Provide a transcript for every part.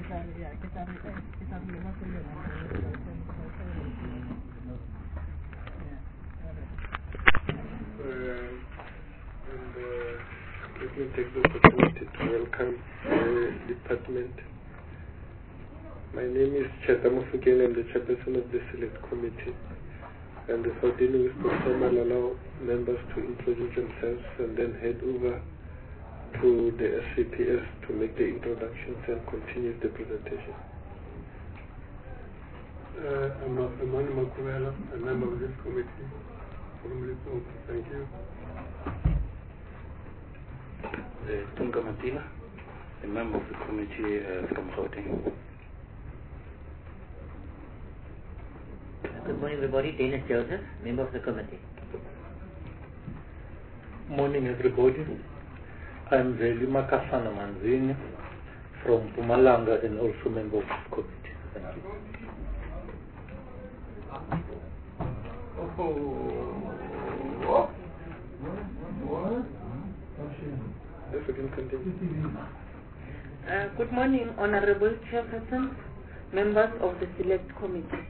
Let me take the opportunity to welcome the department. My name is Cheta Mufukeng. I'm the chairperson of the Select Committee. And for dealing with the time, I'll allow members to introduce themselves and then head over to the SCPS to make the introductions and continue the presentation. I'm Emmanuel Makubela, a member of this committee. Thank you. Tunga Matila, a member of the committee from Gauteng. Good morning, everybody. Dennis Joseph, member of the committee. Morning, everybody. I'm Veli Makasana Manzini from Pumalanga and also member of this committee. Thank you. Good morning, Honorable Chairperson, members of the Select Committee.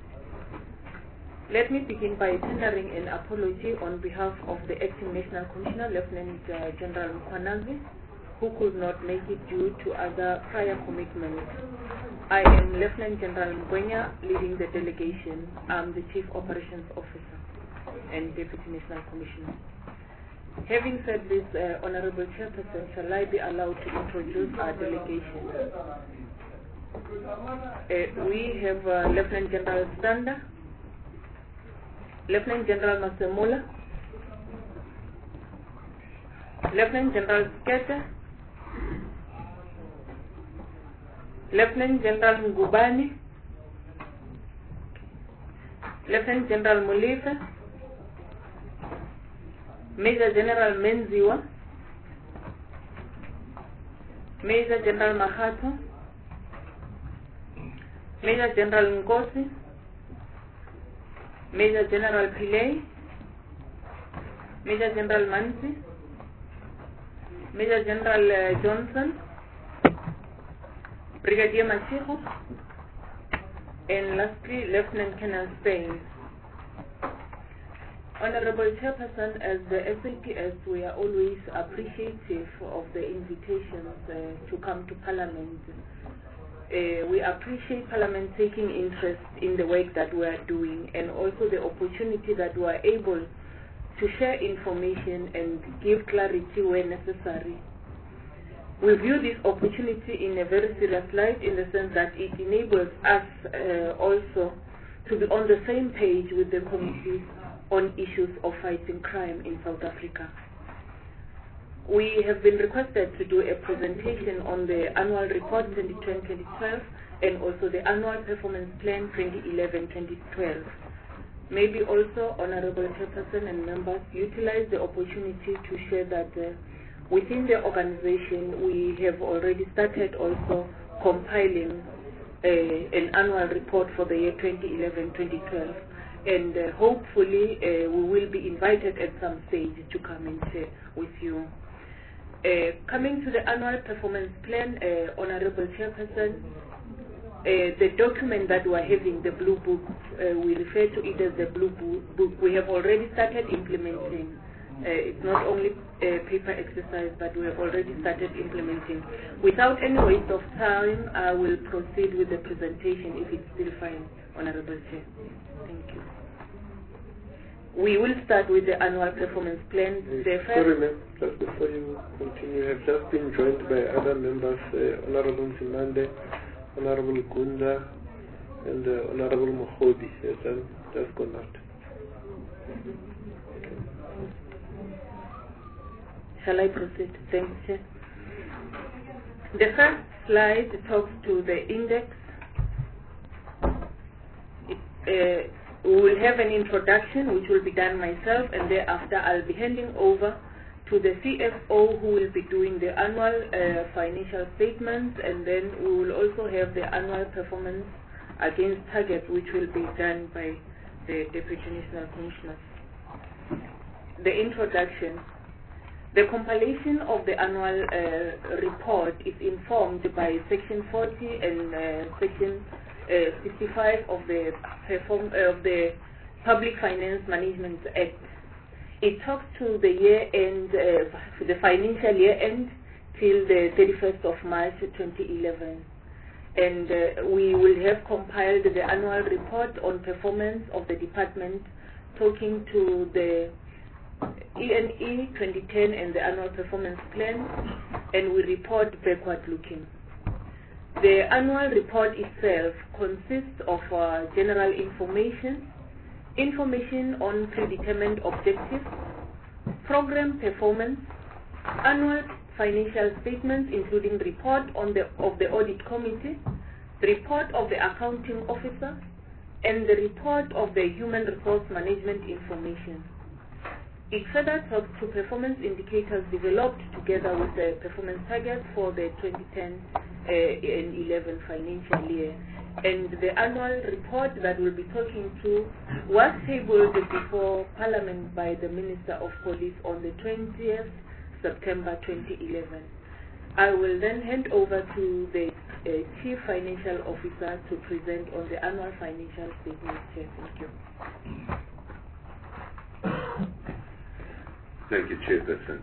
Let me begin by tendering an apology on behalf of the Acting National Commissioner, Lieutenant General Mkhwanazi, who could not make it due to other prior commitments. I am Lieutenant General Ngwenya, leading the delegation. I'm the Chief Operations Officer and Deputy National Commissioner. Having said this, Honorable Chairperson, shall I be allowed to introduce our delegation? We have Lieutenant General Standa, Lieutenant General Masemola, Lieutenant General Skete, Lieutenant General Ngubani, Lieutenant General Mulife, Major General Menziwa, Major General Mahato, Major General Nkosi, Major General Pillay, Major General Mansi, Major General Johnson, Brigadier Machiho, and lastly, Lieutenant Colonel Spain. Honorable Chairperson, as the SAPS, we are always appreciative of the invitations to come to Parliament. We appreciate Parliament taking interest in the work that we are doing, and also the opportunity that we are able to share information and give clarity where necessary. We view this opportunity in a very serious light, in the sense that it enables us also to be on the same page with the committee on issues of fighting crime in South Africa. We have been requested to do a presentation on the annual report 2010-2012 and also the annual performance plan 2011-2012. Maybe also, Honorable Chairperson and members, utilize the opportunity to share that within the organization we have already started also compiling an annual report for the year 2011-2012. And hopefully we will be invited at some stage to come and share with you. Coming to the annual performance plan, Honorable Chairperson, the document that we are having, the Blue Book, we refer to it as the Blue Book. We have already started implementing. It's not only a paper exercise, but we have already started implementing. Without any waste of time, I will proceed with the presentation if it's still fine, Honorable Chair. Thank you. We will start with the annual performance plan. Sorry, ma'am, just before you continue, I have just been joined by other members, Honorable Zimande, Honorable Gunda, and Honorable Mohodi. Yes, I'm just gone out. Shall I proceed? Thank you. The first slide talks to the index. We will have an introduction which will be done myself, and thereafter I'll be handing over to the CFO who will be doing the annual financial statements, and then we will also have the annual performance against target which will be done by the Deputy National Commissioner. The introduction. The compilation of the annual report is informed by Section 40 and Section 65 of the Public Finance Management Act. It talks to the year end, the financial year end till the 31st of March 2011. And we will have compiled the annual report on performance of the department, talking to the ENE 2010 and the annual performance plan, and we report backward looking. The annual report itself consists of general information on predetermined objectives, program performance, annual financial statements including report of the audit committee, report of the accounting officer, and the report of the human resource management information. It further talks to performance indicators developed together with the performance targets for the 2010 and 11 financial year. And the annual report that we'll be talking to was tabled before Parliament by the Minister of Police on the 20th September 2011. I will then hand over to the Chief Financial Officer to present on the annual financial statement. Thank you. Thank you, Chairperson.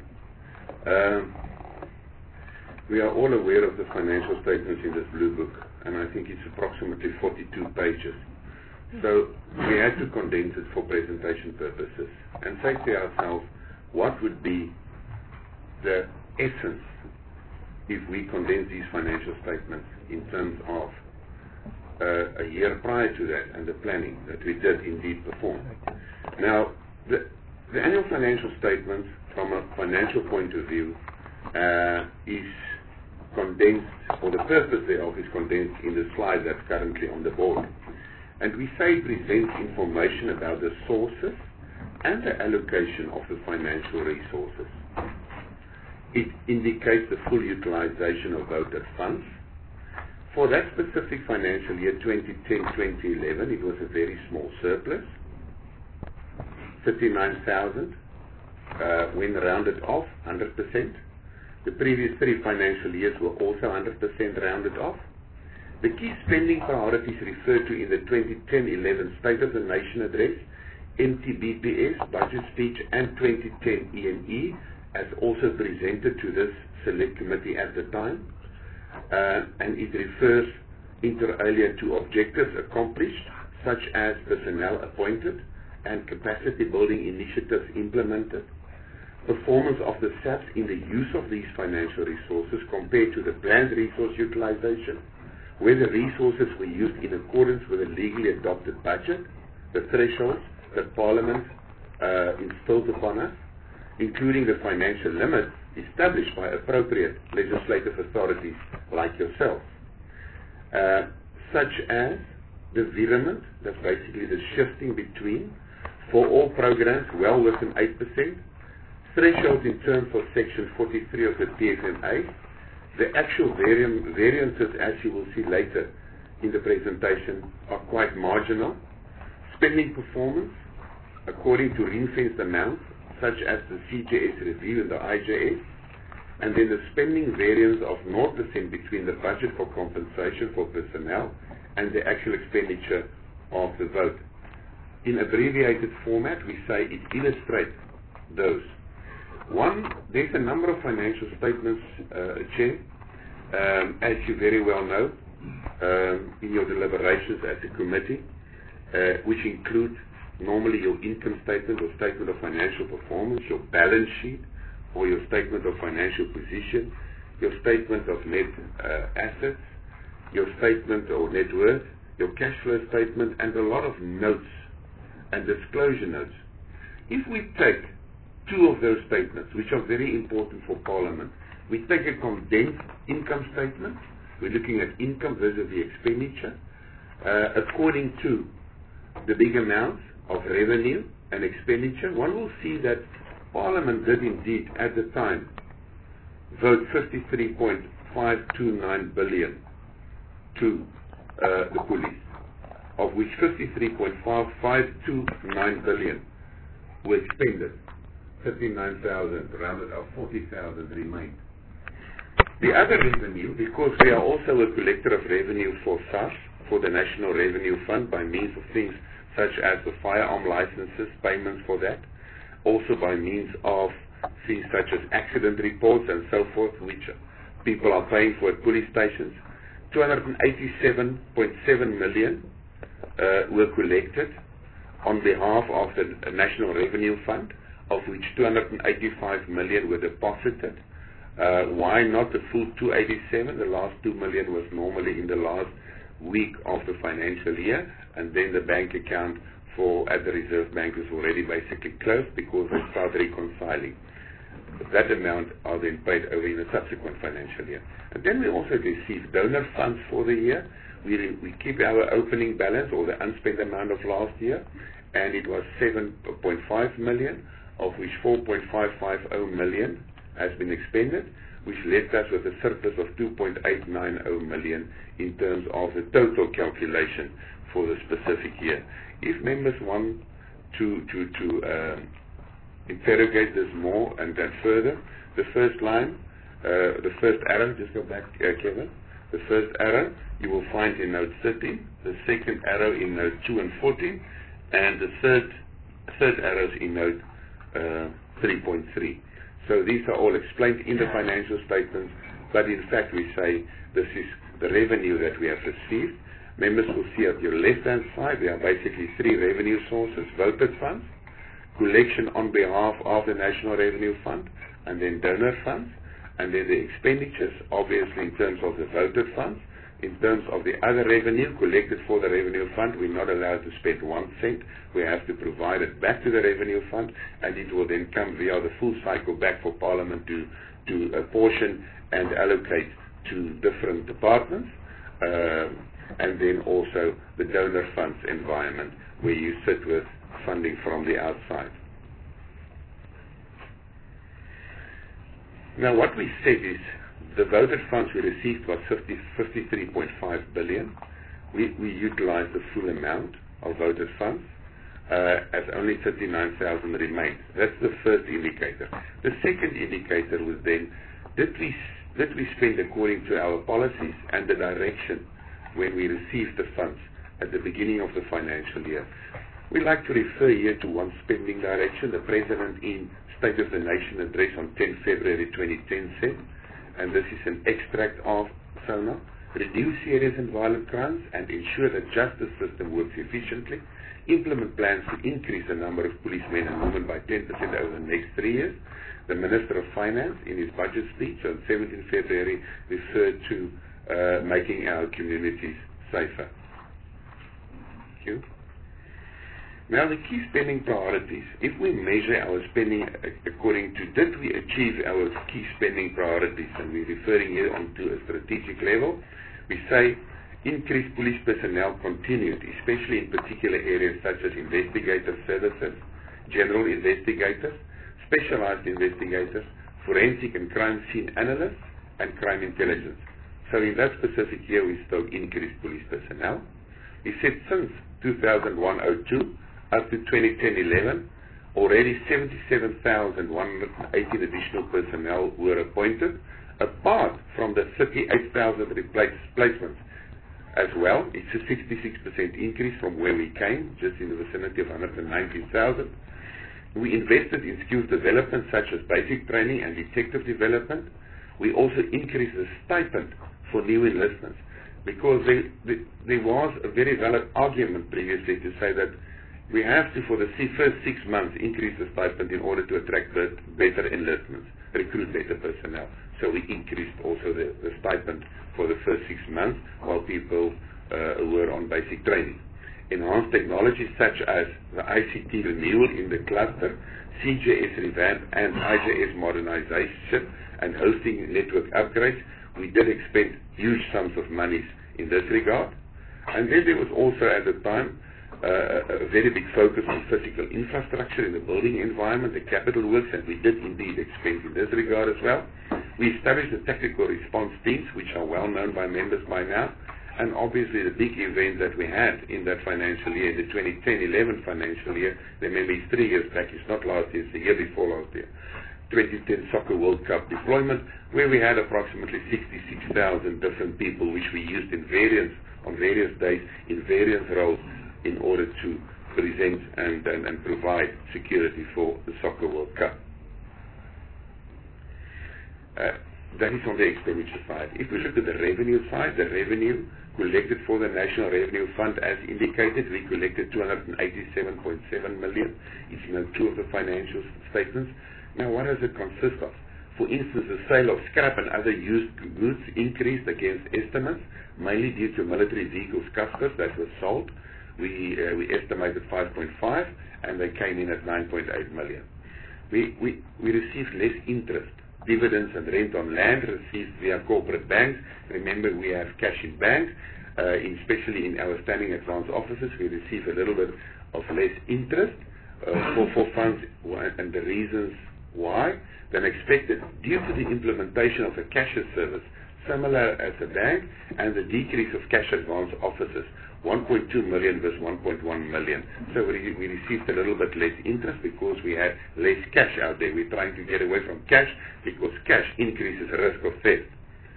We are all aware of the financial statements in this Blue Book, and I think it's approximately 42 pages. So we had to condense it for presentation purposes and say to ourselves, what would be the essence if we condense these financial statements in terms of a year prior to that and the planning that we did indeed perform. Now, the annual financial statements from a financial point of view is condensed, or the purpose thereof is condensed in the slide that's currently on the board. And we say it presents information about the sources and the allocation of the financial resources. It indicates the full utilization of voted funds. For that specific financial year 2010-2011, it was a very small surplus, 39,000 when rounded off, 100%. The previous 3 financial years were also 100% rounded off. The key spending priorities referred to in the 2010-11 State of the Nation Address, MTBPS, Budget Speech, and 2010 ENE, as also presented to this select committee at the time. And it refers inter alia to objectives accomplished, such as personnel appointed and capacity building initiatives implemented, performance of the SAPs in the use of these financial resources compared to the planned resource utilization, whether resources were used in accordance with a legally adopted budget, the thresholds that Parliament instilled upon us, including the financial limits established by appropriate legislative authorities like yourself, such as the virement, that's basically the shifting between, for all programs well within 8%, thresholds in terms of Section 43 of the PFMA, the actual variances, as you will see later in the presentation, are quite marginal, spending performance according to ring-fenced amounts, such as the CJS review and the IJS, and then the spending variance of 0% between the budget for compensation for personnel and the actual expenditure of the vote. In abbreviated format, we say it illustrates those. There's a number of financial statements, Chair, as you very well know, in your deliberations at the committee, which include normally your income statement or statement of financial performance, your balance sheet or your statement of financial position, your statement of net assets, your statement or net worth, your cash flow statement, and a lot of notes and disclosure notes. If we take 2 of those statements, which are very important for Parliament, we take a condensed income statement. We're looking at income vis-a-vis expenditure, according to the big amounts of revenue and expenditure. One will see that Parliament did indeed at the time vote 53.529 billion to the police, of which 53.529 billion were expended. 39,000, rounded up 40,000 remained. The other revenue, because we are also a collector of revenue for SARS, for the National Revenue Fund, by means of things such as the firearm licenses, payments for that, also by means of things such as accident reports and so forth, which people are paying for at police stations. 287.7 million were collected on behalf of the National Revenue Fund, of which 285 million were deposited. Why not the full 287? The last 2 million was normally in the last week of the financial year, and then the bank account at the Reserve Bank was already basically closed because they start reconciling. That amount are then paid over in the subsequent financial year. And then we also receive donor funds for the year. We keep our opening balance, or the unspent amount of last year, and it was 7.5 million, of which 4.550 million has been expended, which left us with a surplus of 2.890 million in terms of the total calculation for the specific year. If members want to interrogate this more and then further, the first line, the first arrow, just go back, Kevin. The first arrow you will find in note 13, the second arrow in note 2 and 14, and the third arrows in note 3.3. So these are all explained in the financial statements, but in fact we say this is the revenue that we have received. Members will see at your left-hand side, there are basically three revenue sources: voted funds, collection on behalf of the National Revenue Fund, and then donor funds, and then the expenditures, obviously in terms of the voted funds. In terms of the other revenue collected for the revenue fund, we're not allowed to spend 1 cent. We have to provide it back to the revenue fund, and it will then come via the full cycle back for Parliament to apportion and allocate to different departments. And then also the donor funds environment, where you sit with funding from the outside. Now what we said is the voted funds we received was 53.5 billion. We utilized the full amount of voted funds, as only 39,000 remained. That's the first indicator. The second indicator was then, did we spend according to our policies and the direction when we received the funds at the beginning of the financial year? We like to refer here to one spending direction. The President in State of the Nation address on 10 February 2010 said, and this is an extract of SONA: reduce serious and violent crimes and ensure the justice system works efficiently. Implement plans to increase the number of policemen and women by 10% over the next 3 years. The Minister of Finance, in his budget speech on 17 February, referred to making our communities safer. Thank you. Now the key spending priorities. If we measure our spending according to did we achieve our key spending priorities, and we're referring here onto a strategic level, we say increased police personnel continued, especially in particular areas such as investigative services, general investigators, specialized investigators, forensic and crime scene analysts, and crime intelligence. So in that specific year we still increased police personnel. We said since 2001-02 up to 2010-11, already 77,118 additional personnel were appointed, apart from the 38,000 replacements as well. It's a 66% increase from where we came, just in the vicinity of 190,000. We invested in skills development such as basic training and detective development. We also increased the stipend for new enlistments, because there was a very valid argument previously to say that we have to, for the first 6 months, increase the stipend in order to attract better enlistments, recruit better personnel. So we increased also the stipend for the first 6 months while people were on basic training. Enhanced technology such as the ICT renewal in the cluster, CJS revamp and IJS modernization and hosting network upgrades. We did expend huge sums of monies in this regard. And then there was also at the time a very big focus on physical infrastructure in the building environment, the capital works, and we did indeed expend in this regard as well. We established the tactical response teams, which are well known by members by now, And obviously the big event that we had in that financial year, the 2010-11 financial year, remember it's 3 years back, it's not last year, it's the year before last year, 2010 Soccer World Cup deployment, where we had approximately 66,000 different people which we used on various days, in various roles, in order to present and provide security for the Soccer World Cup. That is on the expenditure side. If we look at the revenue side, the revenue collected for the National Revenue Fund, as indicated, we collected 287.7 million. It's note 2 of the financial statements. Now, what does it consist of? For instance, the sale of scrap and other used goods increased against estimates, mainly due to military vehicles clusters that were sold. We estimated 5.5, and they came in at 9.8 million. We received less interest, dividends and rent on land received via corporate banks. Remember, we have cash in bank, especially in our standing advance offices. We receive a little bit of less interest for funds, and the reasons why than expected due to the implementation of a cashier service similar as a bank, and the decrease of cash advance offices, 1.2 million versus 1.1 million. So we received a little bit less interest because we had less cash out there. We're trying to get away from cash because cash increases the risk of theft.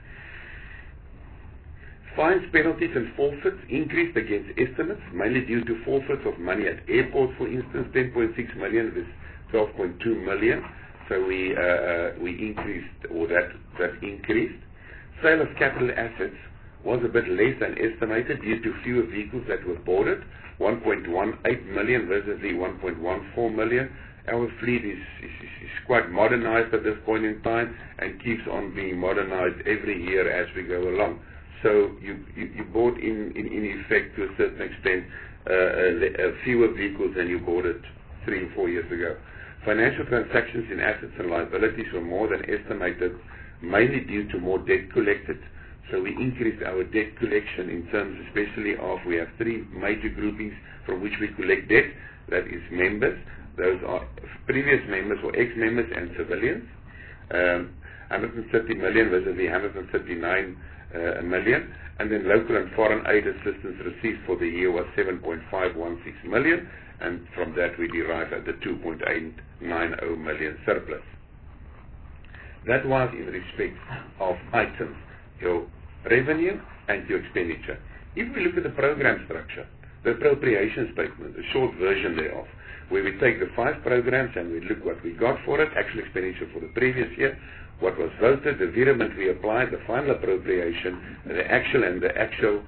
Fines, penalties and forfeits increased against estimates, mainly due to forfeits of money at airports, for instance, 10.6 million with 12.2 million. So we increased, or that increased. Sale of capital assets was a bit less than estimated due to fewer vehicles that were boarded, 1.18 million versus the 1.14 million. Our fleet is quite modernized at this point in time and keeps on being modernized every year as we go along. So you bought in effect to a certain extent fewer vehicles than you bought it 3 or 4 years ago. Financial transactions in assets and liabilities were more than estimated, mainly due to more debt collected. So we increased our debt collection in terms especially of, we have 3 major groupings from which we collect debt. That is members, those are previous members or ex-members and civilians. 130 million versus the 139 million. And then local and foreign aid assistance received for the year was 7.516 million. And from that we derive at the 2.890 million surplus. That was in respect of items, your revenue and your expenditure. If we look at the program structure, the appropriation statement, the short version thereof, where we take the 5 programs and we look what we got for it, actual expenditure for the previous year, what was voted, the virement we applied, the final appropriation, the actual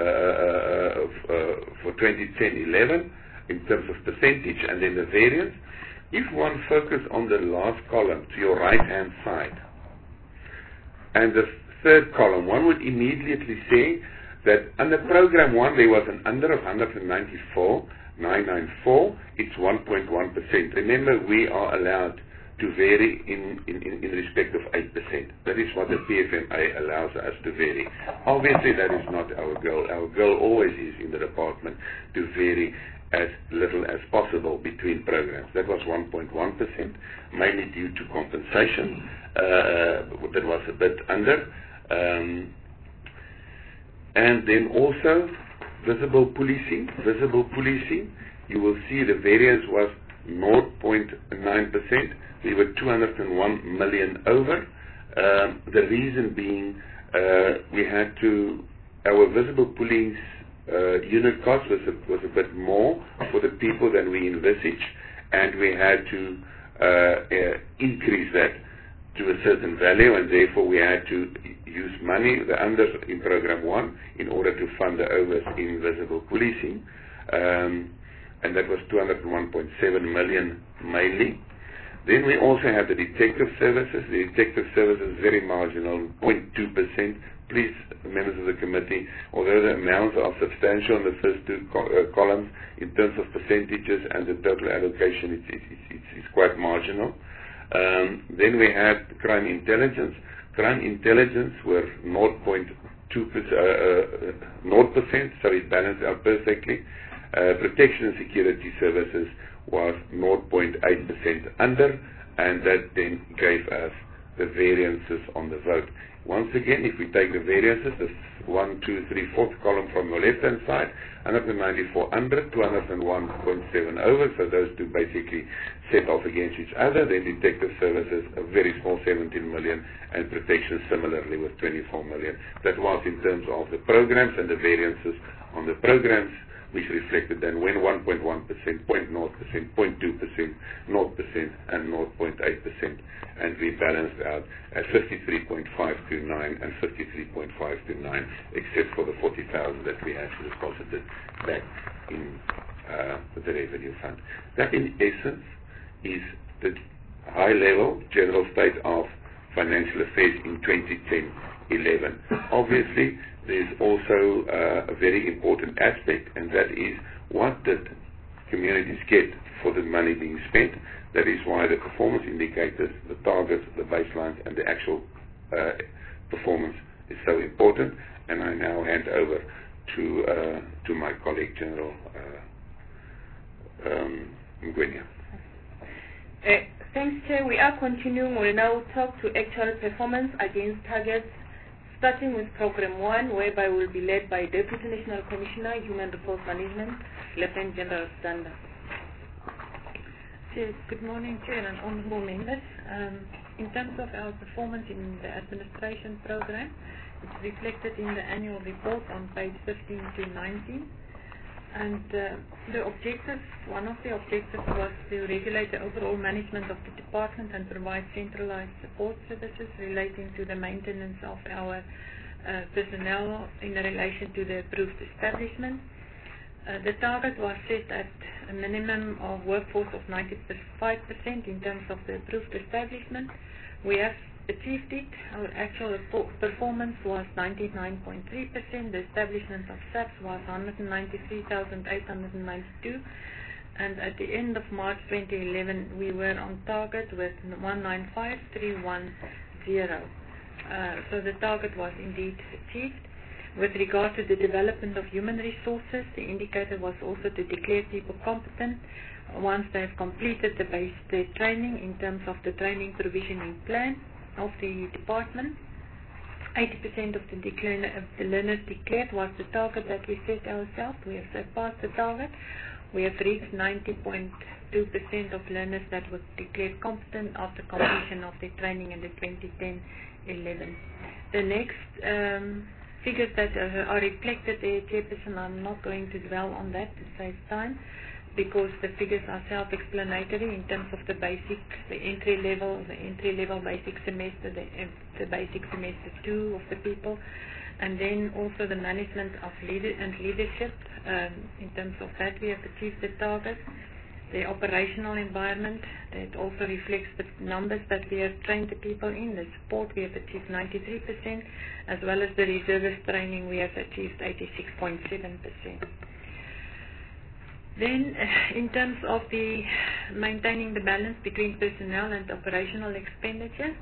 for 2010-11 in terms of percentage, and then the variance. If one focuses on the last column to your right hand side and the third column, one would immediately say that under program 1 there was an under of 194,994. It's 1.1%. Remember, we are allowed to vary in respect of 8%. That is what the PFMA allows us to vary. Obviously that is not our goal. Our goal always is in the department to vary as little as possible between programs. That was 1.1%, mainly due to compensation. That was a bit under. And then also visible policing. Visible policing, you will see the variance was 0.9%. We were 201 million over. The reason being we had to, our visible police unit cost was a bit more for the people than we envisaged, and we had to increase that to a certain value, and therefore we had to use money, the unders in program 1, in order to fund the overs in visible policing, and that was 201.7 million mainly. Then we also have the detective services. The detective services is very marginal, 0.2%. Please, members of the committee, although the amounts are substantial in the first 2 columns, in terms of percentages and the total allocation, it's quite marginal. Then we had crime intelligence. Crime intelligence were 0.2%, so it balanced out perfectly. Protection and security services was 0.8% under, and that then gave us the variances on the vote. Once again, if we take the variances, the 1, 2, 3, 4th column from your left-hand side, 194 under, 201.7 over, so those two basically set off against each other. Then detective services, a very small 17 million, and protection similarly with 24 million. That was in terms of the programs and the variances on the programs, which reflected then when 1.1%, 0.0%, 0.2%, 0%, and 0.8%, and we balanced out at 53.529 and 53.529, except for the 40,000 that we actually deposited back in the revenue fund. That, in essence, is the high-level general state of financial affairs in 2010-11. Obviously, there's also a very important aspect, and that is what did communities get for the money being spent. That is why the performance indicators, the targets, the baselines, and the actual performance is so important. And I now hand over to my colleague, General Mgwenya. Thanks, Chair. We are continuing. We'll now talk to actual performance against targets, starting with Program 1, whereby we'll be led by Deputy National Commissioner, Human Resource Management, Lieutenant General Stander. Good morning, Chair and honourable members. In terms of our performance in the administration program, it's reflected in the annual report on page 15 to 19. And the objectives, one of the objectives was to regulate the overall management of the department and provide centralized support services relating to the maintenance of our personnel in relation to the approved establishment. The target was set at a minimum of workforce of 95% in terms of the approved establishment. We have achieved it. Our actual performance was 99.3%. The establishment of SAPS was 193,892, and at the end of March 2011 we were on target with 195,310. So the target was indeed achieved. With regard to the development of human resources, the indicator was also to declare people competent once they have completed the training in terms of the training provisioning plan of the department. 80% of the learners declared was the target that we set ourselves. We have surpassed the target. We have reached 90.2% of learners that were declared competent after completion of the training in the 2010-11. The next figures that are reflected there, Chairperson, I'm not going to dwell on that to save time, because the figures are self-explanatory in terms of the basic, the entry level basic semester, the basic semester 2 of the people, and then also the management of leadership. In terms of that, we have achieved the target. The operational environment, that also reflects the numbers that we have trained the people in. The support, we have achieved 93%, as well as the reservist training, we have achieved 86.7%. Then, in terms of the maintaining the balance between personnel and operational expenditure,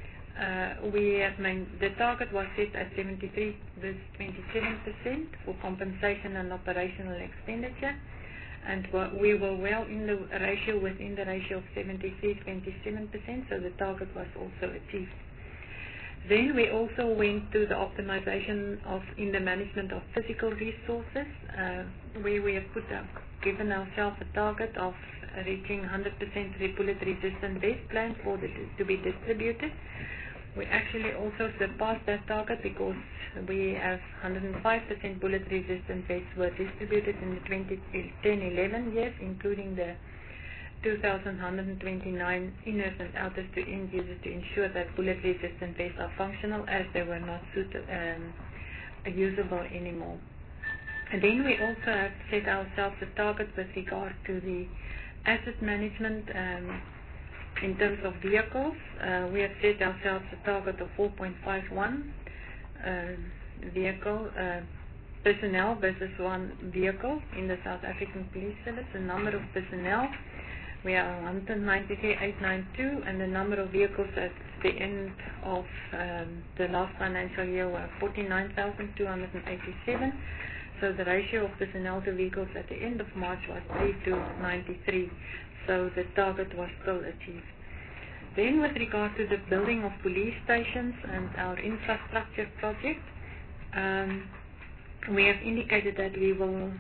the target was set at 73 versus 27% for compensation and operational expenditure, and we were well in the ratio, within the ratio of 73-27%, so the target was also achieved. Then we also went to the optimization in the management of physical resources, where we have given ourselves a target of reaching 100% bullet-resistant vest plans to be distributed. We actually also surpassed that target because we have 105% bullet-resistant vests were distributed in the 2010-11 years, including the 2,129 inners and outers to end users, to ensure that bullet-resistant vests are functional, as they were not usable anymore. And then we also have set ourselves a target with regard to the asset management. In terms of vehicles, we have set ourselves a target of 4.51 personnel versus one vehicle in the South African Police Service. The number of personnel, we are 193,892, and the number of vehicles at the end of the last financial year were 49,287. So the ratio of personnel to vehicles at the end of March was 3 to 93. So the target was still achieved. Then with regard to the building of police stations and our infrastructure project, we have indicated that we will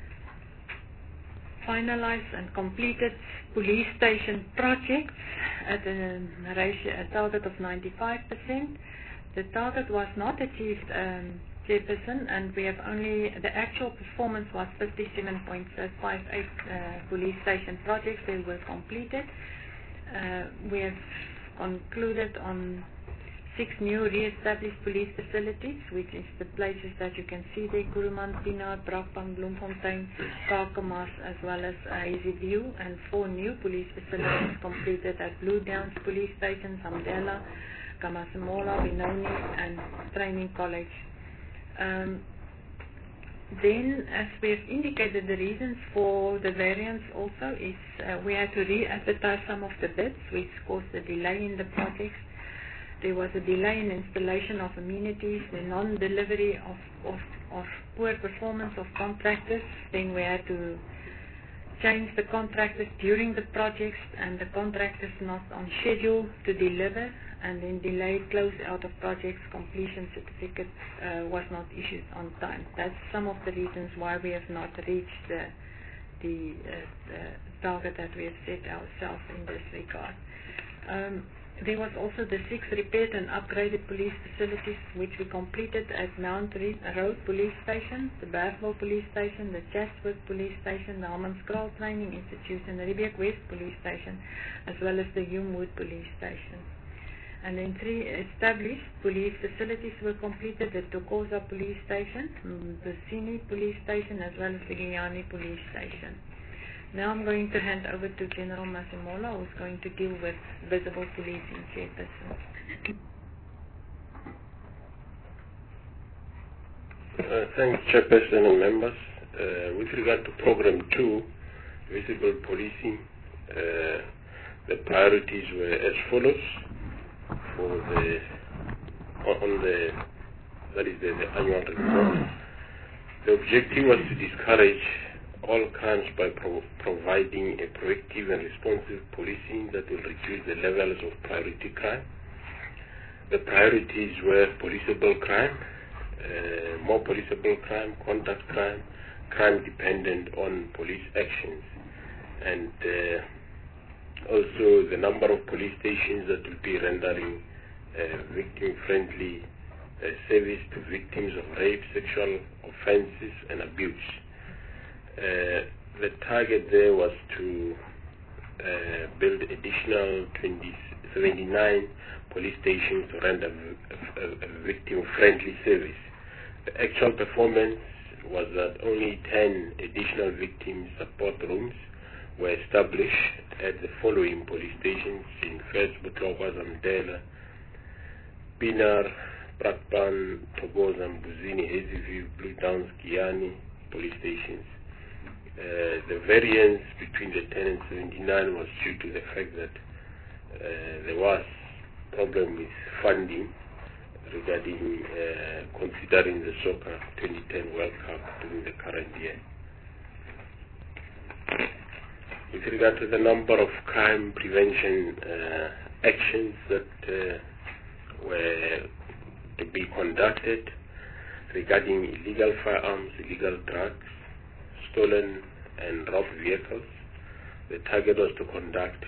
finalize and completed police station projects at a target of 95%. The target was not achieved, Chairperson, and we have only, the actual performance was 57.58 police station projects that were completed. We have concluded on 6 new re-established police facilities, which is the places that you can see there: Kuruman, Pienaar, Brakpan, Bloemfontein, Kakamas, as well as Hazyview, and 4 new police facilities completed at Blue Downs Police Station, Zamdela, Kamasamola, Benoni, and Training College. Then, as we have indicated, the reasons for the variance also is we had to re-advertise some of the bids, which caused a delay in the projects. There was a delay in installation of amenities, the non-delivery of poor performance of contractors. Then we had to change the contractors during the projects, and the contractors not on schedule to deliver, and then delayed close out of projects. Completion certificate was not issued on time. That's some of the reasons why we have not reached the target that we have set ourselves in this regard. There was also the 6 repaired and upgraded police facilities which we completed at Mount Road Police Station, the Bergville Police Station, the Chatsworth Police Station, the Hammanskraal Training Institute, and the Riebeek West Police Station, as well as the Humewood Police Station. And then 3 established police facilities were completed: the Tokoza Police Station, the Sini Police Station, as well as the Giyani Police Station. Now I'm going to hand over to General Masimola, who's going to deal with visible policing, Chairperson. Thanks, Chairperson and members. With regard to Program 2, visible policing, the priorities were as follows. For the annual report, the objective was to discourage all crimes by providing a proactive and responsive policing that will reduce the levels of priority crime. The priorities were policeable crime, more policeable crime, contact crime, crime dependent on police actions, and also the number of police stations that will be rendering victim-friendly service to victims of rape, sexual offences and abuse. The target there was to build additional 79 police stations to render a victim-friendly service. The actual performance was that only 10 additional victim support rooms were established at the following police stations in First Butlokwa, Zamdela, Pienaar, Brakpan, Tokoza, Mbuzini, Hazyview, Blue Downs, Giyani police stations. The variance between the 10 and 79 was due to the fact that there was problem with funding regarding considering the soccer 2010 World Cup during the current year. With regard to the number of crime prevention actions that were to be conducted regarding illegal firearms, illegal drugs, stolen and robbed vehicles, the target was to conduct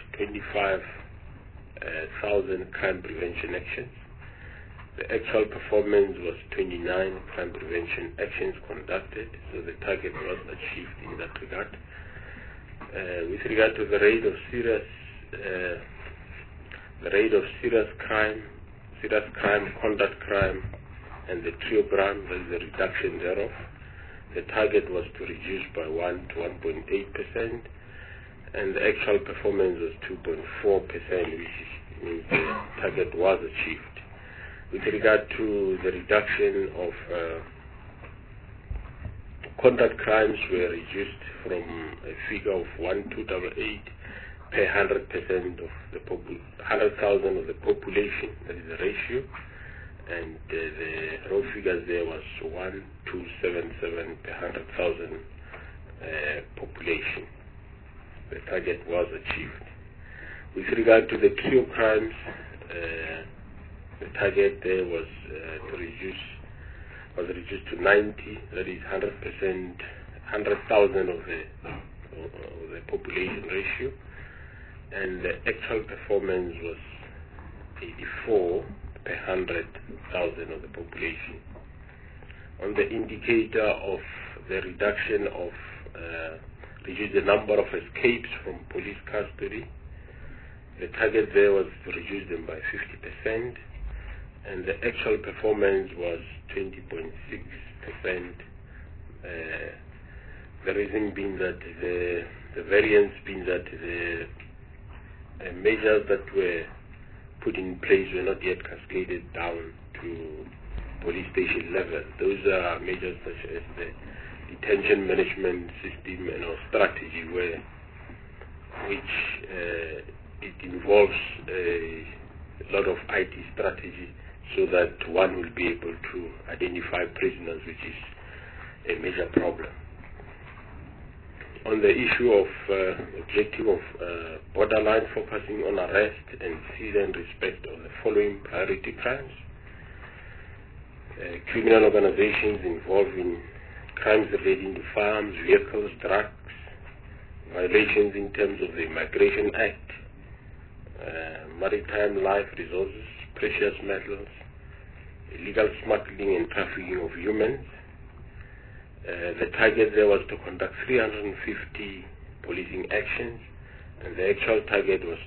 25,000 crime prevention actions. The actual performance was 29 crime prevention actions conducted, so the target was achieved in that regard. With regard to the rate of serious crime, conduct crime, and the triogram, that is the reduction thereof, the target was to reduce by 1 to 1.8%, and the actual performance was 2.4%, which means the target was achieved. With regard to the reduction of conduct crimes, were reduced from a figure of 1,288 per 100% of the 100,000 of the population, that is the ratio, and the raw figures there was 1,277 per 100,000 population. The target was achieved. With regard to the trio crimes, the target there was reduced to 90. That is 100%, 100,000 of the population ratio, and the actual performance was 84 per 100,000 of the population. On the indicator of the reduction of reduce the number of escapes from police custody, the target there was to reduce them by 50%, and the actual performance was 20.6%. The reason being that the variance being that the measures that were put in place were not yet cascaded down to police station level. Those are measures such as the detention management system and our strategy, which it involves a lot of IT strategy so that one will be able to identify prisoners, which is a major problem. On the issue of objective of borderline, focusing on arrest and seize and respect of the following priority crimes: criminal organizations involved in crimes relating to farms, vehicles, drugs, violations in terms of the Migration Act, maritime life resources, precious metals, illegal smuggling and trafficking of humans. The target there was to conduct 350 policing actions, and the actual target was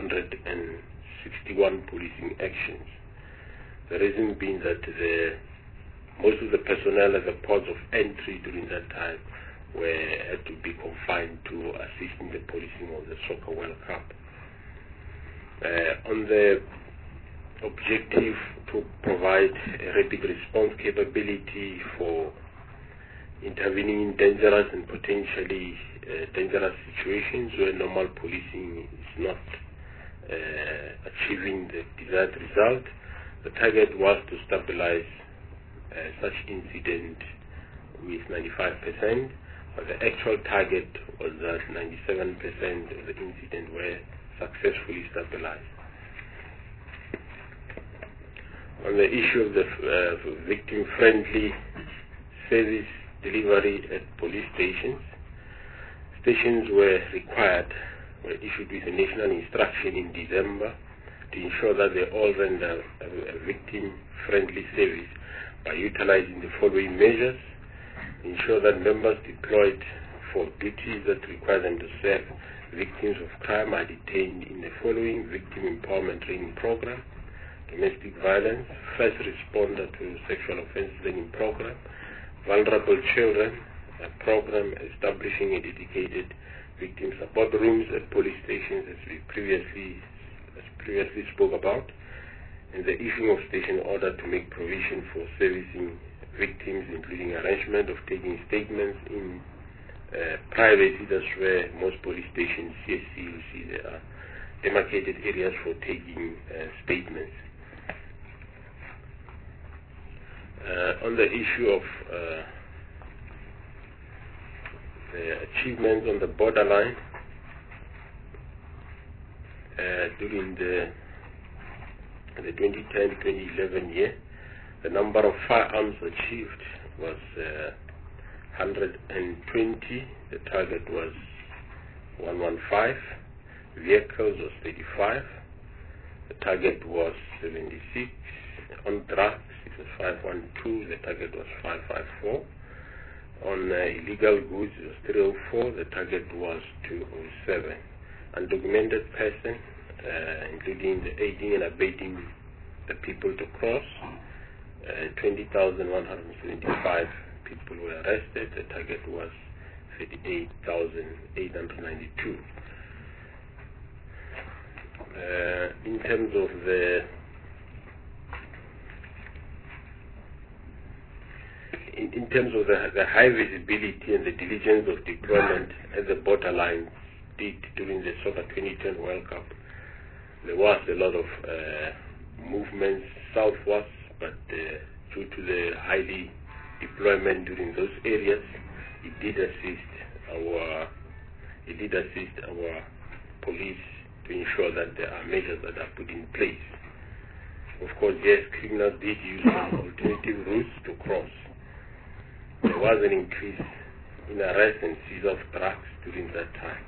261 policing actions. The reason being that most of the personnel at the ports of entry during that time had to be confined to assisting the policing of the Soccer World Cup. On the objective to provide a rapid response capability for intervening in dangerous and potentially dangerous situations where normal policing is not achieving the desired result, the target was to stabilize such incident with 95%, but the actual target was that 97% of the incident were successfully stabilized. On the issue of the victim-friendly service delivery at police stations, stations were issued with a national instruction in December to ensure that they all render a victim-friendly service by utilizing the following measures: ensure that members deployed for duties that require them to serve victims of crime are detained in the following: victim empowerment training program, domestic violence, first responder to sexual offense training program, vulnerable children, a program establishing a dedicated victim support rooms at police stations, as we previously spoke about, and the issuing of station order to make provision for servicing victims, including arrangement of taking statements in privacy. That's where most police stations, CSC, you see there are demarcated areas for taking statements. On the issue of the achievements on the borderline, during the 2010-2011 year, the number of firearms achieved was 120. The target was 115. Vehicles was 35. The target was 76. On drugs, it was 512. The target was 554. On illegal goods, it was 304. The target was 207. Undocumented person, including the aiding and abetting the people to cross, 20,175 people were arrested. The target was 38,892. In terms of the high visibility and the diligence of deployment at the borderline did during the Soccer 2010 World Cup, there was a lot of movements southwards, but due to the highly deployment during those areas, it did assist our police to ensure that there are measures that are put in place. Of course, yes, criminals did use alternative routes to cross. There was an increase in arrests and seize of drugs during that time.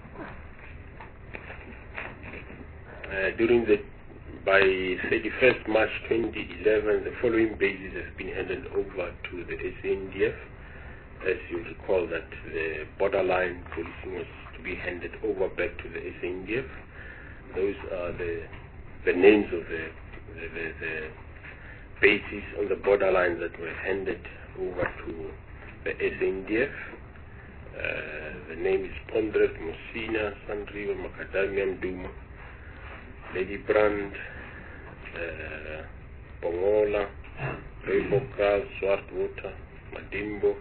By 31st March 2011, the following bases have been handed over to the SANDF. As you recall, that the borderline policing was to be handed over back to the SANDF. Those are the names of the bases on the borderline that were handed over to the SANDF. The name is Pondref, Mosina, Sanrio, Macadamia, Duma, Lady Brand, Pongola, Reibokal, Swartwater, Madimbo,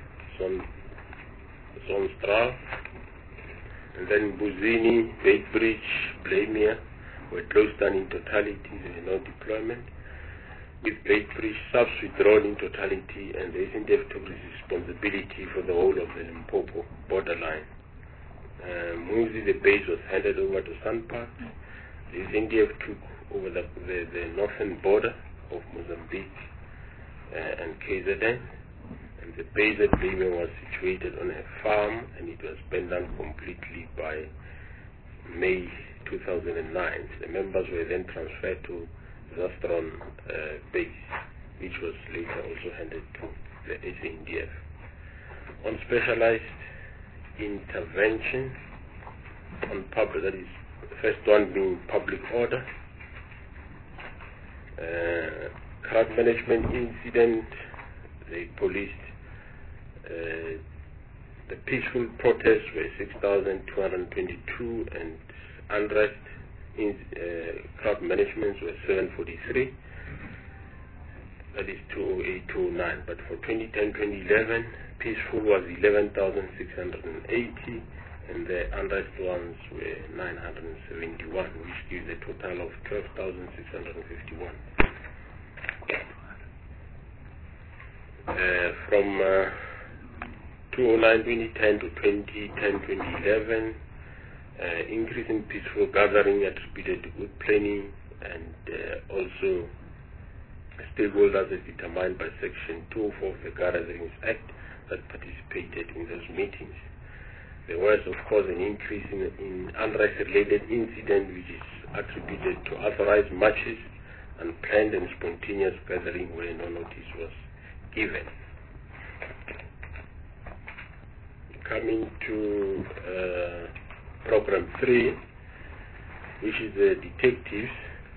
Zonstraal, and then Buzini, Beitbridge, Blamia were closed down in totality. There was no deployment. With Beitbridge, subs withdrawn in totality, and the SANDF took responsibility for the whole of the Limpopo borderline. Muzi, the base was handed over to Sunpark. The SANDF took over the northern border of Mozambique and KZN, and the base at Blamia was situated on a farm, and it was burned down completely by May 2009. The members were then transferred to Zastron base, which was later also handed to the SANDF. On specialized intervention on public, that is the first one being public order, crowd management incident. They policed the peaceful protests were 6,222 and unrest in crowd management were 743. That is 20829. But for 2010-2011, peaceful was 11,680 and the unrest ones were 971, which gives a total of 12,651. From 2009-2010 to 2010-2011, increase in peaceful gathering attributed to good planning and also stakeholders as determined by Section 204 of the Gatherings Act that participated in those meetings. There was, of course, an increase in unrest-related incident which is attributed to authorized marches and planned and spontaneous gathering where no notice was given. Coming to Program 3, which is the detectives,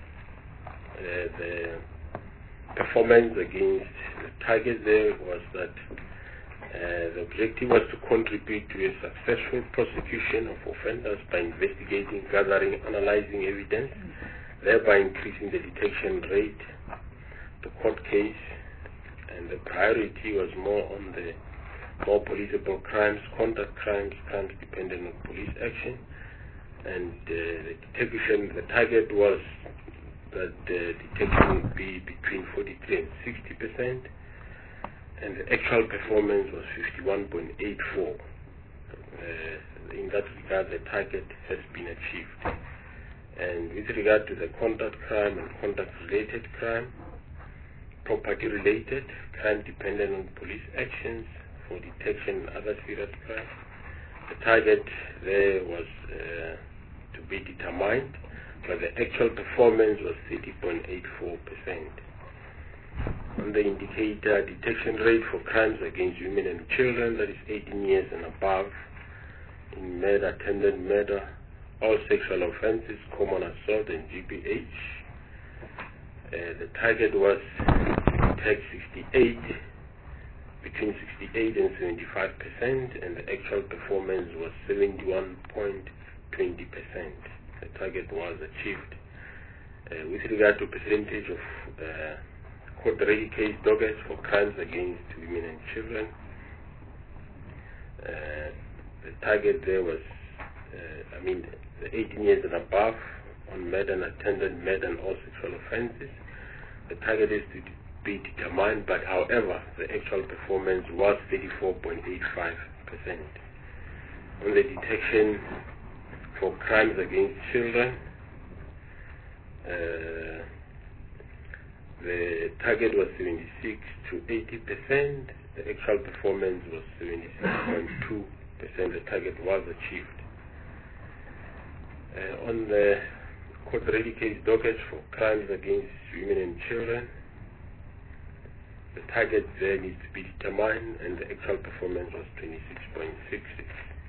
the performance against the target there was that the objective was to contribute to a successful prosecution of offenders by investigating, gathering, analyzing evidence, thereby increasing the detection rate, the court case, and the priority was more on the more policeable crimes, contact crimes, crimes dependent on police action, and the detection, the target was that the detection would be between 43 and 60%, and the actual performance was 51.84. In that regard, the target has been achieved. And with regard to the contact crime and contact-related crime, property-related, crime dependent on police actions for detection and other serious crimes, the target there was to be determined, but the actual performance was 30.84%. On the indicator, detection rate for crimes against women and children, that is 18 years and above, in murder, attempted murder, all sexual offenses, common assault, and GBH. The target was between 68 and 75%, and the actual performance was 71.20%. The target was achieved. With regard to percentage of court-ready case dockets for crimes against women and children, the target there was, the 18 years and above on murder and attempted murder and all sexual offenses. The target is to be determined, but however, the actual performance was 34.85%. On the detection for for crimes against children, the target was 76 to 80%. The actual performance was 76.2%. The target was achieved. On the court-ready case docket for crimes against women and children, the target there needs to be determined, and the actual performance was 26.66.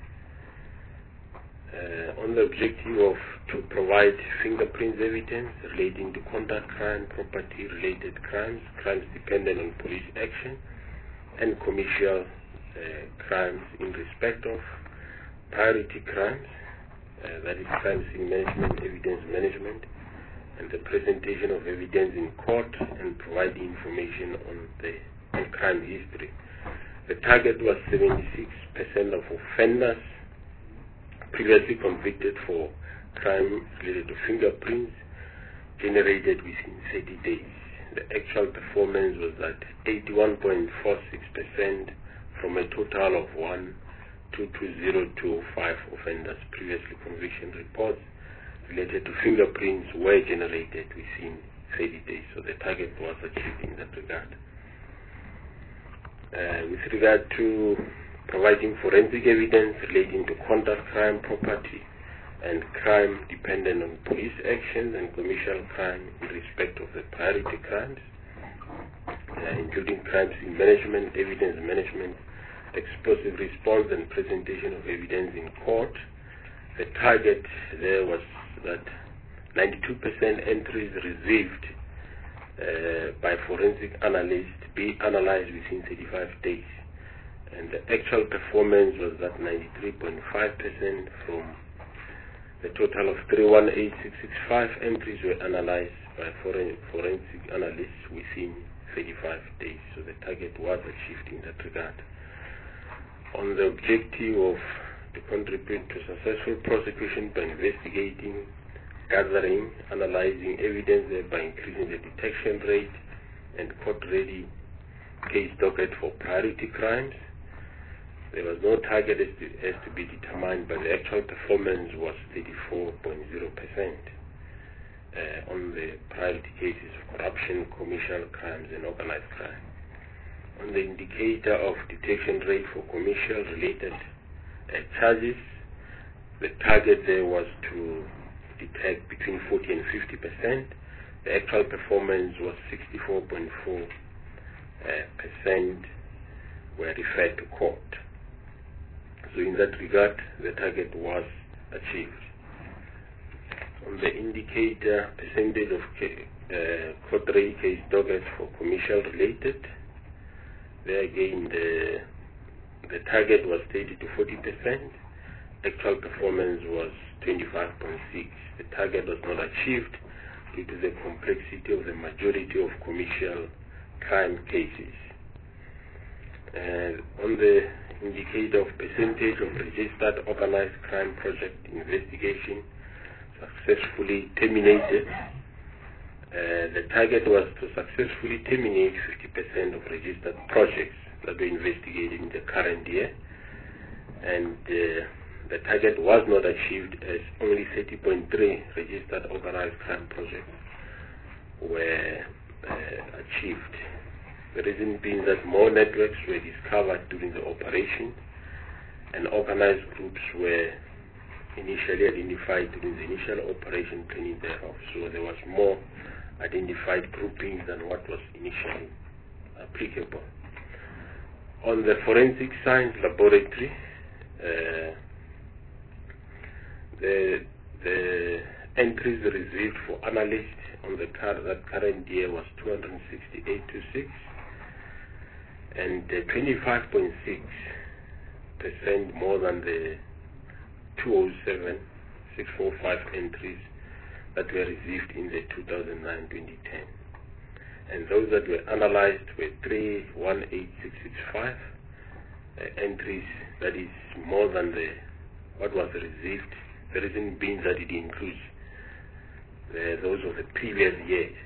On the objective of to provide fingerprints evidence relating to contact crime, property-related crimes, crimes dependent on police action, and commercial crimes in respect of priority crimes, that is crime scene management, evidence management, and the presentation of evidence in court and providing information on crime history. The target was 76% of offenders previously convicted for crime related to fingerprints generated within 30 days. The actual performance was at 81.46% from a total of 1,220,205 offenders. Previously conviction reports related to fingerprints were generated within 30 days, so the target was achieved in that regard. With regard to providing forensic evidence relating to contact crime, property, and crime dependent on police actions and commercial crime in respect of the priority crimes, including crimes in management, evidence management, explosive response, and presentation of evidence in court. The target there was that 92% entries received by forensic analysts be analyzed within 35 days. And the actual performance was that 93.5% from the total of 318,665 entries were analyzed by forensic analysts within 35 days. So the target was achieved in that regard. On the objective of to contribute to successful prosecution by investigating, gathering, analyzing evidence, thereby increasing the detection rate and court-ready case docket for priority crimes, there was no target as to be determined, but the actual performance was 34.0% on the priority cases of corruption, commercial crimes, and organized crime. On the indicator of detection rate for commercial-related charges, the target there was to detect between 40 and 50%. The actual performance was 64.4% were referred to court. So in that regard, the target was achieved. On the indicator percentage of court-ready case dockets for commercial-related, there again the target was 30 to 40%. Actual performance was 25.6%. The target was not achieved due to the complexity of the majority of commercial crime cases. On the indicator of percentage of registered organized crime project investigation successfully terminated, the target was to successfully terminate 50% of registered projects that were investigated in the current year, and the target was not achieved as only 30.3 registered organized crime projects were achieved. The reason being that more networks were discovered during the operation, and organized groups were initially identified during the initial operation planning thereof. So there was more identified groupings than what was initially applicable. On the forensic science laboratory, the entries received for analysts on the that current year was 268.26, and 25.6% more than the 207,645 entries that were received in the 2009-2010. And those that were analyzed were 318,665 entries, that is more than what was received. The reason being that it includes those of the previous years.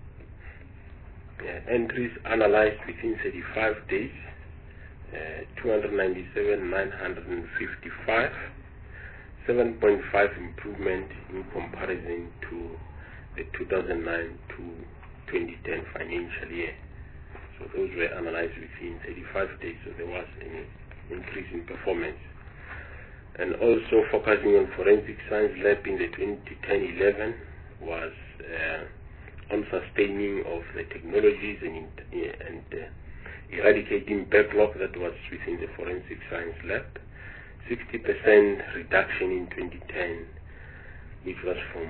Entries analyzed within 35 days, 297,955. 7.5 improvement in comparison to the 2009 to 2010 financial year. So those were analyzed within 35 days, so there was an increase in performance. And also focusing on forensic science lab in the 2010-11 was on sustaining of the technologies and eradicating backlog that was within the forensic science lab. 60% reduction in 2010, which was from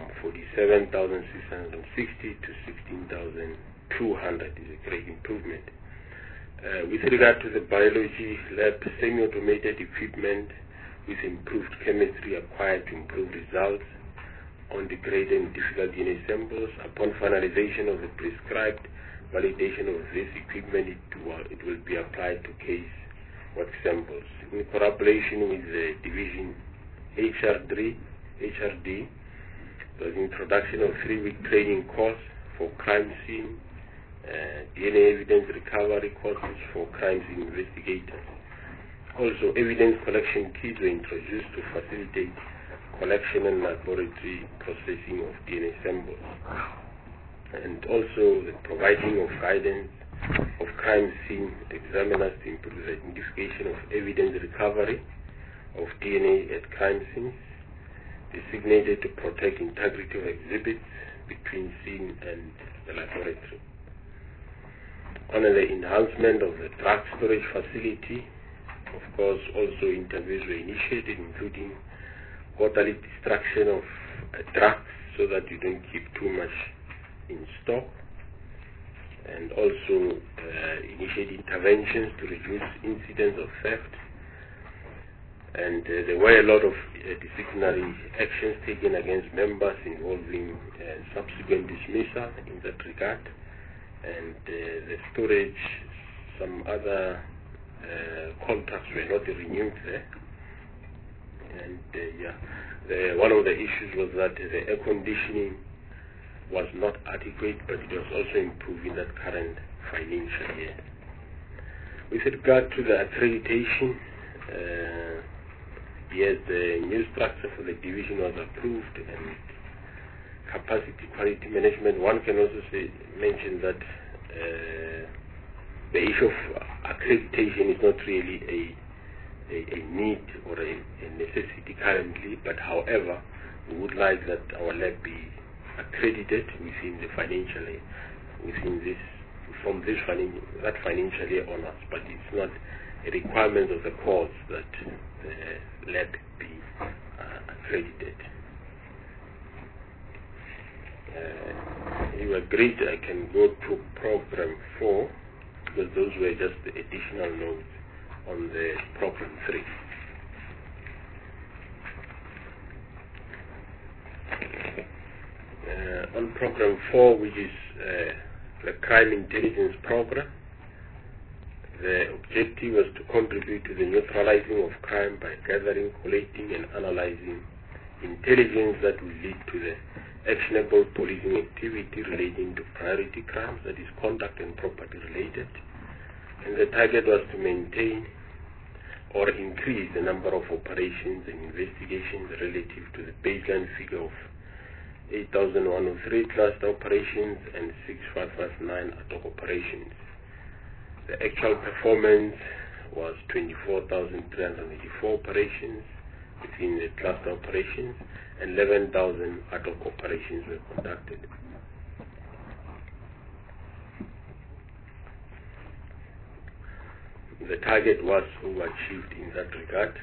47,660 to 16,200, is a great improvement. With regard to the biology lab, semi-automated equipment with improved chemistry acquired to improve results on the great and difficult DNA samples. Upon finalization of the prescribed validation of this equipment, it will be applied to case work samples. In collaboration with the division HRD, there was introduction of 3-week training course for crime scene, DNA evidence recovery courses for crime scene investigators. Also, evidence collection kits were introduced to facilitate collection and laboratory processing of DNA samples. And also the providing of guidance of crime scene examiners to improve the identification of evidence recovery of DNA at crime scenes, designated to protect integrity of exhibits between scene and the laboratory. On the enhancement of the drug storage facility, of course, also interviews were initiated, including quarterly destruction of drugs so that you don't keep too much in stock, and also initiate interventions to reduce incidents of theft. And there were a lot of disciplinary actions taken against members involving subsequent dismissal in that regard, and the storage, some other contracts were not renewed there. And one of the issues was that the air conditioning was not adequate, but it was also improved in that current financial year. With regard to the accreditation, yes, the new structure for the division was approved, and capacity quality management. One can also mention that the issue of accreditation is not really a need or a necessity currently, but however, we would like that our lab be accredited within the financial year, that financial year onwards, but it's not a requirement of the course that the lab be accredited. You agreed I can go to program 4, because those were just the additional notes on the program 3. On program 4, which is the crime intelligence program, the objective was to contribute to the neutralizing of crime by gathering, collating, and analyzing intelligence that will lead to the actionable policing activity relating to priority crimes, that is conduct and property related. And the target was to maintain or increase the number of operations and investigations relative to the baseline figure of 8,103 cluster operations and 6,559 ad hoc operations. The actual performance was 24,384 operations within the cluster operations, and 11,000 ad hoc operations were conducted. The target was overachieved in that regard,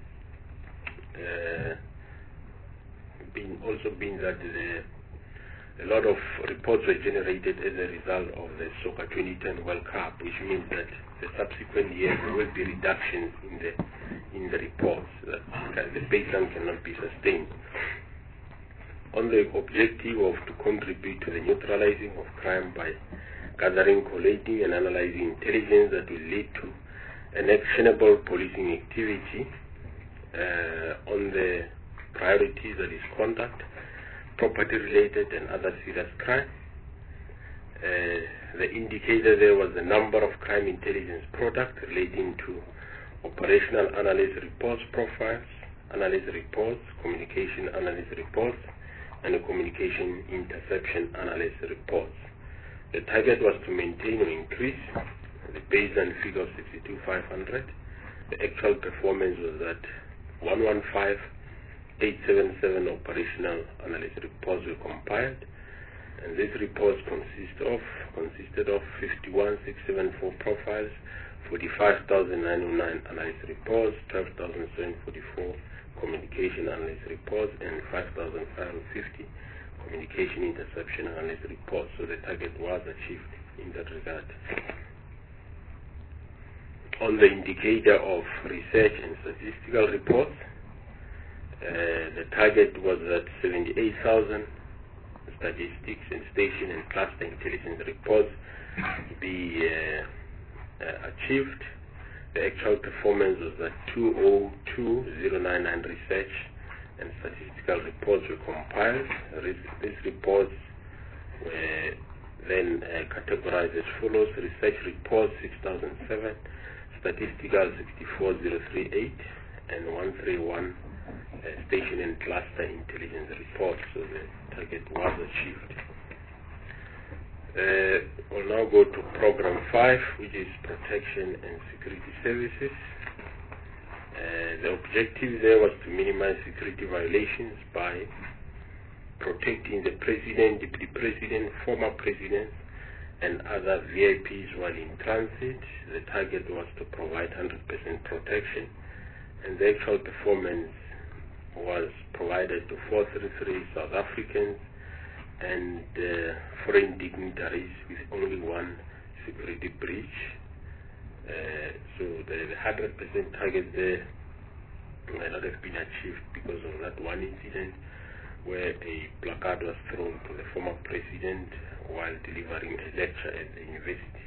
being that a lot of reports were generated as a result of the Soccer 2010 World Cup, which means that the subsequent years there will be reductions in the reports, that the baseline cannot be sustained. On the objective of to contribute to the neutralizing of crime by gathering, collating, and analyzing intelligence that will lead to an actionable policing activity on the priorities, that is conduct, property related, and other serious crime. The indicator there was the number of crime intelligence products relating to operational analysis reports profiles, analysis reports, communication analysis reports, and communication interception analysis reports. The target was to maintain or increase the baseline figure of 62,500. The actual performance was at 115,877 operational analysis reports were compiled, and these reports consisted of 51,674 profiles, 45,909 analysis reports, 12,744 communication analysis reports, and 5,550 communication interception analysis reports. So the target was achieved in that regard. On the indicator of research and statistical reports, the target was at 78,000 statistics and station and cluster intelligence reports be achieved. The actual performance was that 202,099 research and statistical reports were compiled. These reports were then categorized as follows: research reports 6,007, statistical 64,038, and 131 station and cluster intelligence reports. So the target was achieved. We'll now go to Program 5, which is Protection and Security Services. The objective there was to minimize security violations by protecting the President, Deputy President, former President, and other VIPs while in transit. The target was to provide 100% protection, and the actual performance was provided to 433 South Africans and foreign dignitaries with only one security breach. So the 100% target there may not have been achieved because of that one incident where a placard was thrown to the former president while delivering a lecture at the university.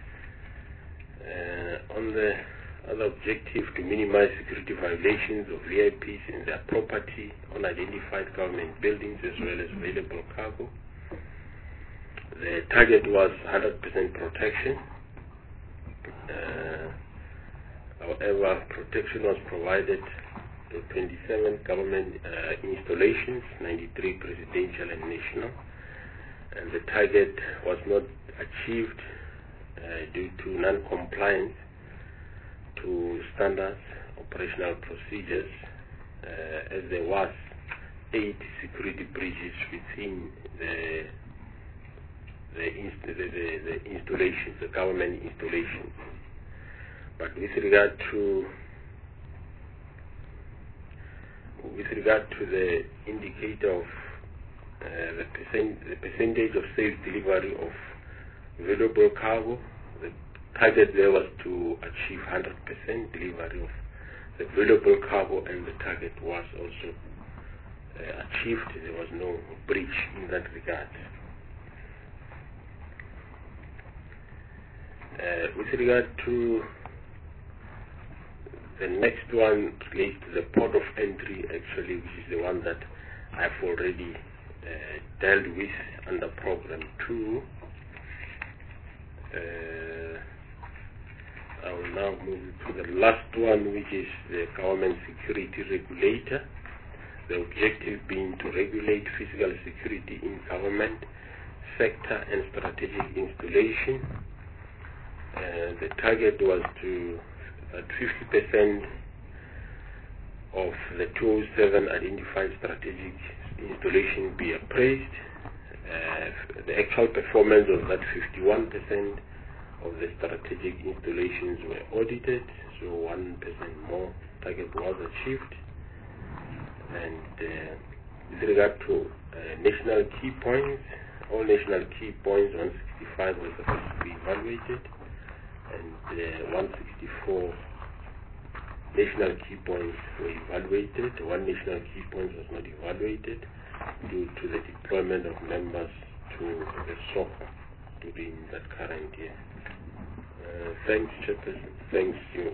On the other objective, to minimize security violations of VIPs and their property on identified government buildings as well as valuable cargo. The target was 100% protection. However, protection was provided to 27 government installations, 93 presidential and national, and the target was not achieved due to non-compliance to standards, operational procedures, as there was 8 security breaches within the installations, the government installations. But with regard to the indicator of the percentage of safe delivery of valuable cargo, the target there was to achieve 100% delivery of the valuable cargo, and the target was also achieved. There was no breach in that regard. With regard to the next one, relates to the port of entry, actually, which is the one that I've already dealt with under Program 2. I will now move to the last one, which is the government security regulator. The objective being to regulate physical security in government sector and strategic installation. The target was to that 50% of the 207 identified strategic installation be appraised. The actual performance was that 51% of the strategic installations were audited, so 1% more target was achieved. And with regard to national key points, all national key points, 165 were supposed to be evaluated, and 164 national key points were evaluated. One national key point was not evaluated due to the deployment of members to the SOCA during that current year. Thanks, Chairperson. Thanks, you.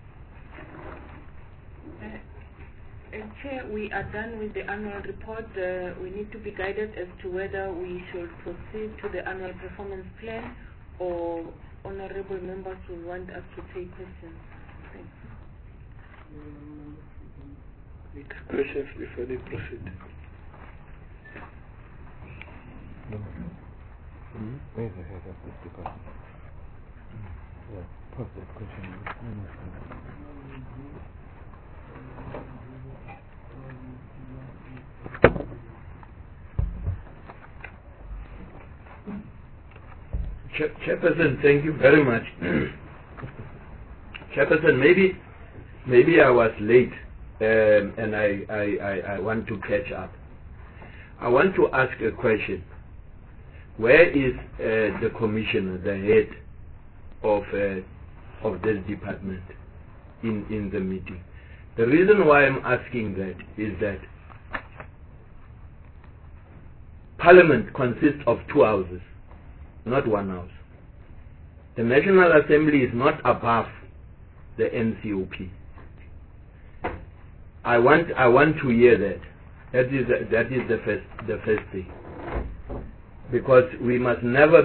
Chair, we are done with the annual report. We need to be guided as to whether we should proceed to the annual performance plan, or honorable members will want us to take questions. Thanks. Questions before they proceed. Where's the head of this department? Yeah, pose that question. Chairperson, thank you very much. Chairperson, maybe I was late, and I want to catch up. I want to ask a question. Where is the commissioner, the head of this department in the meeting? The reason why I'm asking that is that Parliament consists of 2 houses, not 1 house. The National Assembly is not above the NCOP. I want to hear that. That is the first thing. Because we must never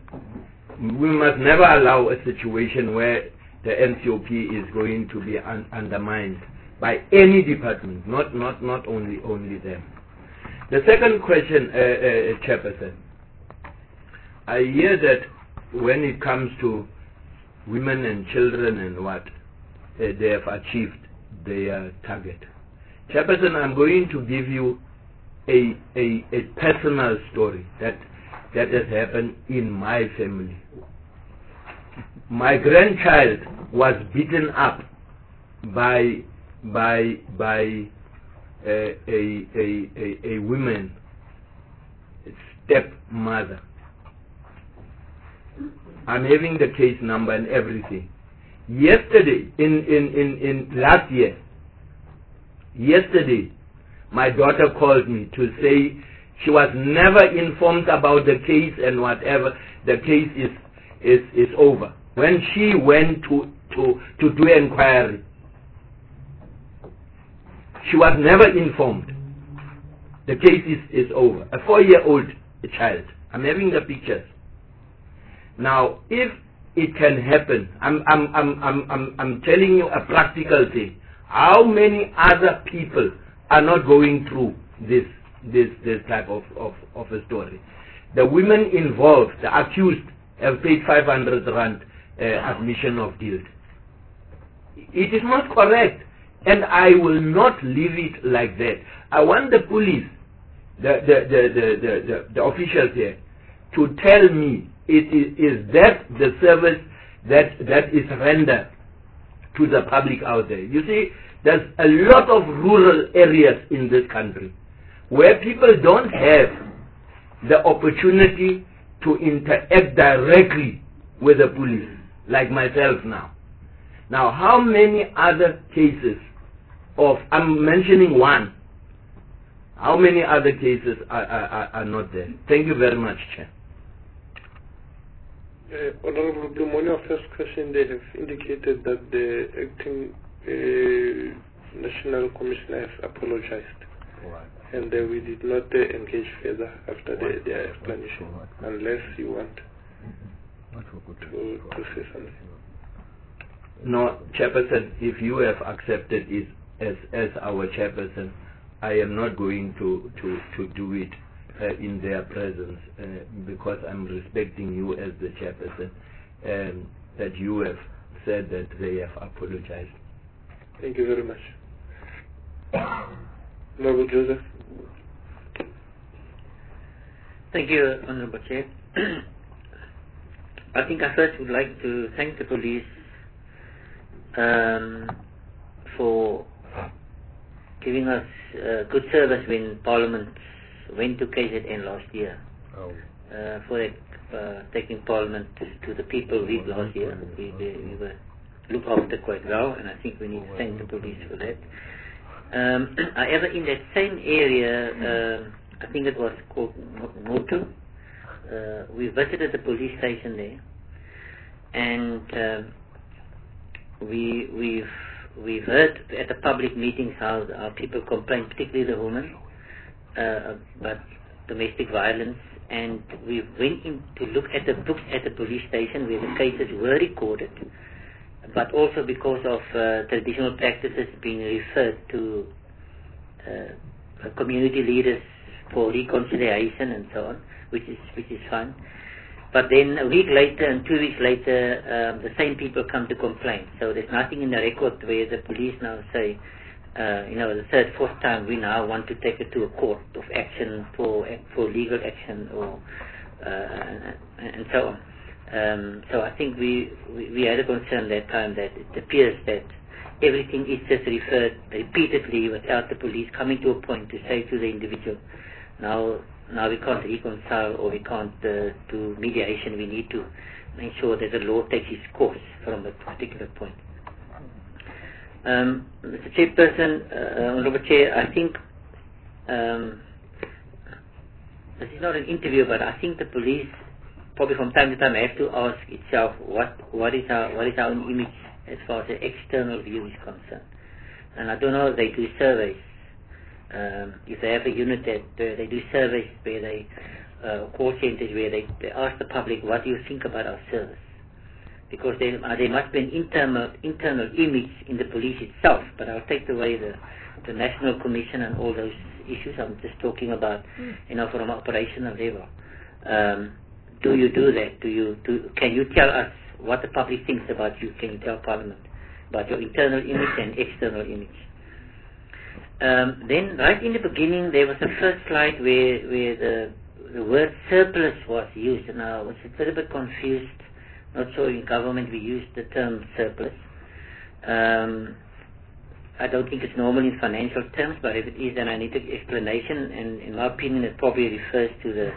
allow a situation where the NCOP is going to be undermined by any department, not only them. The second question, Chairperson, I hear that when it comes to women and children and what, they have achieved their target. Chairperson, I'm going to give you a personal story that has happened in my family. My grandchild was beaten up by a woman, stepmother. I'm having the case number and everything. Yesterday, in last year, my daughter called me to say she was never informed about the case and whatever. The case is over. When she went to do inquiry, she was never informed. The case is over. A 4-year-old child. I'm having the pictures. Now, if it can happen, I'm telling you a practical thing. How many other people are not going through this type of a story? The women involved, the accused, have paid 500 rand admission of guilt. It is not correct, and I will not leave it like that. I want the police, the officials here, to tell me is that the service that is rendered to the public out there. You see, there's a lot of rural areas in this country where people don't have the opportunity to interact directly with the police, like myself now. Now, how many other cases I'm mentioning one, how many other cases are not there? Thank you very much, Chair. Honorable Bloom, on your first question, they have indicated that the acting National Commissioner has apologized. Right. And we did not engage further after their explanation, unless you want to say something. No, Chairperson, if you have accepted it as our Chairperson, I am not going to do it in their presence because I'm respecting you as the Chairperson, that you have said that they have apologized. Thank you very much. Honorable Joseph. Thank you, Honorable Chair. I think I first would like to thank the police for giving us good service when Parliament went to KZN last year. For taking Parliament to the People Week last year. We were looked after quite well, and I think we need to thank the police for that. However, in that same area, I think it was called Motu, we visited the police station there, and we've heard at the public meetings how people complain, particularly the women, about domestic violence, and we went in to look at the books at the police station where the cases were recorded, but also because of traditional practices being referred to community leaders for reconciliation and so on, which is fine. But then a week later and 2 weeks later, the same people come to complain. So there's nothing in the record where the police now say, the third, fourth time we now want to take it to a court of action for legal action or and so on. So I think we had a concern that time that it appears that everything is just referred repeatedly without the police coming to a point to say to the individual, now we can't reconcile or we can't do mediation. We need to make sure that the law takes its course from a particular point. Mr. Chairperson, Honourable Chair, I think this is not an interview, but I think the police probably from time to time have to ask itself what is our own image as far as the external view is concerned. And I don't know if they do surveys. If they have a unit that they do surveys where they call centres where they ask the public, what do you think about our service? Because there must be an internal image in the police itself. But I'll take away the National Commission and all those issues. I'm just talking about, from an operational level. Do you do that? Can you tell us what the public thinks about you? Can you tell Parliament about your internal image and external image? Then, right in the beginning, there was a first slide where the word surplus was used, and I was a little bit confused. Not sure in government we use the term surplus. I don't think it's normal in financial terms, but if it is, then I need an explanation. And in my opinion, it probably refers to the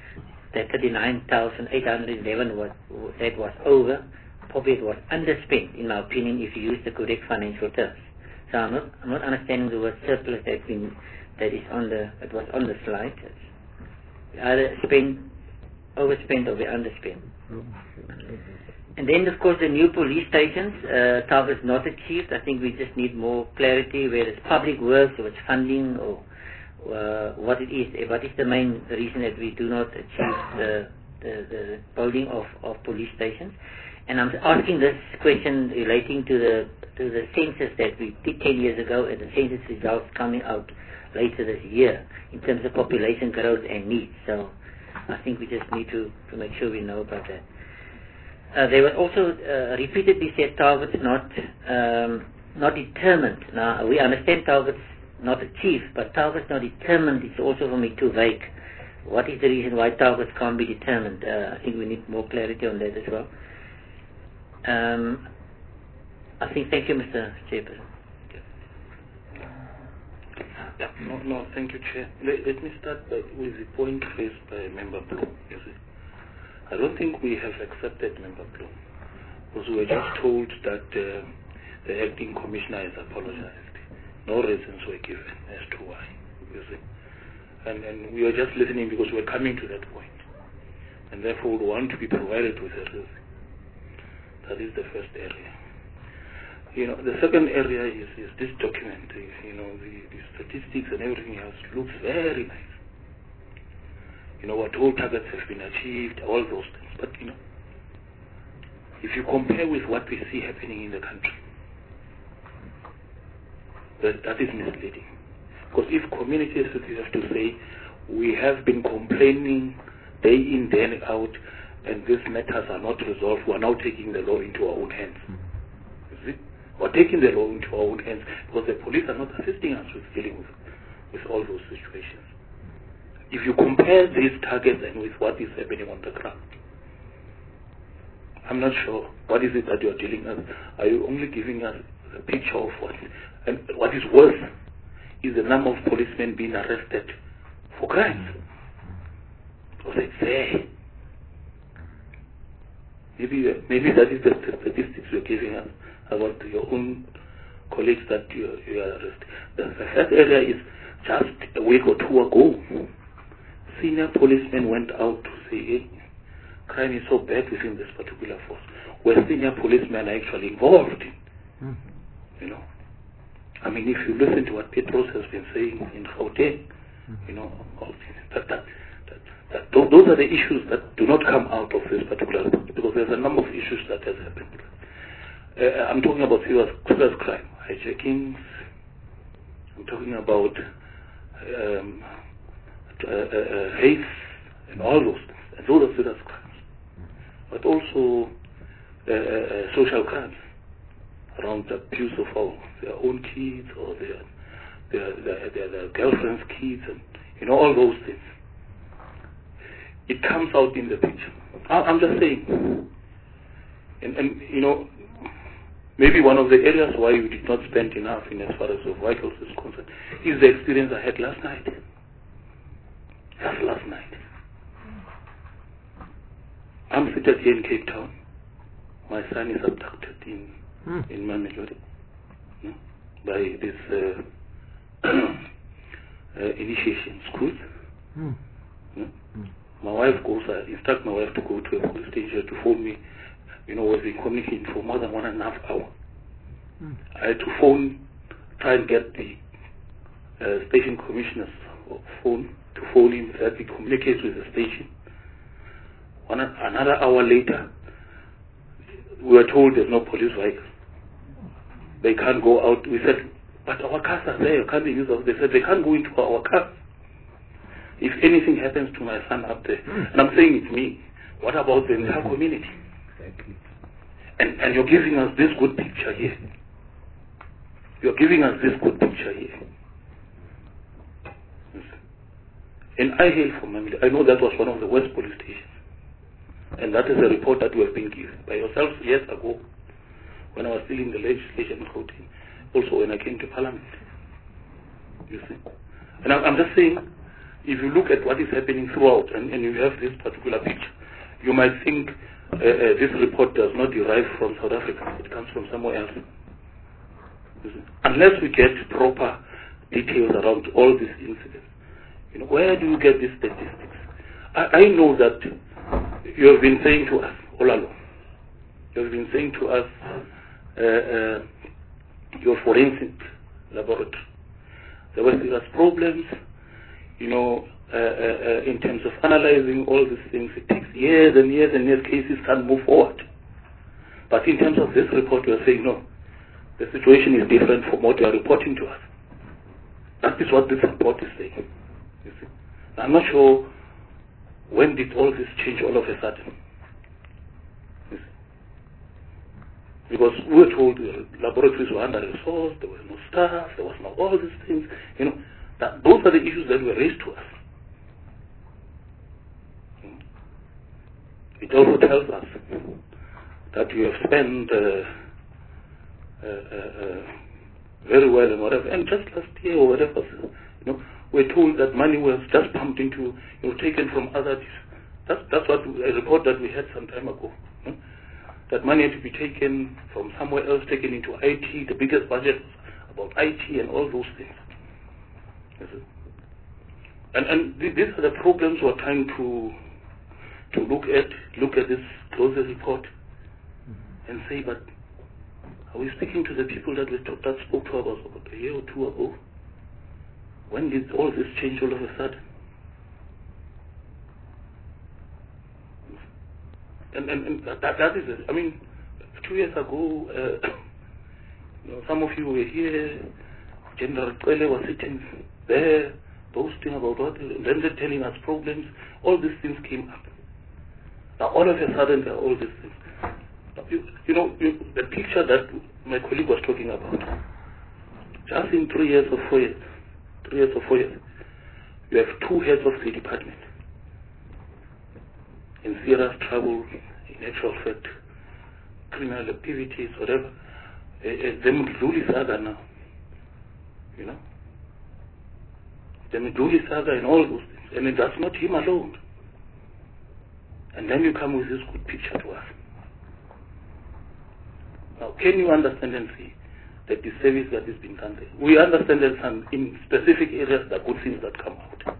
39,811 that was over. Probably it was underspent, in my opinion, if you use the correct financial terms. So I'm not understanding the word surplus that was on the slide. It's either overspent or we underspent. And then, of course, the new police stations, targets not achieved. I think we just need more clarity, whether it's public works or it's funding or what it is. What is the main reason that we do not achieve the building of police stations? And I'm asking this question relating to the census that we did 10 years ago and the census results coming out later this year in terms of population growth and needs. So I think we just need to make sure we know about that. They were also repeatedly said targets not determined. Now, we understand targets not achieved, but targets not determined is also for me too vague. What is the reason why targets can't be determined? I think we need more clarity on that as well. Thank you, Mr. Chairperson. No, thank you, Chair. Let me start with the point raised by Member Bloom. I don't think we have accepted Member Bloom, because we were just told that the acting commissioner has apologized. No reasons were given as to why, And we were just listening because we were coming to that point. And therefore we want to be provided with a reason. That is the first area. The second area is this document. The statistics and everything else looks very nice. What all targets have been achieved, all those things. But, if you compare with what we see happening in the country, that is misleading. Because if communities have to say, we have been complaining day in, day out, and these matters are not resolved, we are now taking the law into our own hands. You see? We're taking the law into our own hands because the police are not assisting us with dealing with all those situations. If you compare these targets and with what is happening on the ground, I'm not sure what is it that you're dealing with. Are you only giving us a picture of what is worse is the number of policemen being arrested for crimes? Because it's there. Maybe that is the statistics you're giving us about your own colleagues that you are arrested. The third area is just a week or two ago, senior policemen went out to say, hey, crime is so bad within this particular force, where senior policemen are actually involved in. If you listen to what Petros has been saying in Gauteng, those are the issues that do not come out of this particular report, because there's a number of issues that has happened. I'm talking about serious crime, hijackings, I'm talking about hate and all those things. And those are serious crimes. But also social crimes around the abuse of their own kids or their girlfriend's kids, and all those things. It comes out in the picture. I'm just saying. And maybe one of the areas why we did not spend enough in as far as the vitals is concerned is the experience I had last night. Just last night. I'm seated here in Cape Town. My son is abducted in Mamelodi by this initiation schools. My wife goes, I instruct my wife to go to a police station to phone me. We've been communicating for more than 1.5 hours. I had to try and get the station commissioner's phone to phone him, that he communicates with the station. Another hour later, we were told there's no police vehicle. They can't go out. We said, but our cars are there, can't they use us? They said they can't go into our cars. If anything happens to my son up there, and I'm saying it's me, what about the entire community? Exactly. And you're giving us this good picture here. You're giving us this good picture here. And I hail from Mamelodi. I know that was one of the worst police stations. And that is a report that we have been given by yourselves years ago when I was still in the legislation routine, also when I came to Parliament. You see? And I'm just saying, if you look at what is happening throughout and you have this particular picture, you might think this report does not derive from South Africa. It comes from somewhere else. Unless we get proper details around all these incidents. Where do you get these statistics? I know that you have been saying to us all along, you have been saying to us your forensic laboratory, there were serious problems, in terms of analyzing all these things. It takes years and years and years, cases can't move forward. But in terms of this report, you are saying, no, the situation is different from what you are reporting to us. That is what this report is saying. You see? I'm not sure when did all this change all of a sudden. You see? Because we were told the laboratories were under-resourced, there was no staff, there was no all these things. Those are the issues that were raised to us. It also tells us that you have spent very well and whatever. And just last year or whatever, we're told that money was just pumped into, taken from others. That's what a report that we had some time ago. That money had to be taken from somewhere else, taken into IT. The biggest budget was about IT and all those things. And these are the problems we're trying to look at this closer report and say, but are we speaking to the people that spoke to us about a year or two ago? When did all this change all of a sudden? And that is it. I mean, 2 years ago, some of you were here, General Kwele was sitting there, boasting about what, and then they're telling us problems. All these things came up. Now all of a sudden there are all these things. The picture that my colleague was talking about, just in 3 years or 4 years, you have 2 heads of the department in serious trouble, in actual fact, criminal activities, whatever. The Mdluli saga now, the Mdluli saga and all those things. And that's not him alone. And then you come with this good picture to us. Now, can you understand and see that the service that is being done there? We understand that some in specific areas there are good things that come out.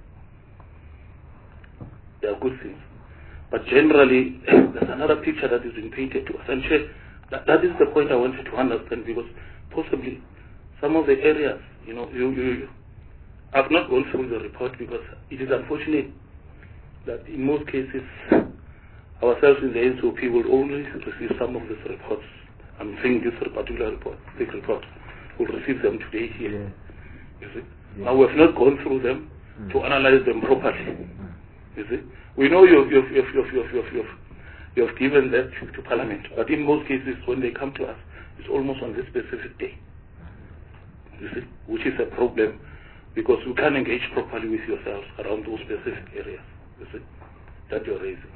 There are good things. But generally, there's another picture that is being painted to us. And that is the point I wanted to understand, because possibly some of the areas, I've not gone through the report because it is unfortunate that in most cases ourselves in the NCOP will only receive some of these reports. I'm saying this particular report, big report, we'll receive them today here. You see? Now we have not gone through them to analyze them properly. You see? We know you've given that to Parliament, but in most cases when they come to us, it's almost on this specific day. You see? Which is a problem because you can't engage properly with yourselves around those specific areas. You see? That you're raising.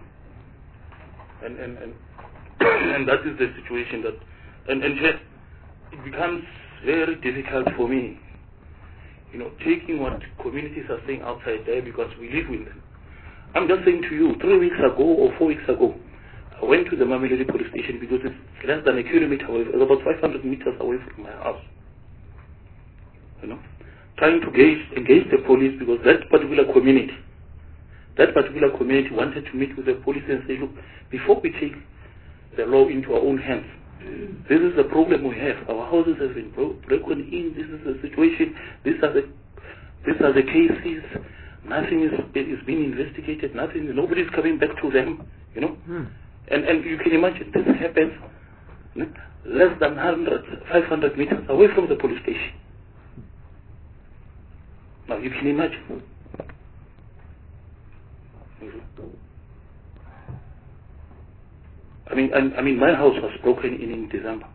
And that is the situation that and yet it becomes very difficult for me, taking what communities are saying outside there because we live with them. I'm just saying to you, 3 weeks ago or 4 weeks ago, I went to the Mamelodi police station because it's less than a kilometer away, it's about 500 meters away from my house. Trying to engage the police because that particular community wanted to meet with the police and say, look, before we take the law into our own hands, this is the problem we have. Our houses have been broken in. This is the situation. These are the cases. Nothing is being investigated. Nobody is coming back to them. And you can imagine this happens less than 500 meters away from the police station. Now you can imagine. I mean, my house was broken in December,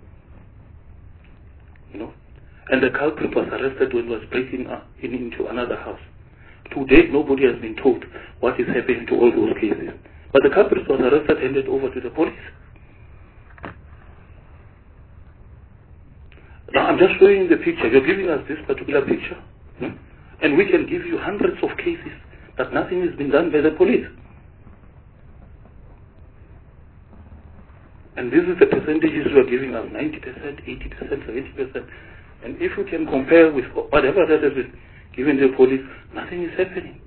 and the culprit was arrested when he was breaking into another house. To date, nobody has been told what is happening to all those cases. But the culprit was arrested and handed over to the police. Now, I'm just showing you the picture. You're giving us this particular picture, and we can give you hundreds of cases that nothing has been done by the police. And this is the percentages you are giving us, 90%, 80%, 70%. And if you can compare with whatever that has been given the police, nothing is happening.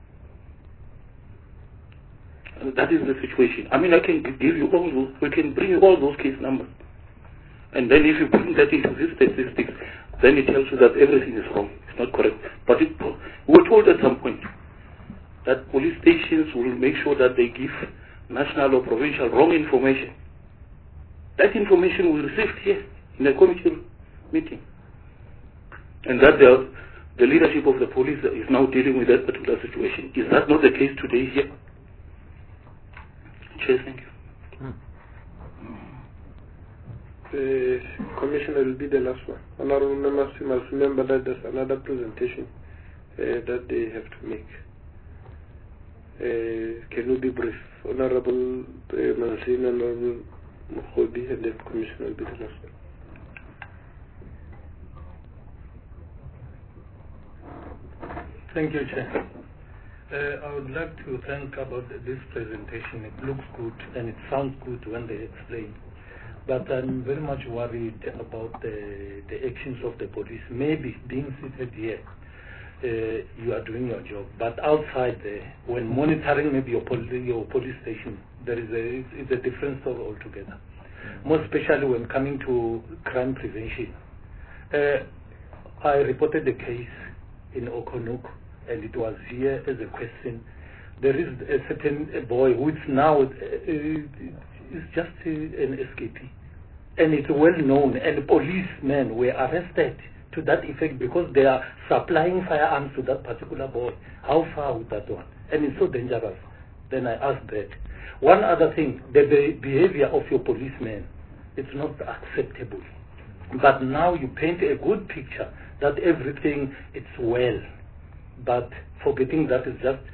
And that is the situation. I mean, I can give you all those, we can bring you all those case numbers. And then if you bring that into these statistics, then it tells you that everything is wrong. It's not correct. But we were told at some point that police stations will make sure that they give national or provincial wrong information. That information we received here in a committee meeting. And that the leadership of the police is now dealing with that particular situation. Is that not the case today here? Chair, thank you. The Commissioner will be the last one. Honorable members, you must remember that there's another presentation that they have to make. Can you be brief? Honorable Manzini, Honorable Mokhobi, and the Commissioner will be the last one. Thank you, Chair. I would like to thank about this presentation. It looks good and it sounds good when they explain. But I'm very much worried about the actions of the police. Maybe being seated here, you are doing your job. But outside there, when monitoring maybe your police station, it's a different story altogether. More especially when coming to crime prevention. I reported the case in Okonuk, and it was here as a question. There is a certain boy who is now is just an escapee, and it's well known, and policemen were arrested to that effect because they are supplying firearms to that particular boy. How far with that one? And it's so dangerous. Then I asked that. One other thing, the behavior of your policemen, it's not acceptable. But now you paint a good picture that everything is well, but forgetting that is just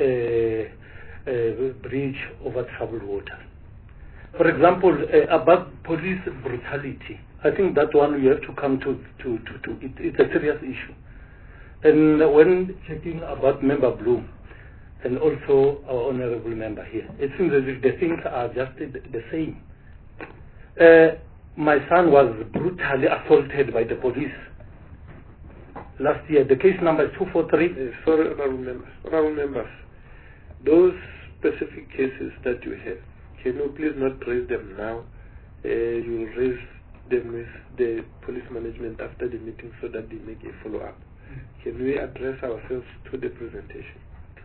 a bridge over troubled water. For example, about police brutality, I think that one we have to come to it. It's a serious issue. And when checking about Member Bloom, and also our honorable member here, it seems as if the things are just the same. My son was brutally assaulted by the police last year. The case number is 243. Sorry, honorable members. Those specific cases that you have, can you please not raise them now? You will raise them with the police management after the meeting so that they make a follow-up. Can we address ourselves to the presentation?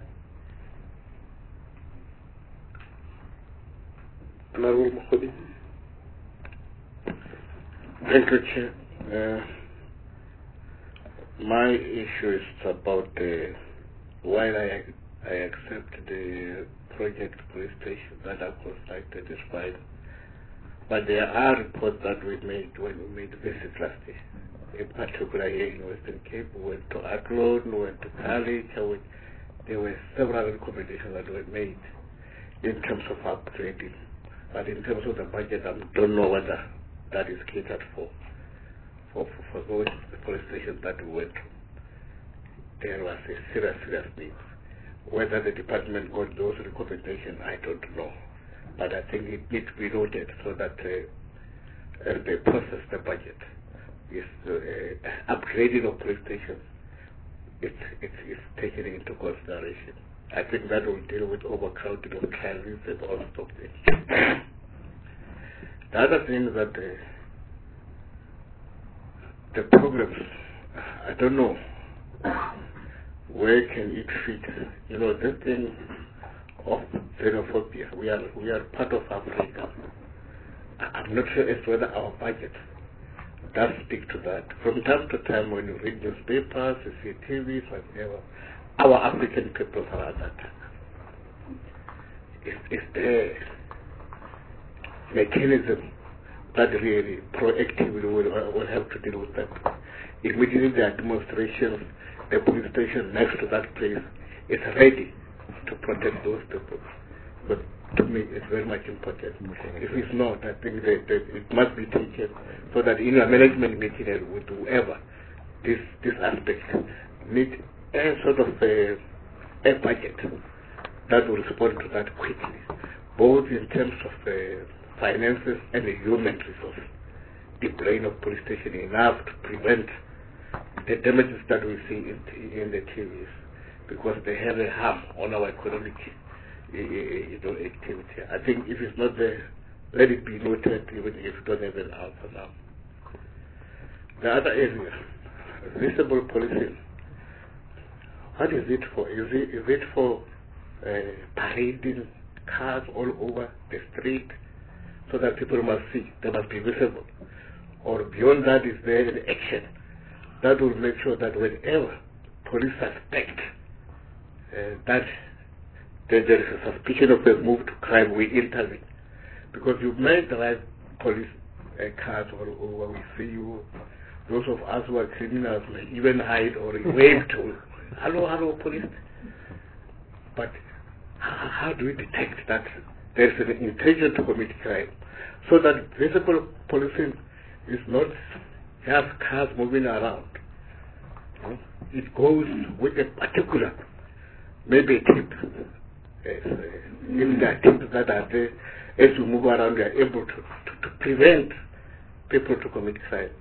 Honorable Mokhobi. Thank you, Chair. My issue is about while I accept the project police station that are constructed is fine, but there are reports that we made when we made visits last year. In particular here in Western Cape, we went to Athlone, we went to College, there were several recommendations that were made in terms of upgrading. But in terms of the budget, I don't know whether that is catered for those police stations that we went to. There was a serious need. Whether the department got those recommendations, I don't know. But I think it needs to be noted so that they process the budget. Is upgrading of police stations, it's taken into consideration. I think that will deal with overcrowding of crimes and all sorts of things. The other thing is that the programs, I don't know where can it fit. You know, this thing of xenophobia, we are part of Africa. I'm not sure as to whether our budget does speak to that. From time to time when you read newspapers, you see TVs, whatever, our African people are at that. Is the mechanism that really proactively will have to deal with that. Immediately there are demonstrations, the police station next to that place is ready to protect those people. But to me, it's very much important. If it's not, I think that it must be taken so that in a management meeting with whoever, this aspect need a sort of a budget that will respond to that quickly, both in terms of finances and the human resources. The brain of police station enough to prevent the damages that we see in the TVs, because they have a harm on our economic activity. I think if it's not there, let it be noted, even if you don't have an answer now. The other area, visible policing. What is it for? Is it for parading cars all over the street so that people must see, they must be visible? Or beyond that, is there an action that will make sure that whenever police suspect that there is a suspicion of a move to crime, we intervene? Because you may drive police cars all over, we see you. Those of us who are criminals may even hide or wave to, hello, police. But how do we detect that there is an intention to commit crime? So that visible policing is not just cars moving around. It goes with a particular, maybe a tip. If there are tips that are there, as you move around, you are able to prevent people to commit crime.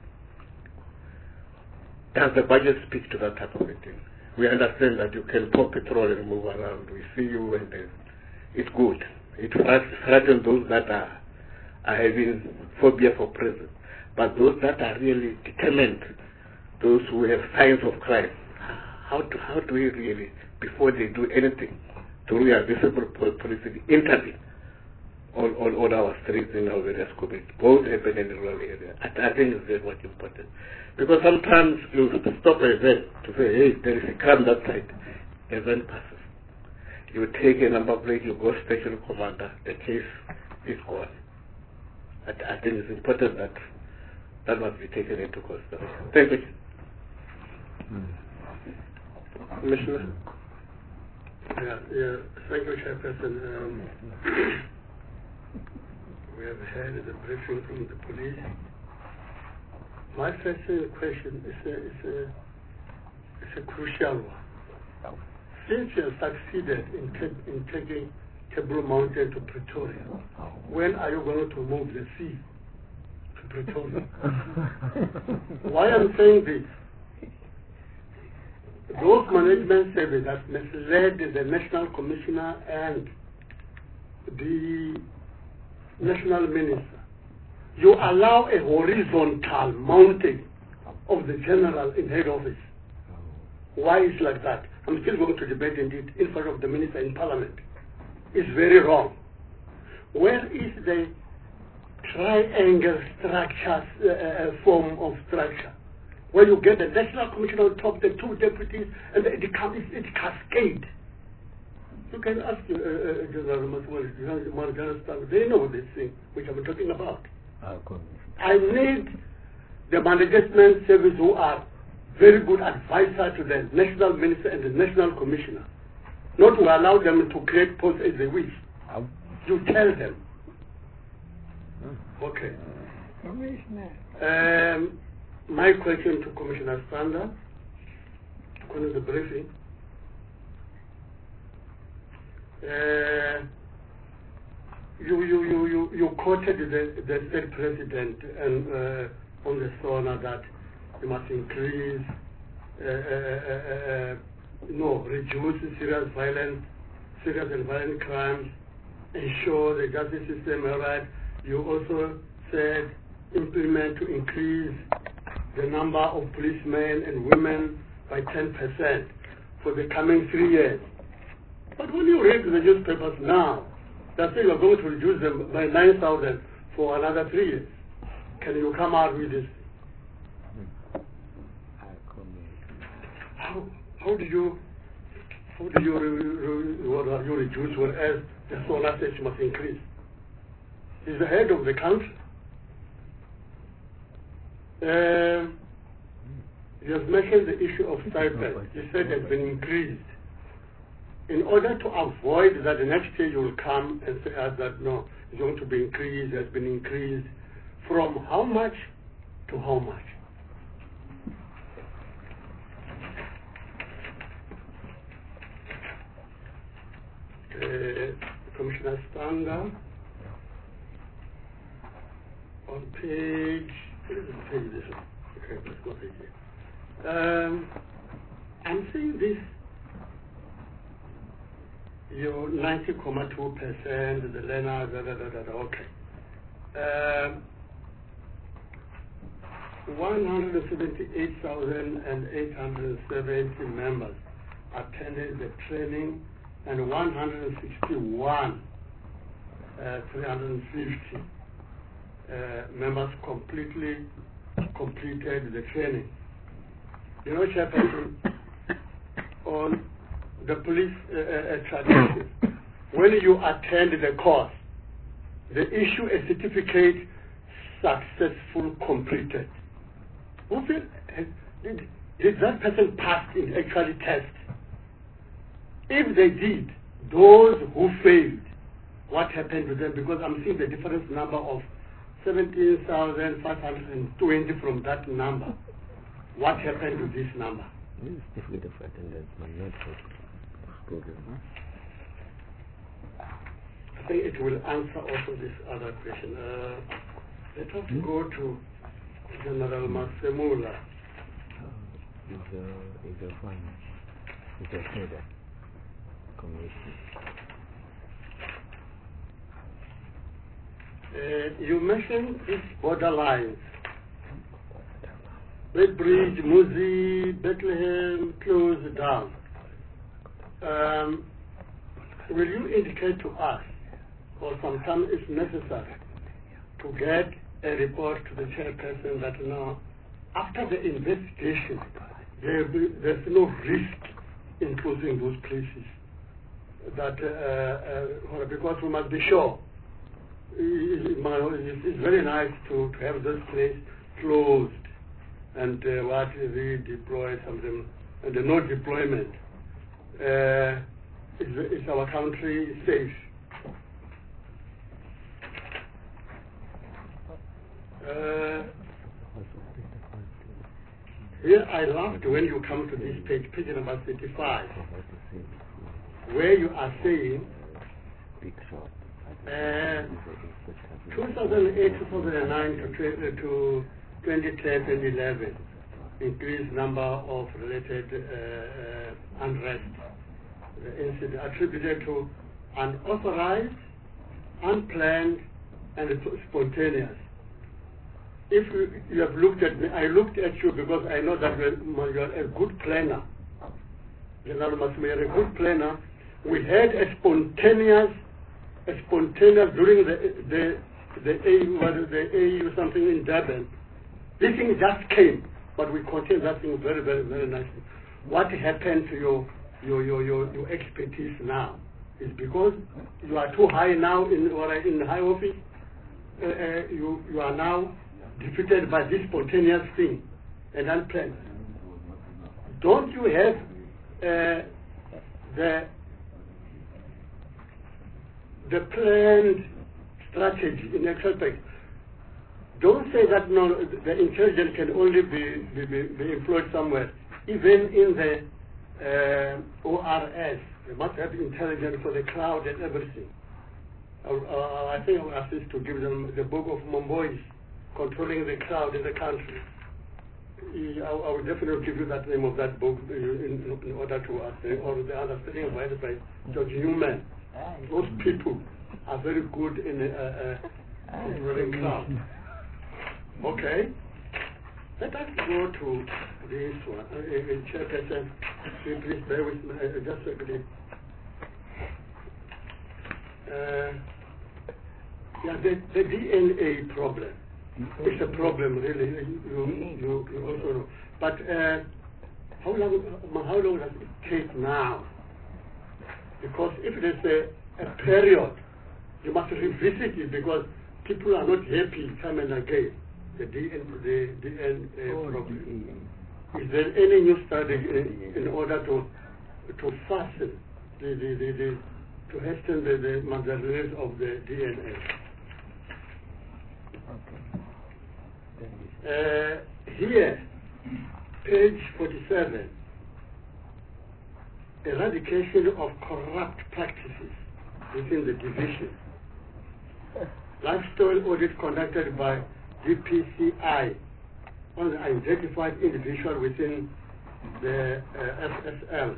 Does the budget speak to that type of a thing? We understand that you can pour petrol and move around. We see you and it's good. It frightens those that are having phobia for prison. But those that are really determined, those who have signs of crime, how do we really, before they do anything, do we have visible policing intervene on our streets in our various communities, both urban and rural areas? I think it's very much important. Because sometimes you stop a van to say, hey, there is a crime that side. A van passes. You take a number plate, you go station commander, the case is gone. I think it's important that must be taken into consideration. Thank you. Commissioner? Yeah, thank you, Chairperson. We have had the briefing from the police. My first question is a crucial one. Since you have succeeded in taking Table Mountain to Pretoria, when are you going to move the sea to Pretoria? Why I'm saying this? Those management surveys that misled the National Commissioner and the National Minister, you allow a horizontal mounting of the general in head office. Why is like that? I'm still going to debate indeed in front of the Minister in Parliament. It's very wrong. Where is the triangle structure, form of structure? where you get the national commissioner on top, the two deputies, and it cascade. You can ask General Maswali, they know this thing which I'm talking about. I need the management service who are very good advisor to the national minister and the national commissioner, not to allow them to create posts as they wish. You tell them. Okay. My question to Commissioner Stander, according to the briefing, you quoted the state president and on the SONA that you must increase, reduce serious and violent crimes, ensure the justice system is right. You also said implement to increase the number of policemen and women by 10% for the coming 3 years. But when you read the newspapers now, they say you're going to reduce them by 9,000 for another 3 years. Can you come out with this? How do you reduce whereas the solar says you must increase? He's the head of the country. You have mentioned the issue of stipend. You said it has been increased. In order to avoid that the next year you will come and say that no, it's going to be increased, it has been increased, from how much to how much? Commissioner Stander, on page, okay, let's go here. I'm seeing this, your 90.2%, the learner, okay. 178,870 members attended the training, and 161, 350 members completed the training. You know, Chairperson, on the police tradition, when you attend the course, they issue a certificate successful completed. Did that person pass in actually test? If they did, those who failed, what happened to them? Because I'm seeing the different number of 17,520 from that number. What happened to this number? This is certificate of attendance, but not for program. I think it will answer also this other question. Let us go to General Masemula. Is a fund. It's a header. Commission. You mentioned these borderlines. Redbridge, Muzi, Bethlehem closed down. Will you indicate to us, or sometime if necessary, to get a report to the chairperson that now, after the investigation, there's no risk in closing those places? That because we must be sure. It's very nice to have this place closed and redeploy something, and the no deployment. Is our country safe? Here I laughed when you come to this page number 35, where you are saying 2008, 2009 to 2010 and 11, increased number of related unrest incidents attributed to unauthorized, unplanned, and spontaneous. If you have looked at me, I looked at you because I know that you are a good planner. General Masumir, a good planner. We had a spontaneous during the AU something in Durban. This thing just came. but we contain that thing very, very, very nicely. What happened to your expertise now? Is because you are too high now in high office. You are now defeated by this spontaneous thing and unplanned. Don't you have the planned strategy in Excel page? Don't say that no, the intelligence can only be employed somewhere. Even in the ORS, they must have intelligence for the cloud and everything. I think I will ask this to give them the book of Mombois, Controlling the Cloud in the Country. I will definitely give you that name of that book in order to ask, or the understanding of it by George Newman. Those people are very good in controlling cloud. Okay? Let us go to this one. Chairperson, please bear with me just a second. Yeah, the DNA problem. It's a problem, really. You also know. But how long does it take now? Because if there's a period, you must revisit it because people are not happy time and again. The DNA problem. Is there any new study in order to fasten to hasten the materials of the DNA? Here, page 47, eradication of corrupt practices within the division. Lifestyle audit conducted by DPCI on the identified individual within the FSL.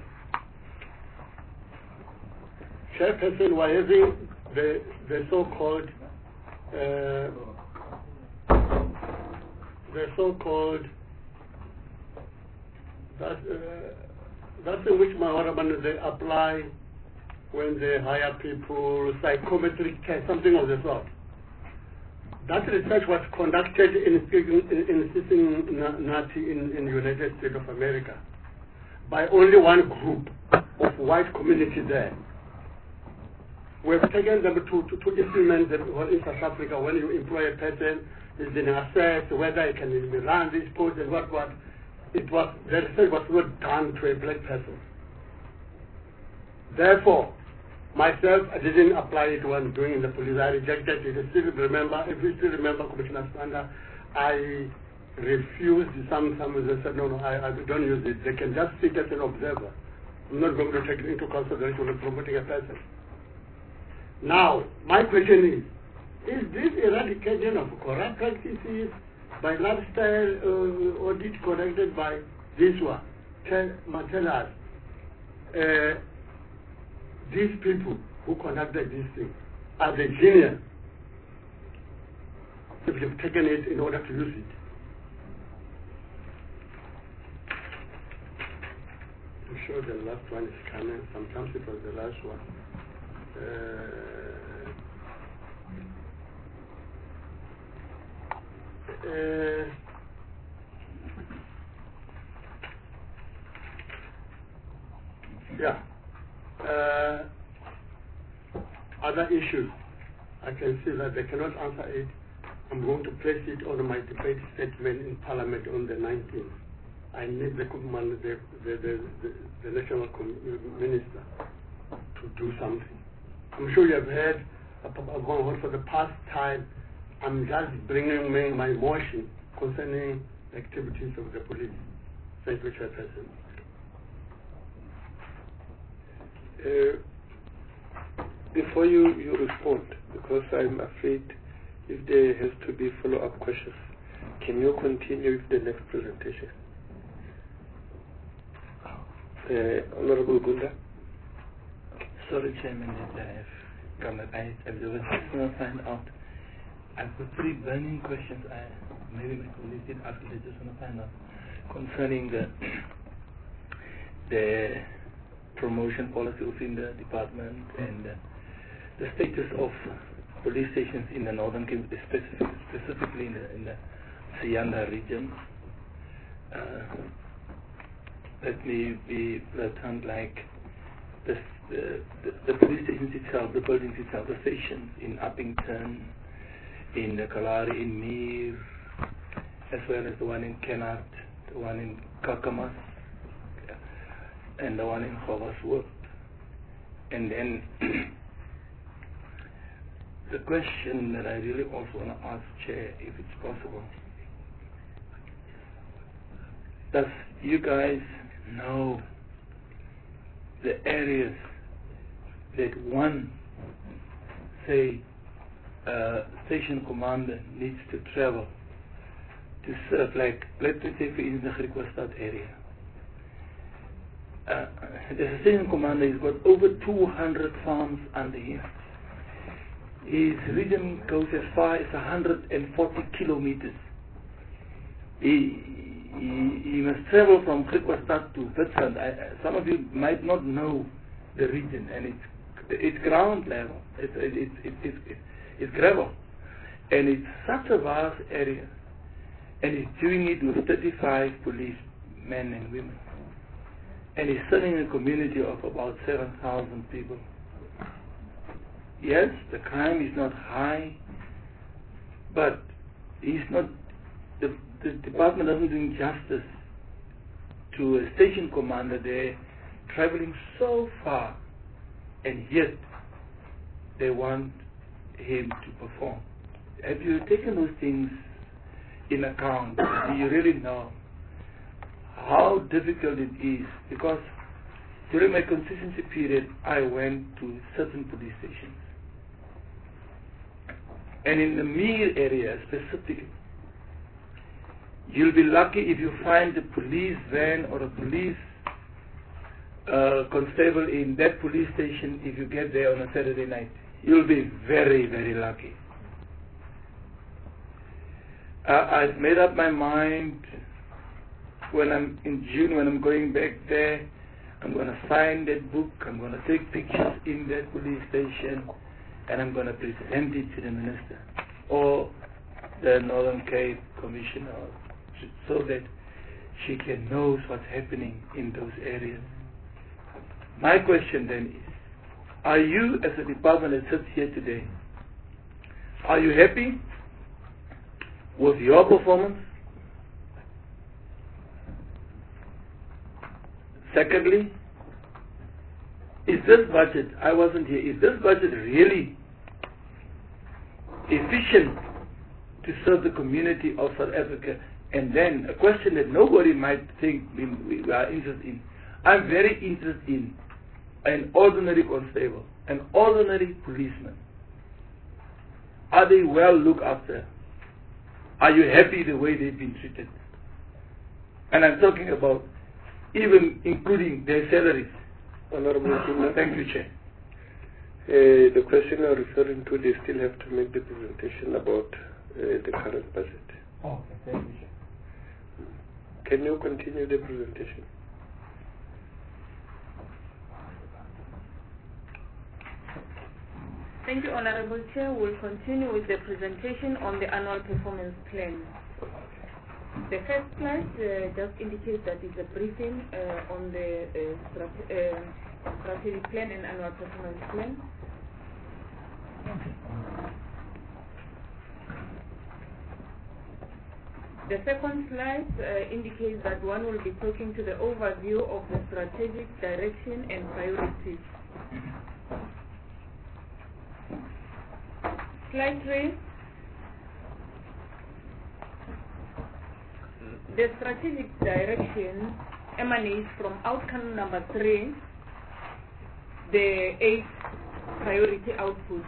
Chairperson were having the so-called that's in which they apply when they hire people, psychometric test, something of the sort. That research was conducted in Cincinnati in the United States of America by only one group of white community there. We've taken them to implement them in South Africa. When you employ a person, it's been assessed whether he can run this post and what. The research was not done to a black person. Therefore, myself, I didn't apply it when doing the police. I rejected it. If you still remember Commissioner Stander, I refused some they said, no, I don't use it. They can just sit as an observer. I'm not going to take it into consideration when promoting a person. Now, my question is this eradication of corrupt practices by lifestyle audit conducted by this one? Tell us, these people who conducted this thing, are they genius if they've taken it in order to use it? I'm sure the last one is coming. Sometimes it was the last one. Other issues, I can see that they cannot answer it. I'm going to place it on my debate statement in Parliament on the 19th. I need the National Minister to do something. I'm sure you have heard for the past time. I'm just bringing my motion concerning activities of the police. Thank you, Chairperson. Before you respond, because I'm afraid if there has to be follow-up questions, can you continue with the next presentation? Honorable Gunda. Sorry, Chairman, that I have come up. I was just going to find out. I've got 3 burning questions. Maybe my colleagues did ask it. I just want to find out concerning the promotion policy within the department and the status of police stations in the Northern Cape, specifically in the Sianda region. let me be blatant, like the police stations itself, the buildings itself, the stations in Uppington, in Kalari, in Meer, as well as the one in Kennard, the one in Kakamas, and the one in Hobosworth. And then the question that I really also want to ask, Chair, if it's possible, does you guys know the areas that one, say, station commander needs to travel to serve, like, let's say for instance, the Griquastad area. The station commander has got over 200 farms under him. His region goes as far as 140 kilometers. He must travel from Griquastad to Witstrand. Some of you might not know the region, and it's ground level. It's gravel, and it's such a vast area, and he's doing it with 35 policemen and women, and he's serving a community of about 7,000 people. Yes, the crime is not high, but he's not. The department doesn't do justice to a station commander there traveling so far, and yet they want him to perform. Have you taken those things in account? Do you really know how difficult it is? Because during my consistency period, I went to certain police stations, and in the Meer area specifically, you'll be lucky if you find a police van or a police constable in that police station if you get there on a Saturday night. You'll be very, very lucky. I've made up my mind when I'm in June, when I'm going back there, I'm going to sign that book, I'm going to take pictures in that police station, and I'm going to present it to the minister or the Northern Cape Commissioner, so that she can know what's happening in those areas. My question then is, are you as a department that sits here today, are you happy with your performance? Secondly, is this budget, I wasn't here, is this budget really efficient to serve the community of South Africa? And then a question that nobody might think we are interested in. I'm very interested in an ordinary constable, an ordinary policeman. Are they well looked after? Are you happy the way they've been treated? And I'm talking about even including their salaries. Honorable Thank you, Chair. The question you're referring to, they still have to make the presentation about the current budget. Okay, thank you, Chair. Can you continue the presentation? Thank you, Honorable Chair. We'll continue with the presentation on the annual performance plan. The first slide just indicates that it's a briefing on the strategic plan and annual performance plan. The second slide indicates that one will be talking to the overview of the strategic direction and priorities. Slide 3. The strategic direction emanates from outcome number 3, the 8 priority outputs.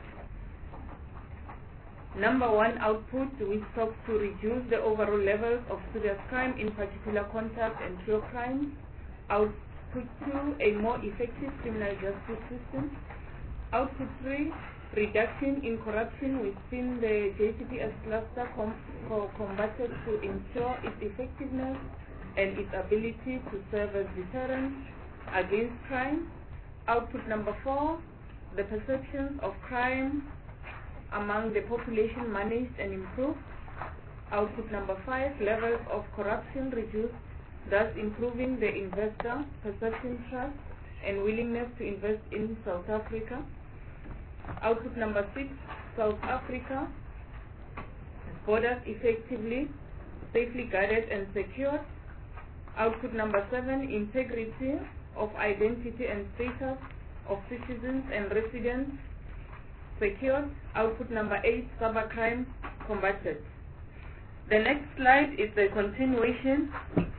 Number 1 output, which talks to reduce the overall levels of serious crime, in particular contact and trio crimes. Output 2, a more effective criminal justice system. Output 3, reduction in corruption within the JCPS cluster combated to ensure its effectiveness and its ability to serve as deterrent against crime. Output number 4, the perceptions of crime among the population managed and improved. Output number 5, levels of corruption reduced, thus improving the investor perception, trust, and willingness to invest in South Africa. Output number 6, South Africa borders effectively, safely guarded and secured. Output number 7, integrity of identity and status of citizens and residents secured. Output number 8, cybercrime combated. The next slide is the continuation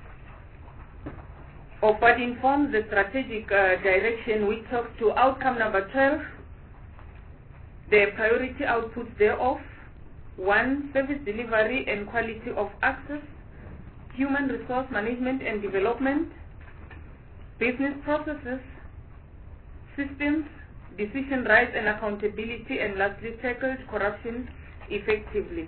of what informs the strategic direction, which talks to outcome number 12, the priority outputs thereof. 1, service delivery and quality of access, human resource management and development, business processes, systems, decision rights and accountability, and lastly, tackled corruption effectively.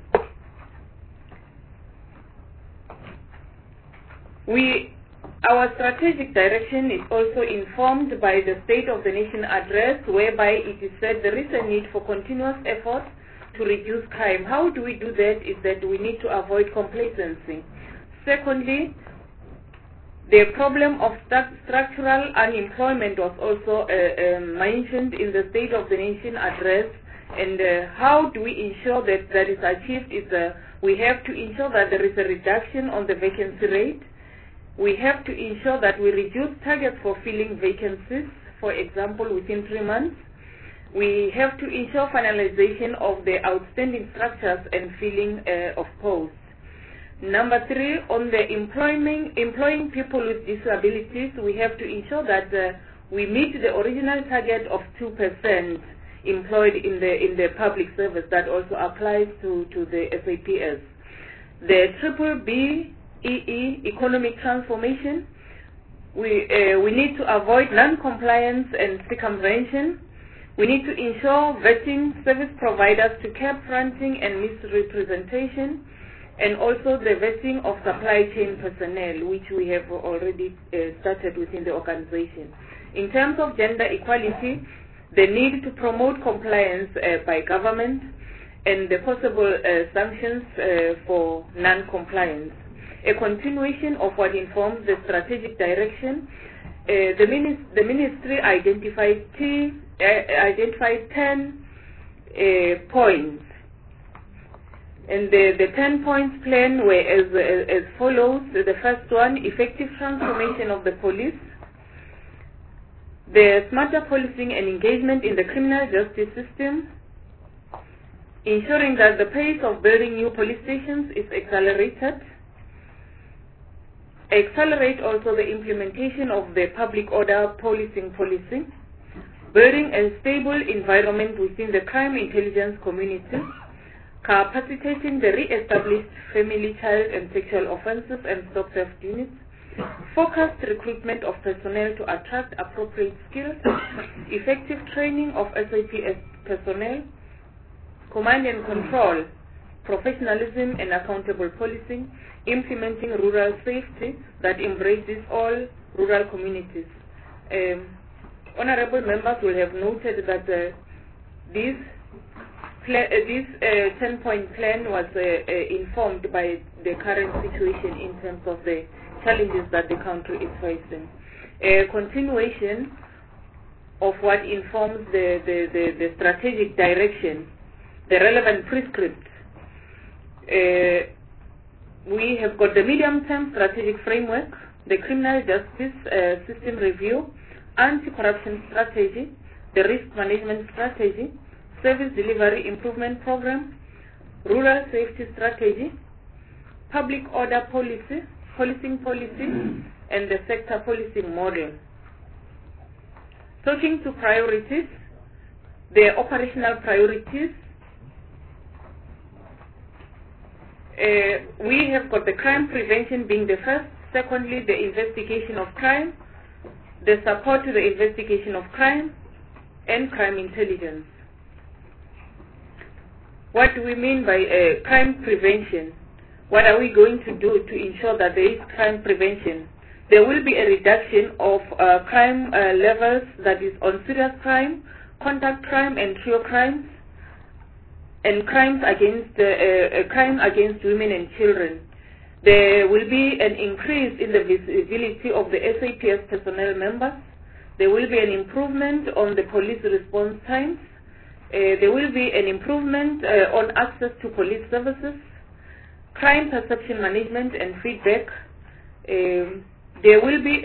Our strategic direction is also informed by the State of the Nation address, whereby it is said there is a need for continuous effort to reduce crime. How do we do that? Is that we need to avoid complacency. Secondly, the problem of structural unemployment was also mentioned in the State of the Nation address, and how do we ensure that that is achieved is we have to ensure that there is a reduction on the vacancy rate. We have to ensure that we reduce targets for filling vacancies, for example, within 3 months. We have to ensure finalization of the outstanding structures and filling of posts. Number 3, on the employing people with disabilities, we have to ensure that we meet the original target of 2% employed in the public service. That also applies to the SAPS. The BBEE economic transformation, we need to avoid non-compliance and circumvention. We need to ensure vetting service providers to cap fronting and misrepresentation, and also the vetting of supply chain personnel, which we have already started within the organization. In terms of gender equality, the need to promote compliance by government and the possible sanctions for non-compliance. A continuation of what informs the strategic direction, the ministry identified 10 points, and the 10 points plan were as follows. The first one, effective transformation of the police, the smarter policing and engagement in the criminal justice system, ensuring that the pace of building new police stations is accelerated, accelerate also the implementation of the public order policing policy, building a stable environment within the crime intelligence community, capacitating the re-established family, child and sexual offences and stop theft units, focused recruitment of personnel to attract appropriate skills, effective training of SAPS personnel, command and control, professionalism and accountable policing, implementing rural safety that embraces all rural communities. Honorable members will have noted that this 10-point plan was informed by the current situation in terms of the challenges that the country is facing. A continuation of what informs the strategic direction, the relevant prescripts. We have got the medium-term strategic framework, the criminal justice system review, anti-corruption strategy, the risk management strategy, service delivery improvement program, rural safety strategy, public order policy, policing policy, and the sector policing model. Talking to priorities, the operational priorities, we have got the crime prevention being the first, secondly the investigation of crime, the support to the investigation of crime, and crime intelligence. What do we mean by crime prevention? What are we going to do to ensure that there is crime prevention? There will be a reduction of crime levels, that is on serious crime, contact crime and trio crimes, and crime against women and children. There will be an increase in the visibility of the SAPS personnel members. There will be an improvement on the police response times. There will be an improvement on access to police services, crime perception management and feedback. There will be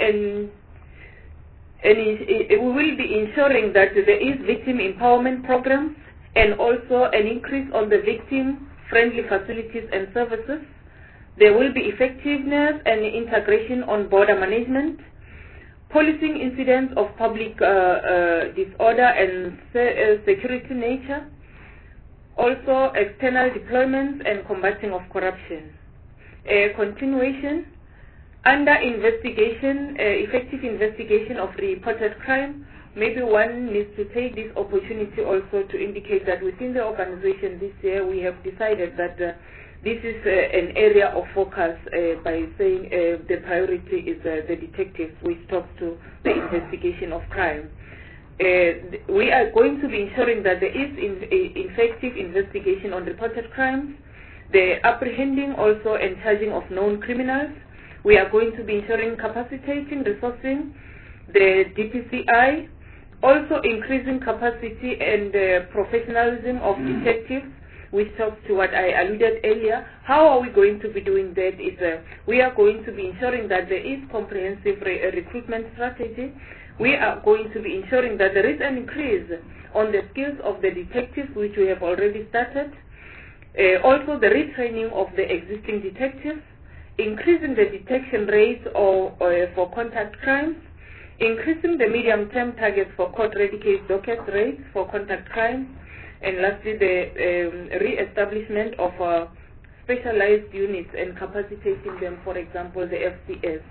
we will be ensuring that there is victim empowerment programs and also an increase on the victim-friendly facilities and services. There will be effectiveness and integration on border management, policing incidents of public disorder and security nature, also external deployments and combating of corruption. Continuation, under investigation, effective investigation of reported crime. Maybe one needs to take this opportunity also to indicate that within the organization this year we have decided that this is an area of focus by saying the priority is the detectives, which talks to the investigation of crime. We are going to be ensuring that there is effective investigation on reported crimes, the apprehending also and charging of known criminals. We are going to be ensuring capacitating, resourcing the DPCI, also increasing capacity and professionalism of detectives, which talks to what I alluded earlier. How are we going to be doing that? We are going to be ensuring that there is comprehensive recruitment strategy. We are going to be ensuring that there is an increase on the skills of the detectives, which we have already started. Also the retraining of the existing detectives, increasing the detection rates for contact crimes, increasing the medium-term targets for court-ready case docket rates for contact crimes, and lastly, the re-establishment of specialized units and capacitating them, for example, the FCS.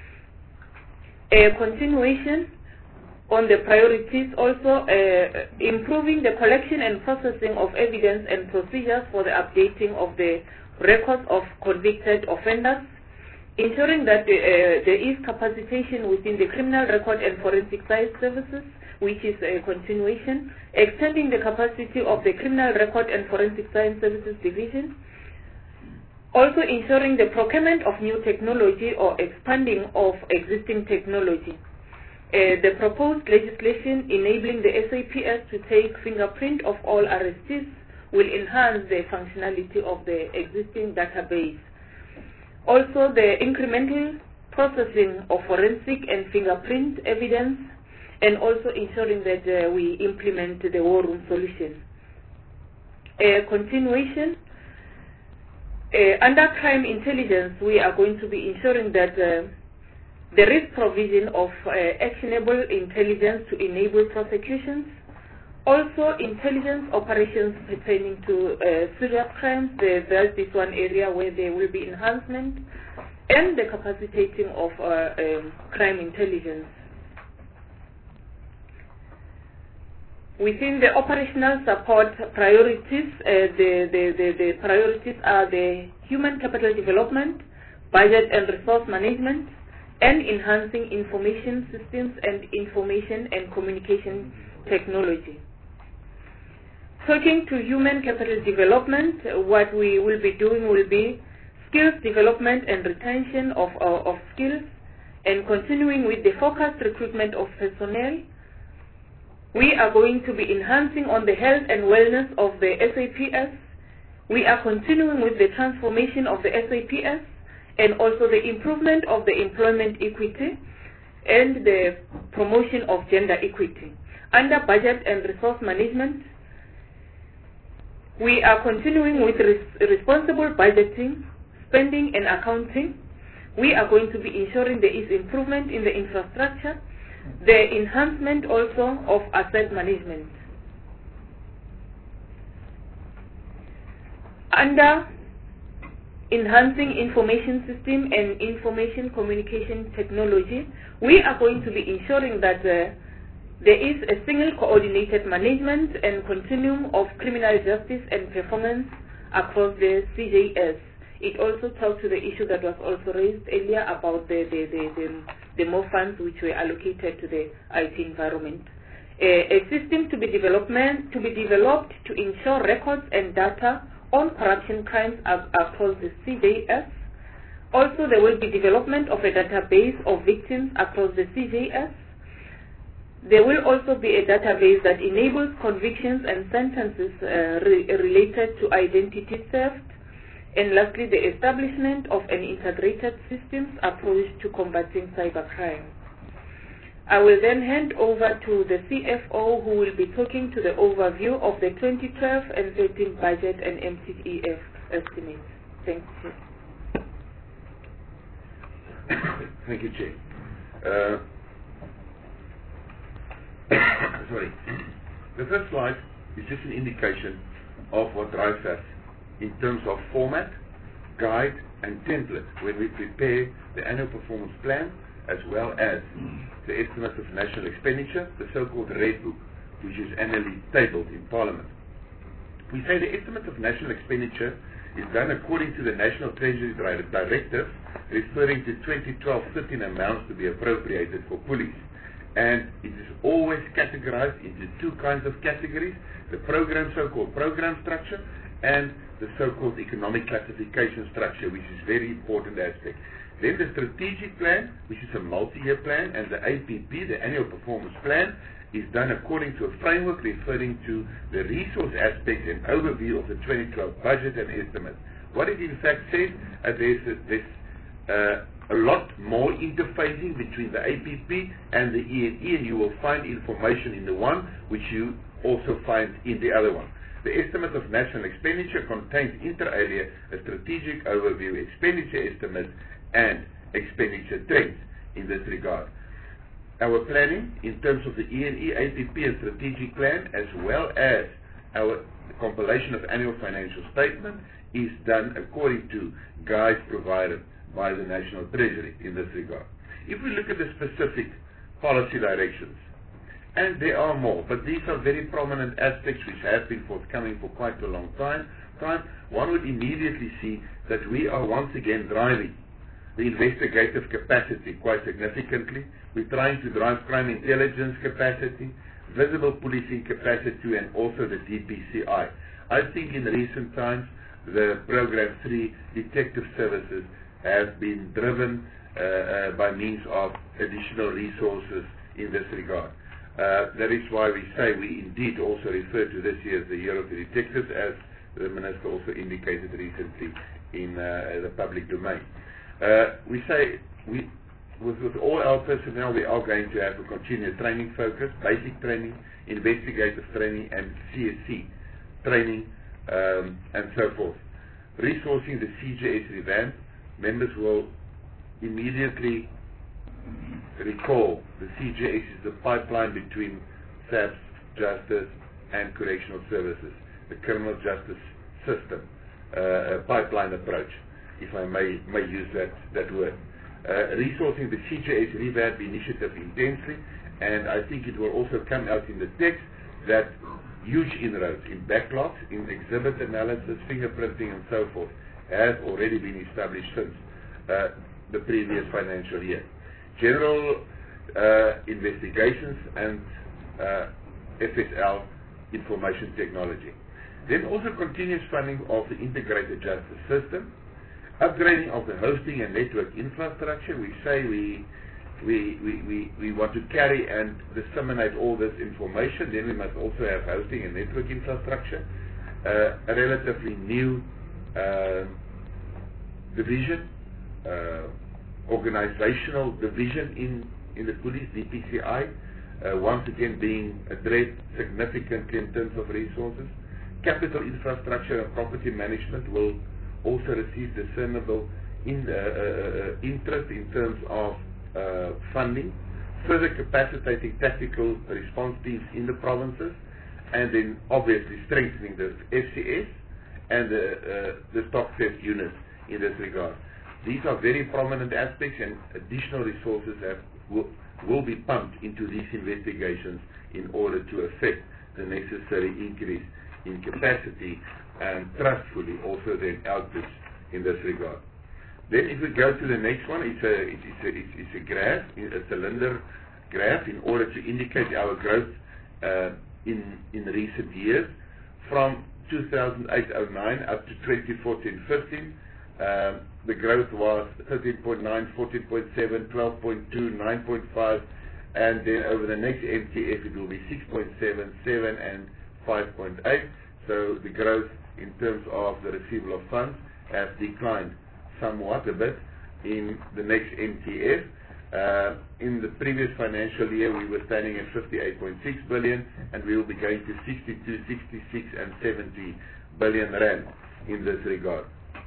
A continuation on the priorities, also improving the collection and processing of evidence and procedures for the updating of the records of convicted offenders, ensuring that there is capacitation within the criminal record and forensic science services, which is a continuation, extending the capacity of the criminal record and forensic science services division, also ensuring the procurement of new technology or expanding of existing technology. The proposed legislation enabling the SAPS to take fingerprint of all arrestees will enhance the functionality of the existing database. Also, the incremental processing of forensic and fingerprint evidence, and also ensuring that we implement the war room solution. Continuation. Under crime intelligence, we are going to be ensuring that there is provision of actionable intelligence to enable prosecutions. Also, intelligence operations pertaining to serious crimes, there's this one area where there will be enhancement, and the capacitating of crime intelligence. Within the operational support priorities, the priorities are the human capital development, budget and resource management, and enhancing information systems and information and communication technology. Talking to human capital development, what we will be doing will be skills development and retention of skills, and continuing with the focused recruitment of personnel. We are going to be enhancing on the health and wellness of the SAPS. We are continuing with the transformation of the SAPS and also the improvement of the employment equity and the promotion of gender equity. Under budget and resource management, we are continuing with responsible budgeting, spending and accounting. We are going to be ensuring there is improvement in the infrastructure, the enhancement also of asset management. Under enhancing information system and information communication technology, we are going to be ensuring that there is a single coordinated management and continuum of criminal justice and performance across the CJS. It also talks to the issue that was also raised earlier about the more funds which were allocated to the IT environment. A system to be developed to ensure records and data on corruption crimes across the CJS. Also, there will be development of a database of victims across the CJS. There will also be a database that enables convictions and sentences related to identity theft. And lastly, the establishment of an integrated systems approach to combating cybercrime. I will then hand over to the CFO, who will be talking to the overview of the 2012 and 13 budget and MTEF estimates. Thank you. Thank you, Chair. Sorry. The first slide is just an indication of what drives us in terms of format, guide, and template when we prepare the annual performance plan, as well as the estimates of national expenditure, the so-called Red Book, which is annually tabled in Parliament. We say the estimate of national expenditure is done according to the National Treasury Directive, referring to 2012-13 amounts to be appropriated for police. And it is always categorized into two kinds of categories: the program, so-called program structure, and the so-called economic classification structure, which is very important aspect. Then the strategic plan, which is a multi-year plan, and the APP, the annual performance plan, is done according to a framework referring to the resource aspects and overview of the 2012 budget and estimate. What it in fact says, there's a lot more interfacing between the APP and the E&E, and you will find information in the one which you also find in the other one. The estimate of national expenditure contains inter alia a strategic overview, expenditure estimates, and expenditure trends in this regard. Our planning in terms of the E&E, APP, and strategic plan, as well as our compilation of annual financial statement, is done according to guides provided by the National Treasury in this regard. If we look at the specific policy directions, and there are more, but these are very prominent aspects which have been forthcoming for quite a long time, one would immediately see that we are once again driving the investigative capacity quite significantly. We're trying to drive crime intelligence capacity, visible policing capacity, and also the DPCI. I think in recent times the Program 3 detective services have been driven by means of additional resources in this regard. That is why we say we indeed also refer to this year as the Year of the Detectives, as the Minister also indicated recently in the public domain. We say with all our personnel, we are going to have a continued training focus, basic training, investigative training, and CSC training, and so forth. Resourcing the CJS revamp, members will immediately recall the CJS is the pipeline between SAPS, justice, and correctional services, the criminal justice system, pipeline approach, if I may use that word. Resourcing the CJS revamp initiative intensely, and I think it will also come out in the text that huge inroads in backlogs, in exhibit analysis, fingerprinting, and so forth have already been established since the previous financial year. General investigations and FSL information technology. Then also continuous funding of the integrated justice system, upgrading of the hosting and network infrastructure. We say we want to carry and disseminate all this information. Then we must also have hosting and network infrastructure. A relatively new division, organizational division in the police, DPCI, once again being addressed significantly in terms of resources. Capital infrastructure and property management will also receive discernible interest in terms of funding, further capacitating tactical response teams in the provinces, and then obviously strengthening the FCS and the stock theft units in this regard. These are very prominent aspects, and additional resources will be pumped into these investigations in order to effect the necessary increase in capacity and trustfully also then outputs in this regard. Then if we go to the next one, it's a graph, a cylinder graph, in order to indicate our growth in recent years. From 2008-09 up to 2014-15, the growth was 13.9, 14.7, 12.2, 9.5, and then over the next MTF it will be 6.7, 7, and 5.8. So the growth in terms of the receivable of funds has declined somewhat a bit in the next MTF. In the previous financial year we were standing at 58.6 billion, and we will be going to 62, 66 and 70 billion rand in this regard.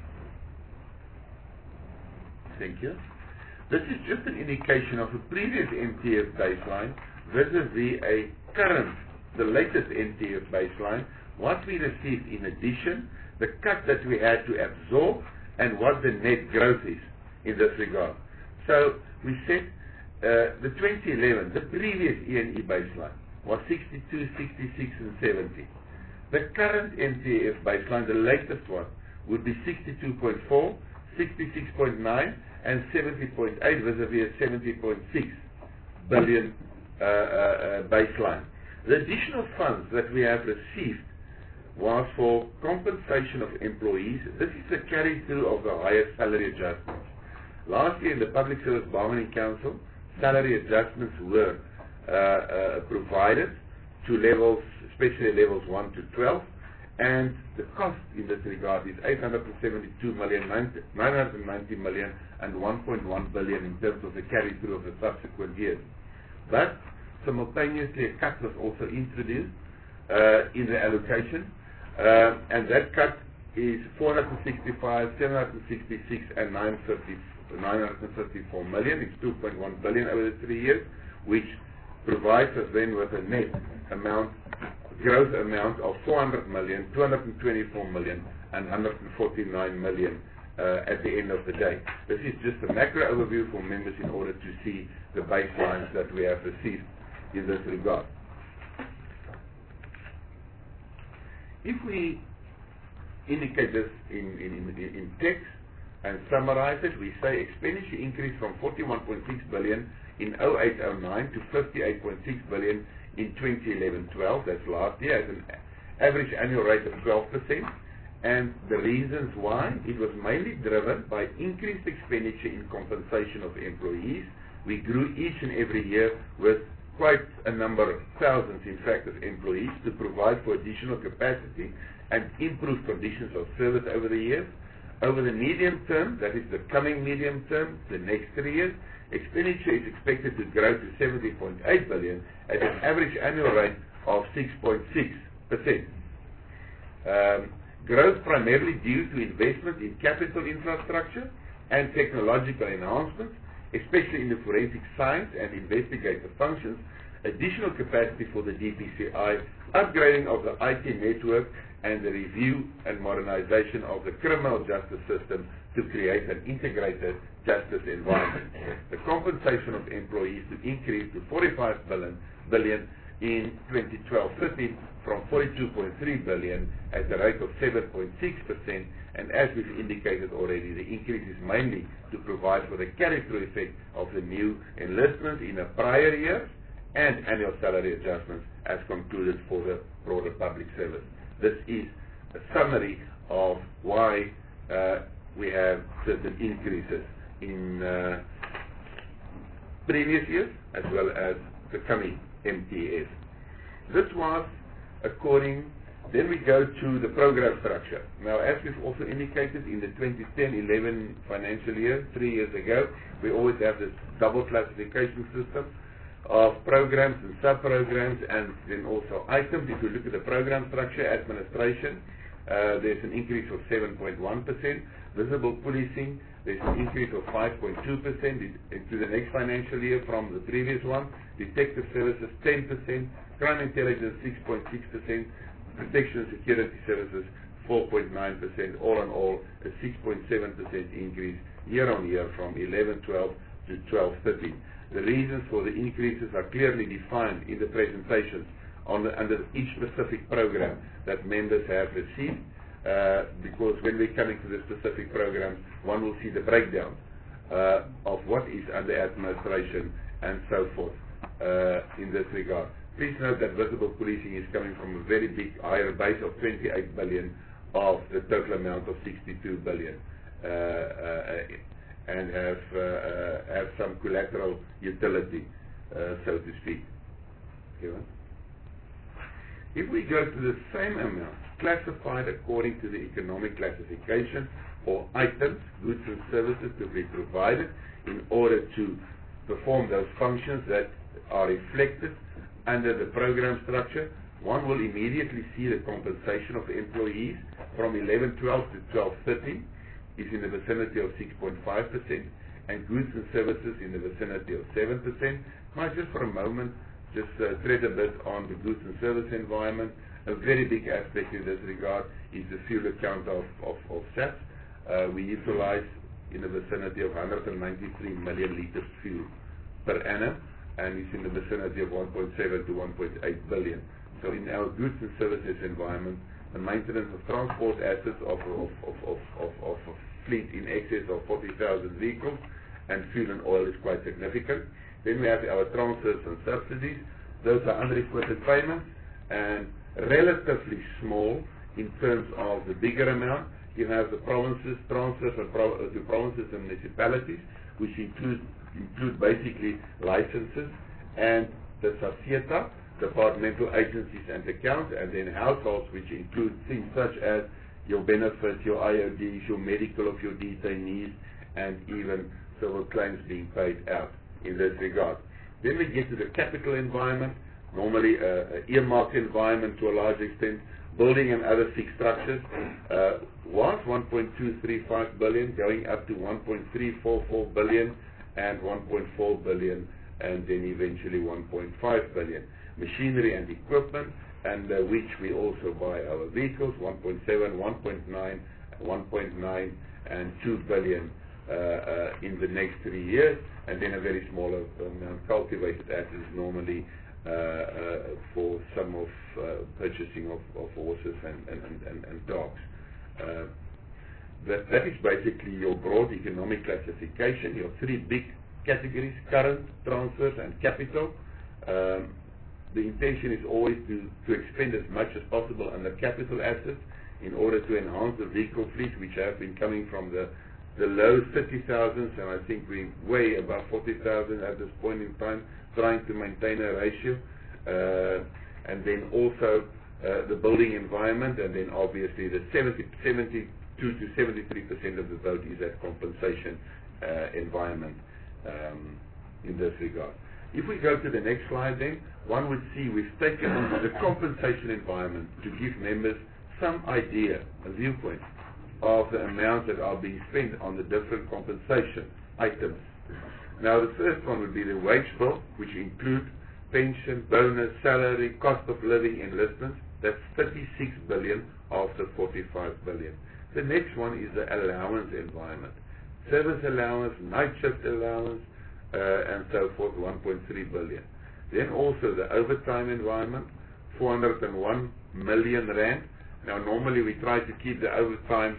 Thank you. This is just an indication of a previous MTF baseline vis-a-vis a current, the latest MTF baseline, what we received in addition, the cut that we had to absorb, and what the net growth is in this regard. So we said the 2011, the previous E&E baseline was 62, 66 and 70. The current MTF baseline, the latest one, would be 62.4, 66.9 and 70.8 vis-a-vis a 70.6 billion baseline. The additional funds that we have received was for compensation of employees. This is the carry-through of the higher salary adjustments. Last year in the Public Service Bargaining Council, salary adjustments were provided to levels, especially levels 1 to 12, and the cost in this regard is 872 million, 990 million and 1.1 billion in terms of the carry-through of the subsequent years. But simultaneously a cut was also introduced in the allocation, and that cut is 465, 766 and 954 million. It's 2.1 billion over the 3 years, which provides us then with a net amount, gross amount of 400 million, 224 million and 149 million at the end of the day. This is just a macro overview for members in order to see the baselines that we have received in this regard. If we indicate this in text and summarize it, we say expenditure increased from 41.6 billion in 08-09 to 58.6 billion in 2011-12, that's last year, at an average annual rate of 12%. And the reasons why, it was mainly driven by increased expenditure in compensation of employees. We grew each and every year with quite a number, thousands in fact, of employees to provide for additional capacity and improve conditions of service over the years. Over the medium term, that is the coming medium term, the next 3 years, expenditure is expected to grow to 70.8 billion at an average annual rate of 6.6%. Growth primarily due to investment in capital infrastructure and technological enhancements, especially in the forensic science and investigative functions, additional capacity for the DPCI, upgrading of the IT network, and the review and modernization of the criminal justice system to create an integrated justice environment. The compensation of employees to increase to 45 billion in 2012-13 from 42.3 billion at the rate of 7.6%, and as we've indicated already, the increase is mainly to provide for the carry-through effect of the new enlistment in a prior year and annual salary adjustments as concluded for the broader public service. This is a summary of why we have certain increases in previous years as well as the coming MTF. This was according, then we go to the program structure. Now, as we've also indicated in the 2010-11 financial year, 3 years ago, we always have this double classification system of programs and sub-programs and then also items. If you look at the program structure, administration, there's an increase of 7.1%. Visible policing, there's an increase of 5.2% into the next financial year from the previous one. Detective services, 10%. Crime intelligence, 6.6%. Protection and security services, 4.9%. All in all, a 6.7% increase year on year from 11-12 to 12-13. The reasons for the increases are clearly defined in the presentations under each specific program that members have received, because when we come into the specific programs, one will see the breakdown of what is under administration and so forth in this regard. Please note that visible policing is coming from a very big, higher base of 28 billion of the total amount of 62 billion, and have some collateral utility, so to speak. If we go to the same amount, classified according to the economic classification, or items, goods and services to be provided in order to perform those functions that are reflected under the program structure, one will immediately see the compensation of employees from 11-12 to 12-13 is in the vicinity of 6.5%, and goods and services in the vicinity of 7%. Might just for a moment just tread a bit on the goods and service environment. A very big aspect in this regard is the fuel account of SAPS. We utilize in the vicinity of 193 million liters fuel per annum, and it's in the vicinity of 1.7 to 1.8 billion. So in our goods and services environment, the maintenance of transport assets of a fleet in excess of 40,000 vehicles and fuel and oil is quite significant. Then we have our transfers and subsidies. Those are unrequited payments and relatively small in terms of the bigger amount. You have the provinces, transfers to provinces and municipalities, which include basically licenses, and the SACETA, departmental agencies and accounts, and then households, which include things such as your benefits, your IODs, your medical of your detainees, and even civil claims being paid out in this regard. Then we get to the capital environment, normally earmarked environment to a large extent. Building and other fixed structures was 1.235 billion, going up to 1.344 billion and 1.4 billion, and then eventually 1.5 billion. Machinery and equipment, and which we also buy our vehicles, 1.7, 1.9, 1.9, and 2 billion in the next 3 years, and then a very small amount cultivated assets, normally for some of purchasing of horses and dogs. That is basically your broad economic classification, your three big categories: current, transfers, and capital. The intention is always to expend as much as possible under capital assets in order to enhance the vehicle fleet, which have been coming from the low 30,000s, and I think we're way above 40,000 at this point in time, trying to maintain a ratio. And then also the building environment, and then obviously the 72 to 73% of the vote is that compensation environment in this regard. If we go to the next slide, then one would see we've taken on the compensation environment to give members some idea, a viewpoint of the amounts that are being spent on the different compensation items. Now, the first one would be the wage bill, which include pension, bonus, salary, cost of living, enlistments. That's 36 billion of the 45 billion. The next one is the allowance environment. Service allowance, night shift allowance, and so forth, 1.3 billion. Then also the overtime environment, 401 million rand. Now, normally we try to keep the overtime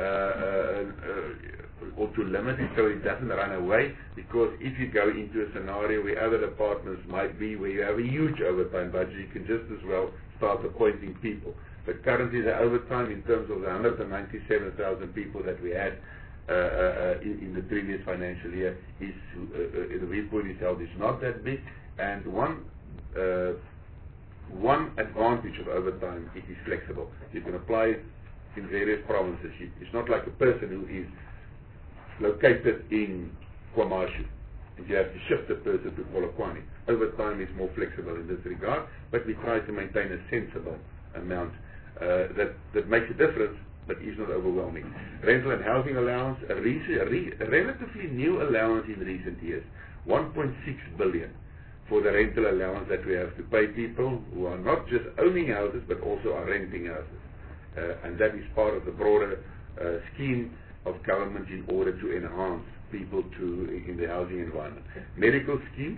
or to limit it so it doesn't run away, because if you go into a scenario where other departments might be where you have a huge overtime budget, you can just as well start appointing people. But currently the overtime in terms of the 197,000 people that we had in the previous financial year is, the viewpoint itself is not that big, and one advantage of overtime, it is flexible. You can apply it in various provinces. It's not like a person who is located in KwaMashu and you have to shift the person to Polokwane. Overtime is more flexible in this regard, but we try to maintain a sensible amount that makes a difference but is not overwhelming. Rental and housing allowance, a relatively new allowance in recent years, 1.6 billion for the rental allowance that we have to pay people who are not just owning houses but also are renting houses. And that is part of the broader scheme of government in order to enhance people in the housing environment. Medical schemes.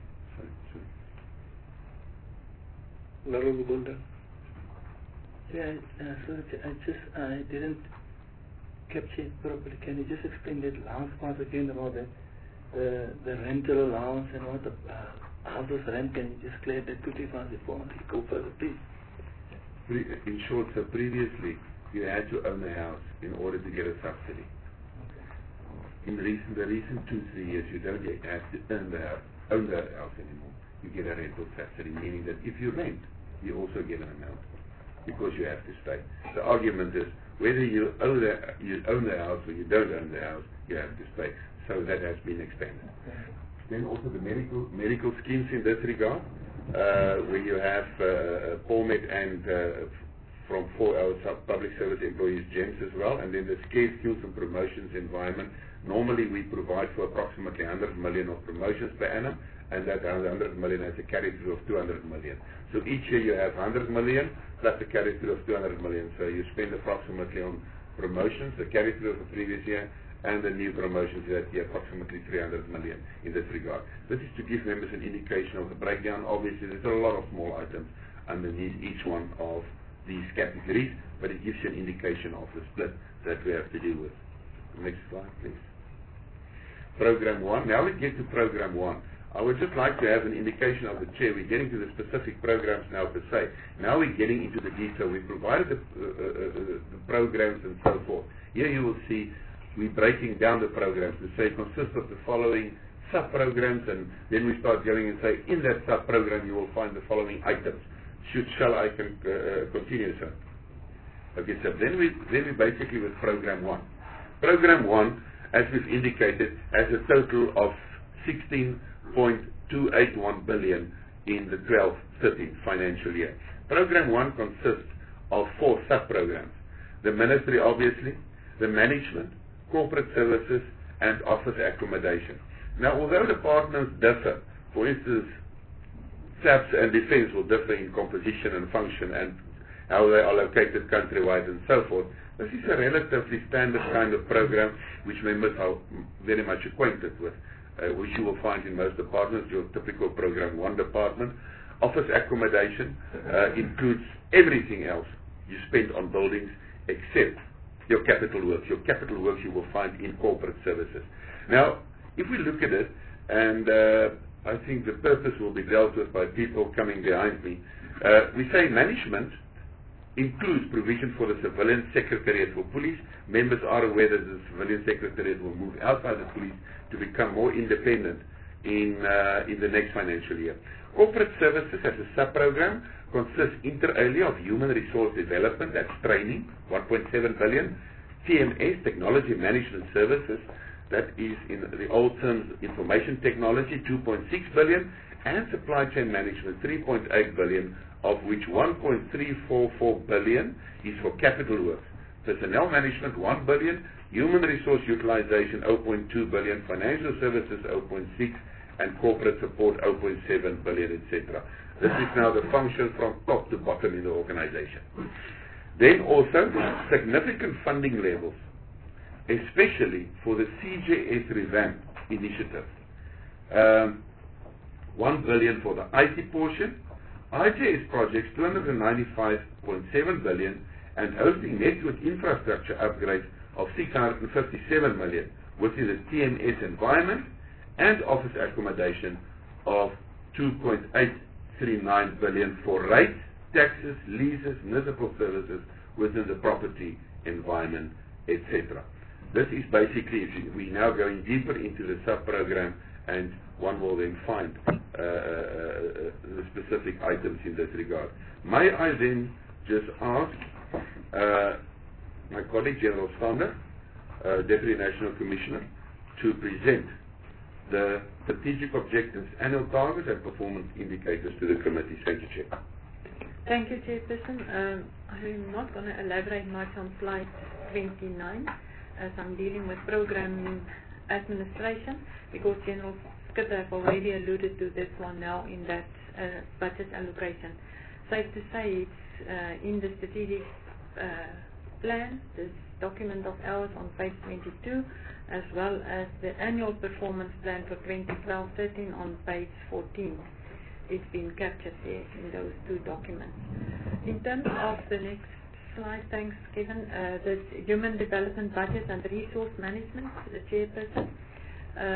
Yeah, I didn't capture it properly. Can you just explain that last part again about the rental allowance and what How those rent can you just clear deputy funds before you go further, please? In short, so previously you had to own a house in order to get a subsidy. In the recent 2-3 years, you don't have to own the house anymore. You get a rental subsidy, meaning that if you rent, you also get an amount because you have to stay. The argument is whether you own the house or you don't own the house, you have to stay. So that has been expanded. Then also the medical schemes in this regard, where you have POLMED and from 4 our public service employees, GEMS as well, and then the Care Skills and Promotions environment. Normally we provide for approximately 100 million of promotions per annum, and that 100 million has a carry-through of 200 million. So each year you have 100 million plus a carry-through of 200 million. So you spend approximately on promotions, the carry-through of the previous year, and the new promotions that year, approximately 300 million in this regard. This is to give members an indication of the breakdown. Obviously, there's a lot of small items underneath each one of these categories, but it gives you an indication of the split that we have to deal with. Next slide, please. Program 1. Now we get to Program 1. I would just like to have an indication of the chair. We're getting to the specific programs now per se. Now we're getting into the detail. We provided the programs and so forth. Here you will see we're breaking down the programs to say it consists of the following sub-programs, and then we start going and say in that sub-program you will find the following items. Shall I continue, sir? Okay, so then we basically with Program 1. Program 1, as we've indicated, has a total of 16.281 billion in the 12-13 financial year. Program 1 consists of 4 sub-programs. The ministry, obviously, the management, corporate services, and office accommodation. Now, although departments differ, for instance, SAPS and defense will differ in composition and function and how they are located countrywide and so forth, this is a relatively standard kind of program which members are very much acquainted with, which you will find in most departments, your typical Program 1 department. Office accommodation includes everything else you spend on buildings except your capital works. Your capital works you will find in corporate services. Now, if we look at it, and I think the purpose will be dealt with by people coming behind me, we say management includes provision for the Civilian Secretariat for Police. Members are aware that the Civilian Secretariat will move outside the police to become more independent in the next financial year. Corporate services as a sub-program consists inter alia of human resource development, that's training, 1.7 billion, TMS, technology management services, that is in the old terms information technology, 2.6 billion, and supply chain management, 3.8 billion, of which 1.344 billion is for capital works. Personnel management, 1 billion, human resource utilization, 0.2 billion, financial services, 0.6, and corporate support, 0.7 billion, etc. This is now the function from top to bottom in the organization. Then also significant funding levels, especially for the CJS revamp initiative. 1 billion for the IT portion, IJS projects 295.7 billion, and hosting network infrastructure upgrades of 657 million within the TMS environment, and office accommodation of 2.839 billion for rates, taxes, leases, municipal services within the property environment, etc. This is basically, we're now going deeper into the sub-program, and one will then find the specific items in this regard. May I then just ask my colleague, General Stander, Deputy National Commissioner, to present the strategic objectives, annual targets, and performance indicators to the committee. Thank you, Chair. Thank you, Chairperson. I'm not going to elaborate much on slide 29, as I'm dealing with program administration, because General Schutte have already alluded to this one now in that budget allocation. Safe to say it's in the strategic plan, this document of ours on page 22, as well as the annual performance plan for 2012-13 on page 14. It's been captured there in those two documents. In terms of the next slide, thanks Kevin, the human development budget and resource management, the chairperson.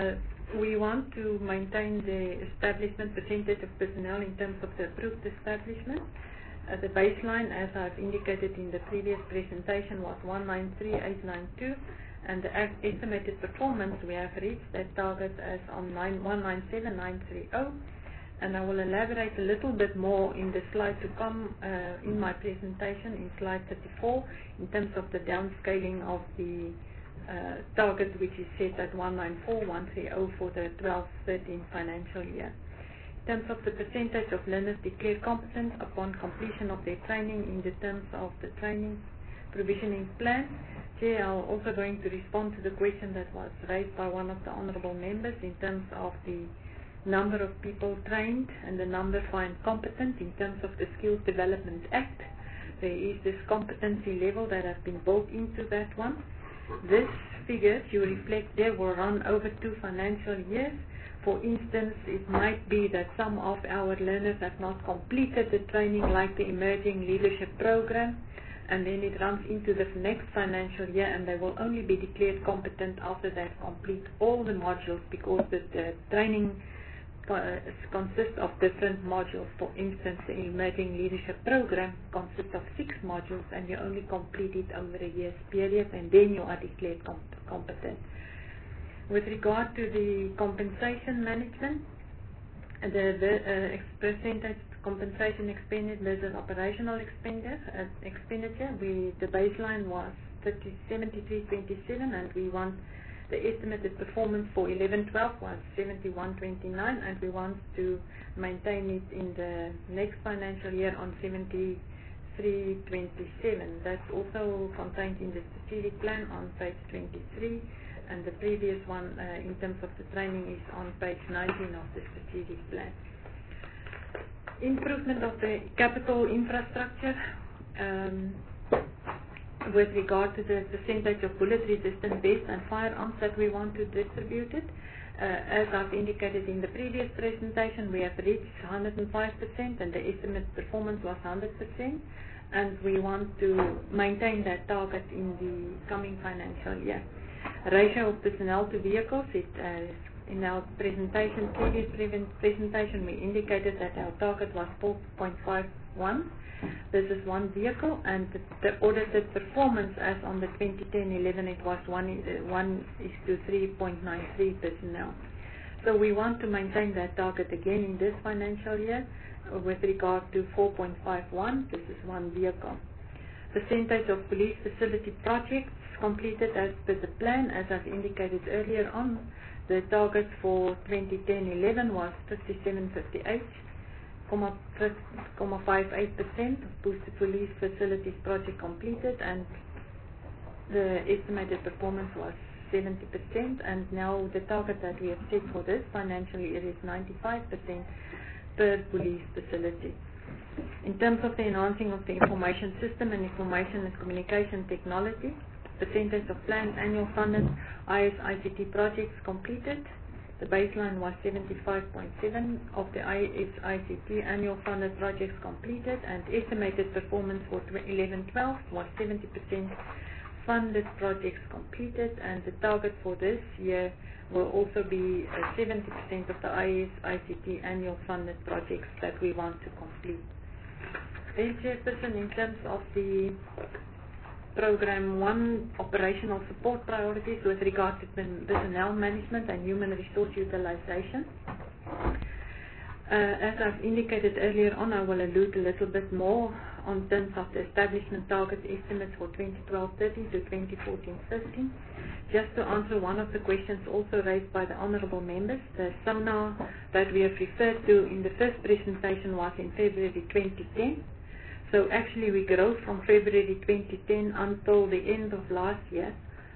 we want to maintain the establishment percentage of personnel in terms of the approved establishment. The baseline, as I've indicated in the previous presentation, was 193,892, and the estimated performance, we have reached that target as on 197,930, and I will elaborate a little bit more in the slide to come in my presentation, in slide 34, in terms of the downscaling of the target, which is set at 194,130 for the 12-13 financial year. In terms of the percentage of learners declared competent upon completion of their training in the terms of the training provisioning plan, Chair, I'm also going to respond to the question that was raised by one of the honourable members in terms of the number of people trained and the number found competent in terms of the Skills Development Act. There is this competency level that has been built into that one. This figures you reflect there will run over 2 financial years. For instance, it might be that some of our learners have not completed the training, like the Emerging Leadership Program, and then it runs into the next financial year, and they will only be declared competent after they've completed all the modules, because the training consists of different modules. For instance, the Emerging Leadership Program consists of 6 modules, and you only complete it over a year's period, and then you are declared competent. With regard to the compensation management, the percentage compensation expenditure versus operational expenditure, the baseline was 73.27, and we want the estimated performance for 11-12 was 71.29, and we want to maintain it in the next financial year on 73.27. That's also contained in the strategic plan on page 23. And the previous one in terms of the training is on page 19 of the strategic plan. Improvement of the capital infrastructure with regard to the percentage of bullet-resistant vests and firearms that we want to distribute it. As I've indicated in the previous presentation, we have reached 105%, and the estimate performance was 100%, and we want to maintain that target in the coming financial year. Ratio of personnel to vehicles, in our previous presentation, we indicated that our target was 4.51. This is 1 vehicle, and the audited performance as on the 2010-11, it was 1:3.93 personnel. So we want to maintain that target again in this financial year with regard to 4.51. This is 1 vehicle. Percentage of police facility projects completed as per the plan, as I've indicated earlier on. The target for 2010-11 was 57.58% of police facilities project completed, and the estimated performance was 70%, and now the target that we have set for this financial year is 95% per police facility. In terms of the enhancing of the information system and information and communication technology, percentage of planned annual funded IS/ICT projects completed. The baseline was 75.7 of the IS/ICT annual funded projects completed, and estimated performance for 11-12 was 70% funded projects completed, and the target for this year will also be 70% of the IS/ICT annual funded projects that we want to complete. Then, Chairperson, in terms of the Program 1 operational support priorities with regard to personnel management and human resource utilization. As I've indicated earlier on, I will allude a little bit more on terms of the establishment target estimates for 2012-13 to 2014-15. Just to answer one of the questions also raised by the honourable members, the seminar that we have referred to in the first presentation was in February 2010. So actually we grew from February 2010 until the end of last year,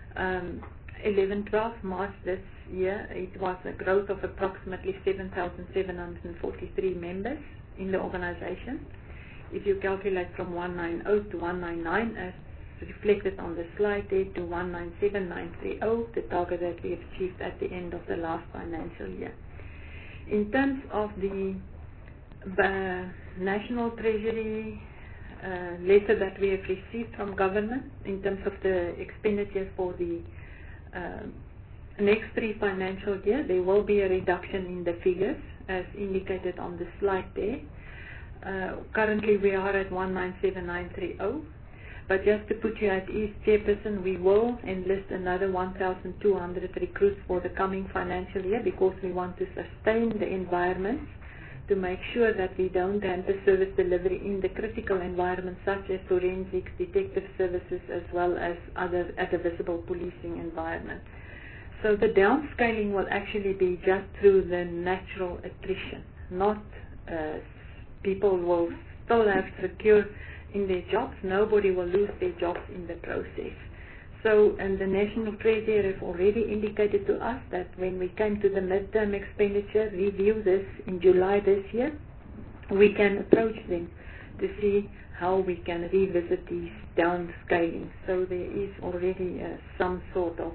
11-12 March this year, it was a growth of approximately 7,743 members in the organization. If you calculate from 190 to 199 as reflected on the slide there to 197,930, the target that we achieved at the end of the last financial year. In terms of the National Treasury letter that we have received from government in terms of the expenditure for the next 3 financial year, there will be a reduction in the figures as indicated on the slide there. Currently we are at 197930, but just to put you at ease, Chairperson, we will enlist another 1,200 recruits for the coming financial year because we want to sustain the environments to make sure that we don't hamper service delivery in the critical environments such as forensics, detective services, as well as other at a visible policing environment. So the downscaling will actually be just through the natural attrition, not people will still have secure in their jobs. Nobody will lose their jobs in the process. So, and the National Treasury have already indicated to us that when we came to the midterm expenditure review this in July this year, we can approach them to see how we can revisit these downscaling. So there is already some sort of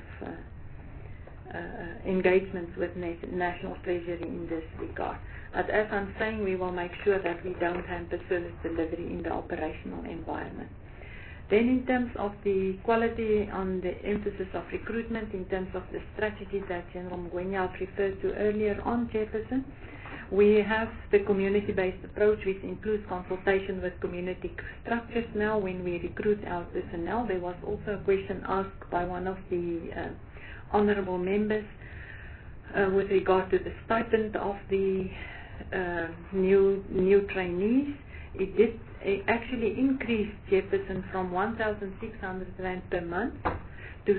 engagements with National Treasury in this regard. But as I'm saying, we will make sure that we don't hamper service delivery in the operational environment. Then in terms of the quality on the emphasis of recruitment, in terms of the strategy that General Mgwenya referred to earlier on, Chairperson, we have the community-based approach, which includes consultation with community structures now when we recruit our personnel. There was also a question asked by one of the honourable members with regard to the stipend of the new trainees. It did actually increase, Chairperson, from 1,600 Rand per month to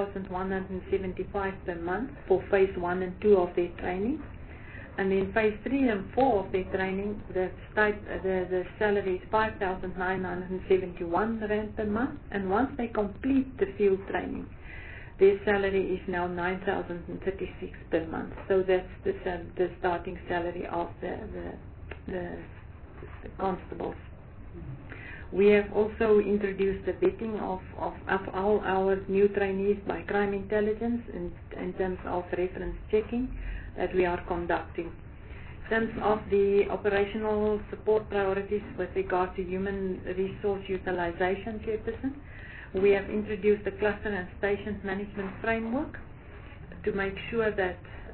3,175 per month for phase 1 and 2 of their training. And in phase 3 and 4 of their training, the salary is 5,971 Rand per month. And once they complete the field training, their salary is now 9,036 per month. So that's the starting salary of the constables. We have also introduced the vetting of all our new trainees by crime intelligence in terms of reference checking that we are conducting. In terms of the operational support priorities with regard to human resource utilization, Chairperson, we have introduced the cluster and station management framework to make sure that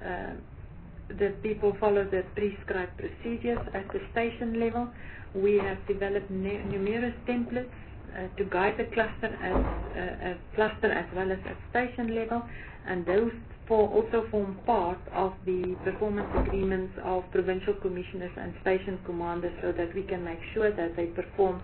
the people follow the prescribed procedures at the station level. We have developed numerous templates to guide the cluster as well as at station level, and those also form part of the performance agreements of provincial commissioners and station commanders, so that we can make sure that they perform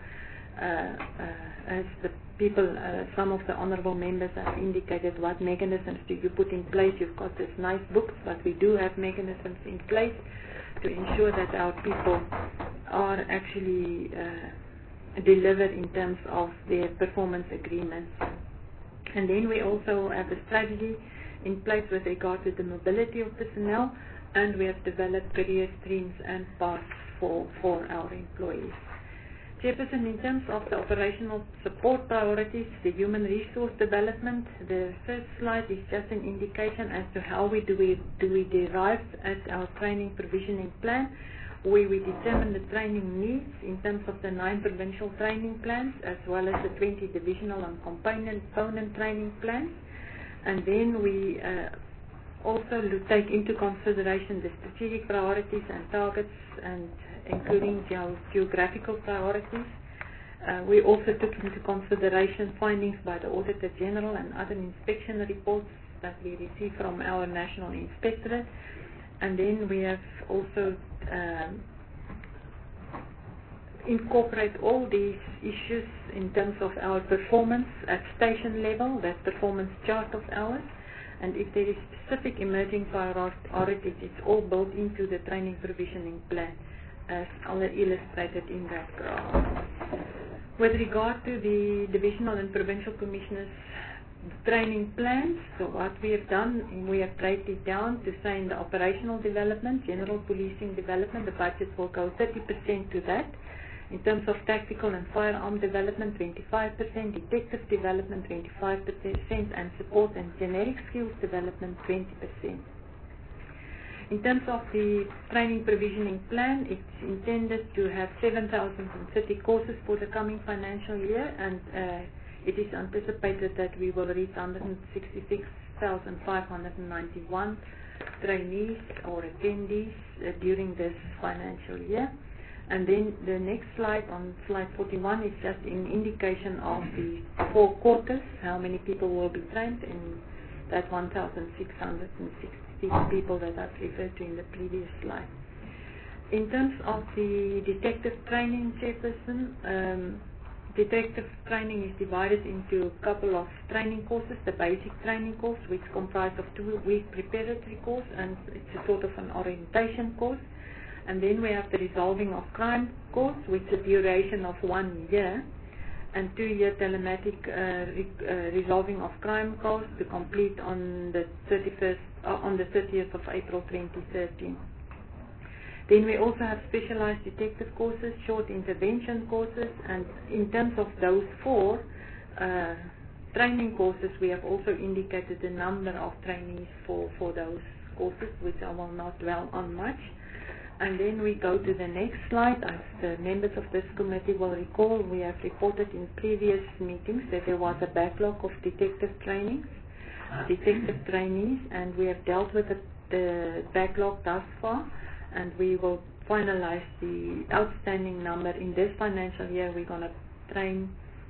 as the people, some of the honourable members have indicated what mechanisms do you put in place. You've got this nice book, but we do have mechanisms in place to ensure that our people are actually delivered in terms of their performance agreements. And then we also have a strategy in place with regard to the mobility of personnel, and we have developed career streams and paths for our employees. Chairperson, in terms of the operational support priorities, the human resource development, the first slide is just an indication as to how we derive at our training provisioning plan, where we determine the training needs in terms of the 9 provincial training plans as well as the 20 divisional and component training plans. And then we also take into consideration the strategic priorities and targets, and including geographical priorities. We also took into consideration findings by the Auditor General and other inspection reports that we received from our National Inspectorate. And then we have also incorporate all these issues in terms of our performance at station level, that performance chart of ours. And if there is specific emerging priorities, it's all built into the training provisioning plan, as illustrated in that graph. With regard to the divisional and provincial commissioners' training plans, so what we have done, we have break it down to say in the operational development, general policing development, the budget will go 30% to that. In terms of tactical and firearm development, 25%, detective development, 25%, and support and generic skills development, 20%. In terms of the training provisioning plan, it's intended to have 7,030 courses for the coming financial year, and it is anticipated that we will reach 6,591 trainees or attendees during this financial year. And then the next slide, on slide 41, is just an indication of the 4 quarters, how many people will be trained in that 1,660 people that I've referred to in the previous slide. In terms of the detective training, Chairperson, detective training is divided into a couple of training courses. The basic training course, which comprises of 2-week preparatory course, and it's a sort of an orientation course. And then we have the resolving of crime course, which is a duration of 1 year, and 2-year telematic resolving of crime course to complete on the 30th of April 2013. Then we also have specialized detective courses, short intervention courses, and in terms of those 4 training courses, we have also indicated the number of trainees for those courses, which I will not dwell on much. And then we go to the next slide. As the members of this committee will recall, we have reported in previous meetings that there was a backlog of detective trainees, and we have dealt with the backlog thus far, and we will finalize the outstanding number. In this financial year, we're going to train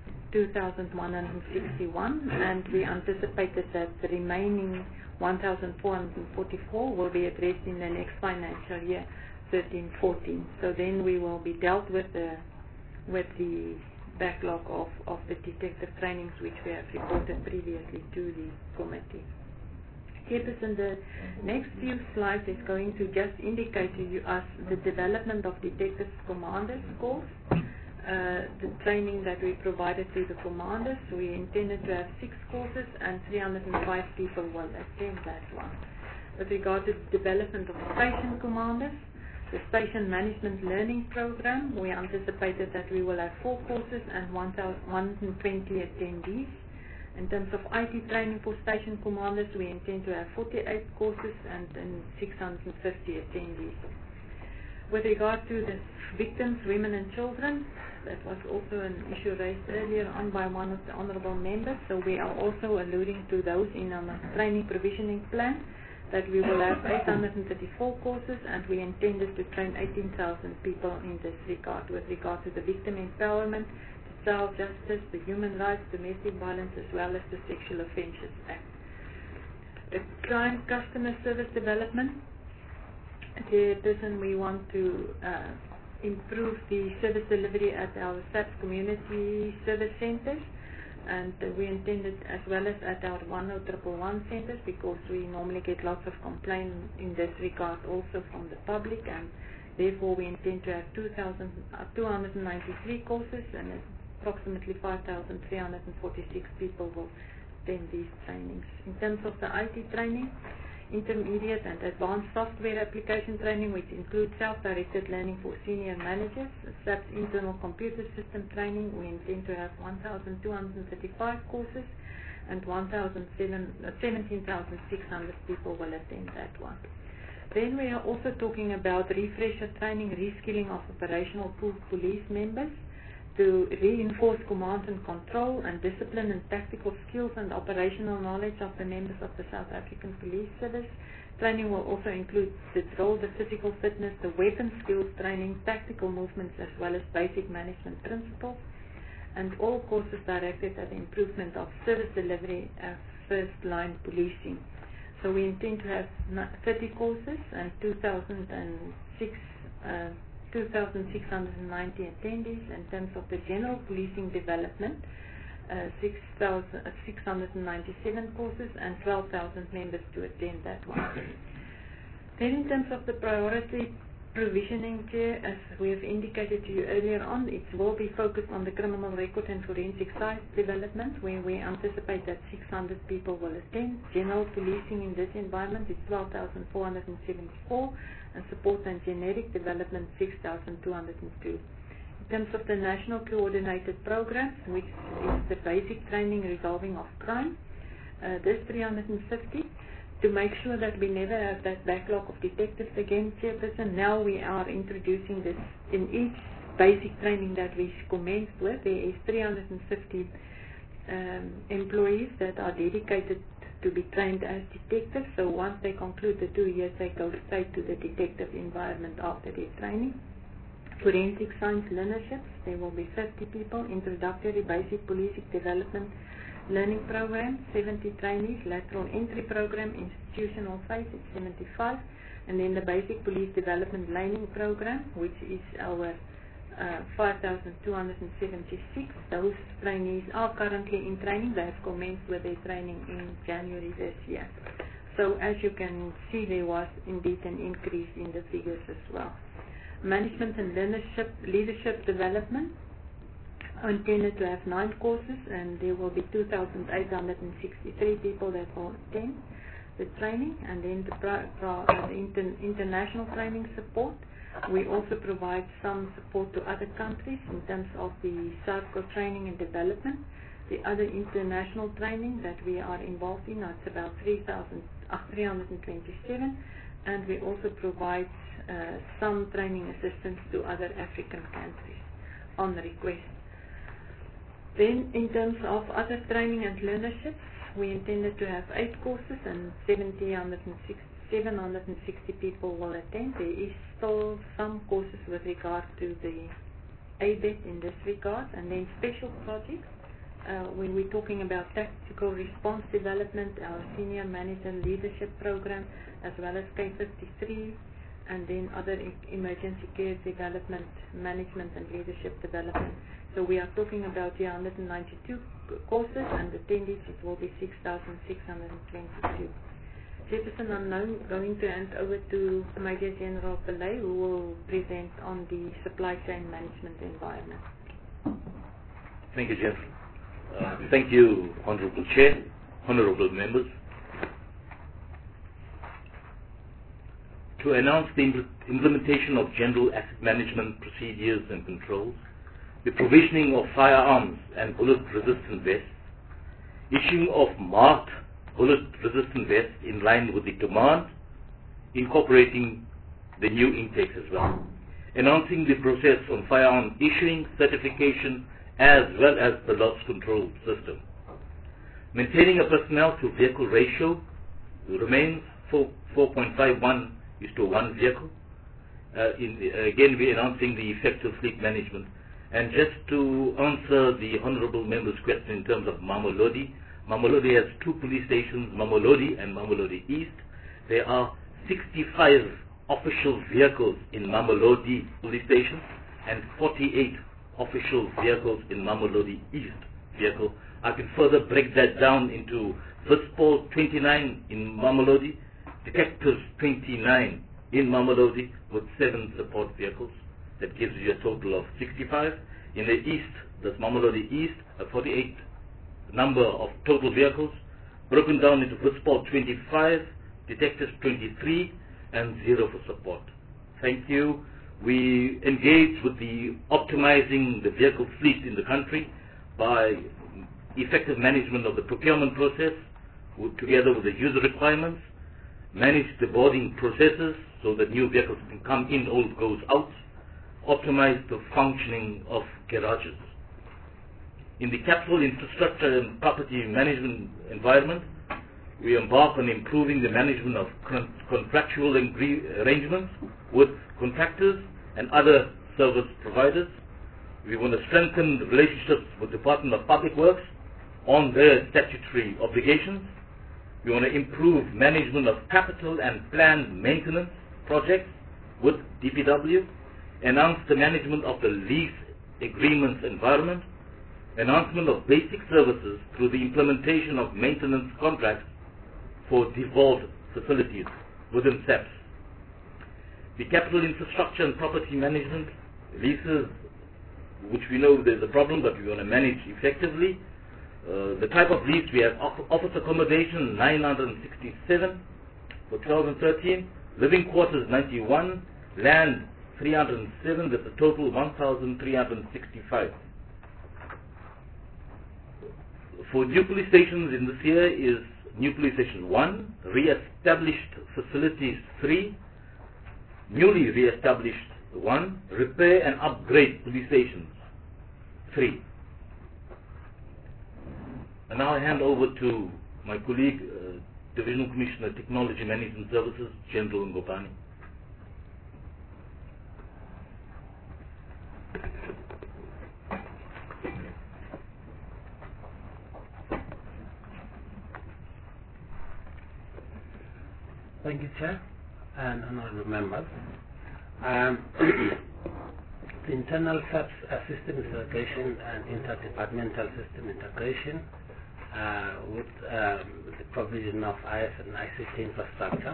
2,161, and we anticipated that the remaining 1,444 will be addressed in the next financial year, 13-14. So then we will be dealt with the backlog of the detective trainings, which we have reported previously to the committee. Chairperson, the next few slides is going to just indicate to us the development of detective commanders course, the training that we provided to the commanders. We intended to have 6 courses, and 305 people will attend that one. With regard to the development of station commanders, the station management learning program, we anticipated that we will have 4 courses and 120 attendees. In terms of IT training for station commanders, we intend to have 48 courses and 650 attendees. With regard to the victims, women and children, that was also an issue raised earlier on by one of the honourable members, so we are also alluding to those in our training provisioning plan, that we will have 834 courses, and we intended to train 18,000 people in this regard. With regard to the victim empowerment, child justice, the human rights, domestic violence, as well as the Sexual Offences Act. The crime customer service development, we want to improve the service delivery at our SAPS community service centres, and we intended as well as at our 10111 centres, because we normally get lots of complaints in this regard also from the public, and therefore we intend to have 293 courses, and approximately 5,346 people will attend these trainings. In terms of the IT training, intermediate and advanced software application training, which includes self-directed learning for senior managers, SAP's internal computer system training, we intend to have 1,235 courses, and 17,600 people will attend that one. Then we are also talking about refresher training, reskilling of operational police members, to reinforce command and control and discipline and tactical skills and operational knowledge of the members of the South African Police Service. Training will also include the drill, the physical fitness, the weapon skills training, tactical movements, as well as basic management principles, and all courses directed at the improvement of service delivery of first-line policing. So we intend to have 30 courses and 2,690 attendees. In terms of the general policing development, 697 courses and 12,000 members to attend that one. Then in terms of the priority provisioning, Chair, as we have indicated to you earlier on, it will be focused on the criminal record and forensic science development, where we anticipate that 600 people will attend. General policing in this environment is 12,474, and support and generic development 6,202. In terms of the national coordinated programs, which is the basic training resolving of crime, this 350, to make sure that we never have that backlog of detectives again, Chairperson. Now we are introducing this in each basic training that we commenced with. There is 350 employees that are dedicated to be trained as detectives. So once they conclude the 2 years, they go straight to the detective environment after their training. Forensic science learnerships, there will be 50 people. Introductory basic policing development learning program, 70 trainees. Lateral entry program, institutional phase, it's 75. And then the basic police development learning program, which is our 5,276. Those trainees are currently in training. They have commenced with their training in January this year. So as you can see, there was indeed an increase in the figures as well. Management and leadership development are intended to have 9 courses, and there will be 2,863 people that will attend the training. And then the international training support. We also provide some support to other countries in terms of the SARCO training and development. The other international training that we are involved in, it's about 327, and we also provide some training assistance to other African countries on request. Then in terms of other training and learnerships, we intended to have 8 courses and 760 people will attend. There is still some courses with regard to the ABET in this regard, and then special projects. When we're talking about tactical response development, our senior manager leadership program, as well as K53, and then other emergency care development, management and leadership development. So we are talking about 192 courses, and attendees it will be 6,622. Jefferson, I'm now going to hand over to Major General Pillay, who will present on the supply chain management environment. Thank you, Jeff. Thank you, Honorable Chair, Honorable Members. To announce the implementation of general asset management procedures and controls, the provisioning of firearms and bullet-resistant vests, issuing of marked bullet-resistant vests in line with the demand, incorporating the new intakes as well, announcing the process on firearm issuing, certification, as well as the loss control system. Maintaining a personnel to vehicle ratio remains 4.51:1 vehicle. Again, we're announcing the effective fleet management. And just to answer the Honorable Member's question in terms of Mamelodi, Mamelodi has 2 police stations, Mamelodi and Mamelodi East. There are 65 official vehicles in Mamelodi police station and 48 official vehicles in Mamelodi East vehicle. I can further break that down into Vispol 29 in Mamelodi, detectives 29 in Mamelodi with 7 support vehicles. That gives you a total of 65. In the East, that's Mamelodi East, a 48 number of total vehicles, broken down into Vispol 25, detectives 23, and 0 for support. Thank you. We engage with the optimizing the vehicle fleet in the country by effective management of the procurement process, together with the user requirements, manage the boarding processes so that new vehicles can come in, old goes out, optimize the functioning of garages. In the capital infrastructure and property management environment, we embark on improving the management of contractual arrangements with contractors and other service providers. We want to strengthen the relationships with the Department of Public Works on their statutory obligations. We want to improve management of capital and planned maintenance projects with DPW, enhance the management of the lease agreements environment, enhancement of basic services through the implementation of maintenance contracts for devolved facilities within SAPS. The capital infrastructure and property management leases, which we know there's a problem, but we want to manage effectively. The type of lease we have: office accommodation 967 for 12 and 13, living quarters 91, land 307, that's a total 1,365. For new police stations in this year is new police station 1, re-established facilities 3, newly re-established 1, repair and upgrade police stations 3. And now I hand over to my colleague, Divisional Commissioner, Technology Management Services, General Ngopani. Thank you, Chair, and honorable members. The internal SAPS system integration and interdepartmental system integration with the provision of IS and ICT infrastructure.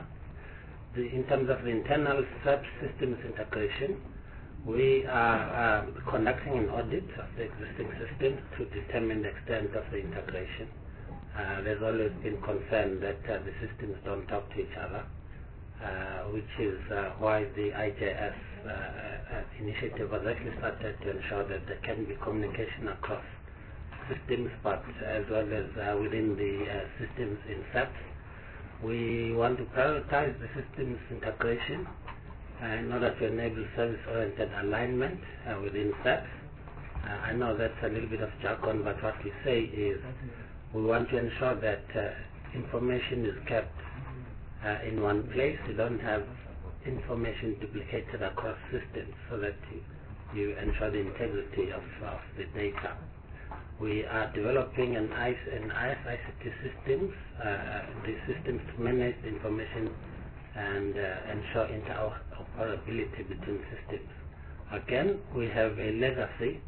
In terms of the internal SAPS systems integration, we are conducting an audit of the existing systems to determine the extent of the integration. There's always been concern that the systems don't talk to each other, which is why the IJS initiative was actually started to ensure that there can be communication across systems, but as well as within the systems in SAPS. We want to prioritize the systems integration in order to enable service-oriented alignment within SAPS. I know that's a little bit of jargon, but what we say is we want to ensure that information is kept in one place. You don't have information duplicated across systems, so that you ensure the integrity of the data. We are developing an IS-ICT systems, the systems to manage the information and ensure interoperability between systems. Again, we have a legacy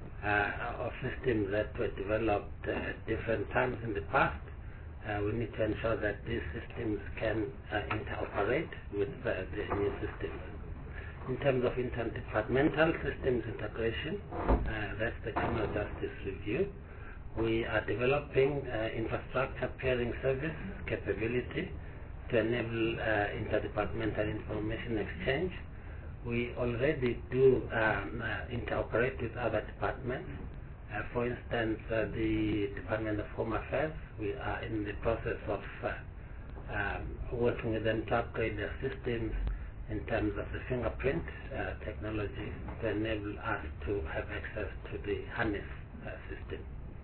of systems that were developed at different times in the past. We need to ensure that these systems can interoperate with the new systems. In terms of interdepartmental systems integration, that's the criminal justice review. We are developing infrastructure pairing service capability to enable interdepartmental information exchange. We already do interoperate with other departments. For instance, the Department of Home Affairs, we are in the process of working with them to upgrade their systems in terms of the fingerprint technology to enable us to have access to the harness system.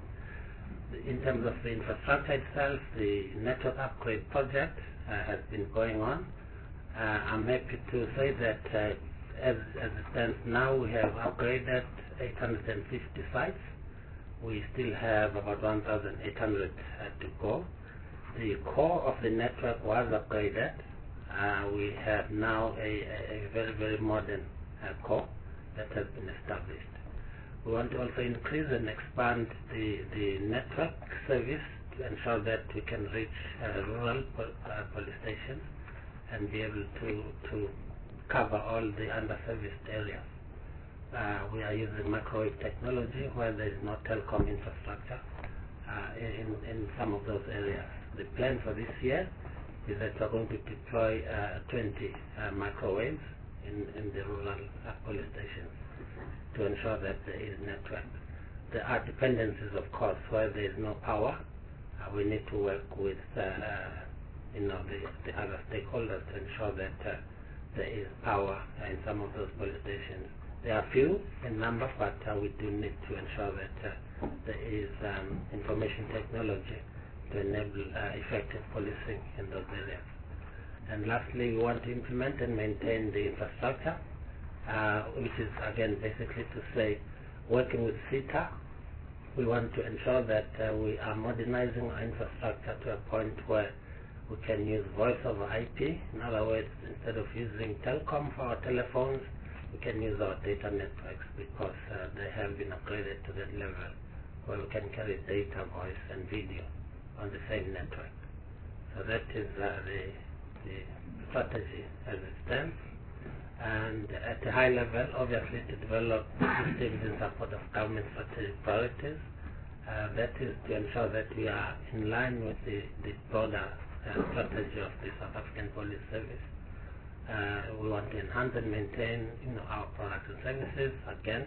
In terms of the infrastructure itself, the network upgrade project has been going on. I'm happy to say that as it stands now, we have upgraded 850 sites. We still have about 1,800 to go. The core of the network was upgraded. We have now a very, very modern core that has been established. We want to also increase and expand the network service to ensure that we can reach rural police stations and be able to cover all the underserviced areas. We are using microwave technology where there is no telecom infrastructure in some of those areas. The plan for this year is that we're going to deploy 20 microwaves in the rural police stations to ensure that there is network. There are dependencies, of course, where there is no power. We need to work with the other stakeholders to ensure that there is power in some of those police stations. There are few in number, but we do need to ensure that there is information technology to enable effective policing in those areas. And lastly, we want to implement and maintain the infrastructure, which is again basically to say, working with CETA, we want to ensure that we are modernizing our infrastructure to a point where we can use voice over IP. In other words, instead of using telecom for our telephones, we can use our data networks because they have been upgraded to that level where we can carry data, voice, and video on the same network. So that is the strategy as it stands. And at a high level, obviously, to develop systems in support of government strategic priorities. That is to ensure that we are in line with the broader strategy of the South African Police Service. We want to enhance and maintain our products and services. Again,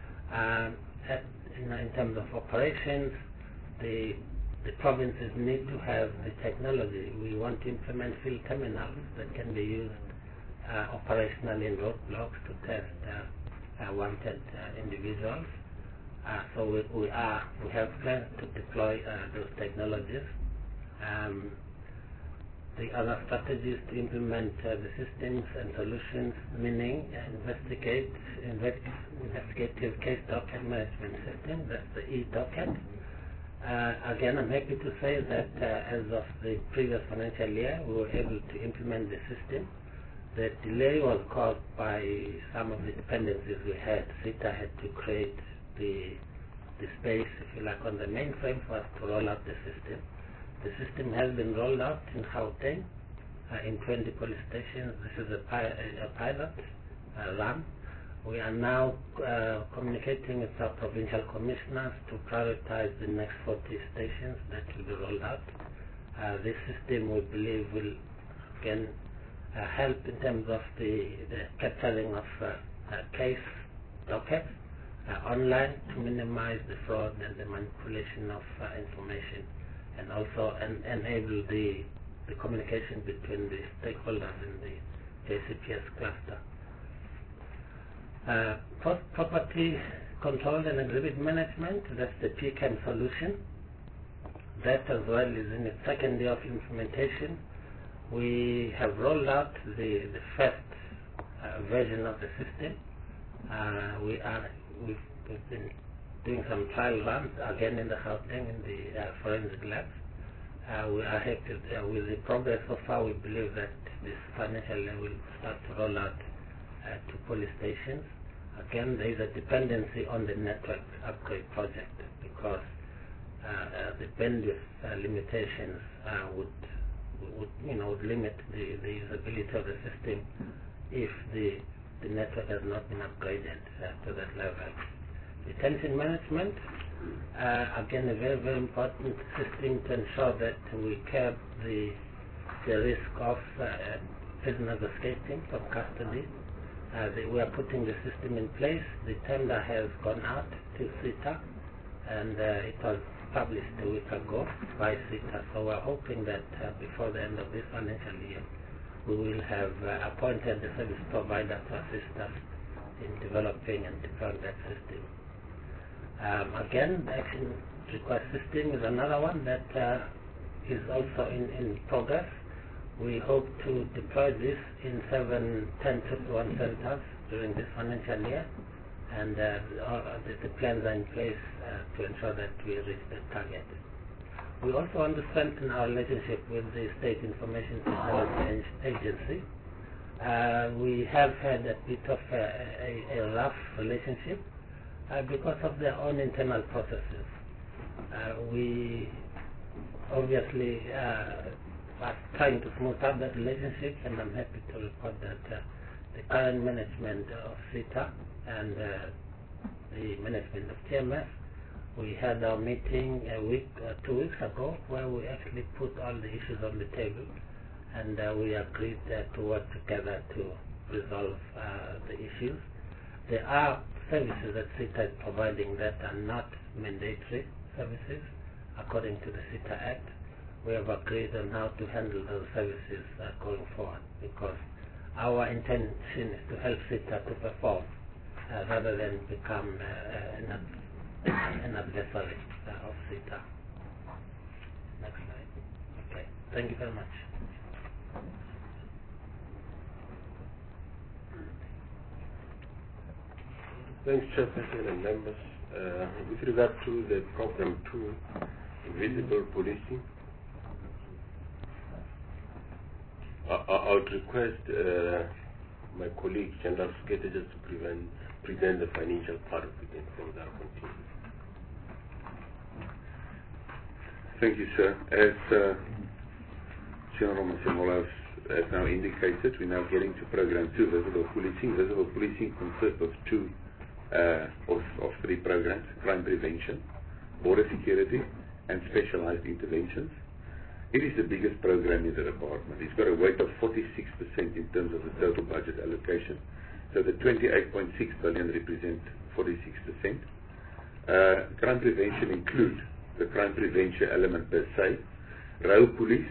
in terms of operations, the provinces need to have the technology. We want to implement field terminals that can be used operationally in roadblocks to test wanted individuals. So we have plans to deploy those technologies. The other strategy is to implement the systems and solutions, meaning investigative case docket management system, that's the e-docket. Again, I'm happy to say that as of the previous financial year, we were able to implement the system. The delay was caused by some of the dependencies we had. SITA had to create the space, if you like, on the mainframe for us to roll out the system. The system has been rolled out in Gauteng, in 20 police stations. This is a pilot run. We are now communicating with our provincial commissioners to prioritize the next 40 stations that will be rolled out. This system, we believe, will again help in terms of the capturing of case dockets online to minimize the fraud and the manipulation of information, and also enable the communication between the stakeholders in the JCPS cluster. Property control and exhibit management, that's the PCAM solution. That as well is in its second year of implementation. We have rolled out the first version of the system. We've been doing some trial runs again in the Gauteng in the forensic labs. We are happy with the progress so far. We believe that this financial year will start to roll out to police stations. Again, there is a dependency on the network upgrade project because the bandwidth limitations would limit the usability of the system if the network has not been upgraded to that level. Detention management, again, a very, very important system to ensure that we curb the risk of prisoners escaping from custody. We are putting the system in place. The tender has gone out to SITA, and it was published a week ago by SITA. So we're hoping that before the end of this financial year, we will have appointed the service provider to assist us in developing and deploying that system. Again, the action request system is another one that is also in progress. We hope to deploy this in 7 10-1 centers during this financial year, and the plans are in place to ensure that we reach the target. We also want to strengthen our relationship with the State Information Technology Agency. We have had a bit of a rough relationship because of their own internal processes. We obviously are trying to smooth out that relationship, and I'm happy to report that the current management of SITA and the management of TMS, we had our meeting 2 weeks ago where we actually put all the issues on the table, and we agreed to work together to resolve the issues. There are services that SITA is providing that are not mandatory services according to the SITA Act. We have agreed on how to handle those services going forward, because our intention is to help SITA to perform rather than become an adversary of SITA. Next slide. Okay, thank you very much. Thanks, Chairperson and members. With regard to the Program 2, Invisible Policing, I would request my colleague, General Skete, just to present the financial part of it, and from there continue. Thank you, sir. As General Masemola has now indicated, we're now getting to Program 2, Visible Policing. Visible Policing consists of 3 programs: crime prevention, border security, and specialized interventions. It is the biggest program in the department. It's got a weight of 46% in terms of the total budget allocation. So the 28.6 billion represent 46%. Crime prevention includes the crime prevention element per se, rail police,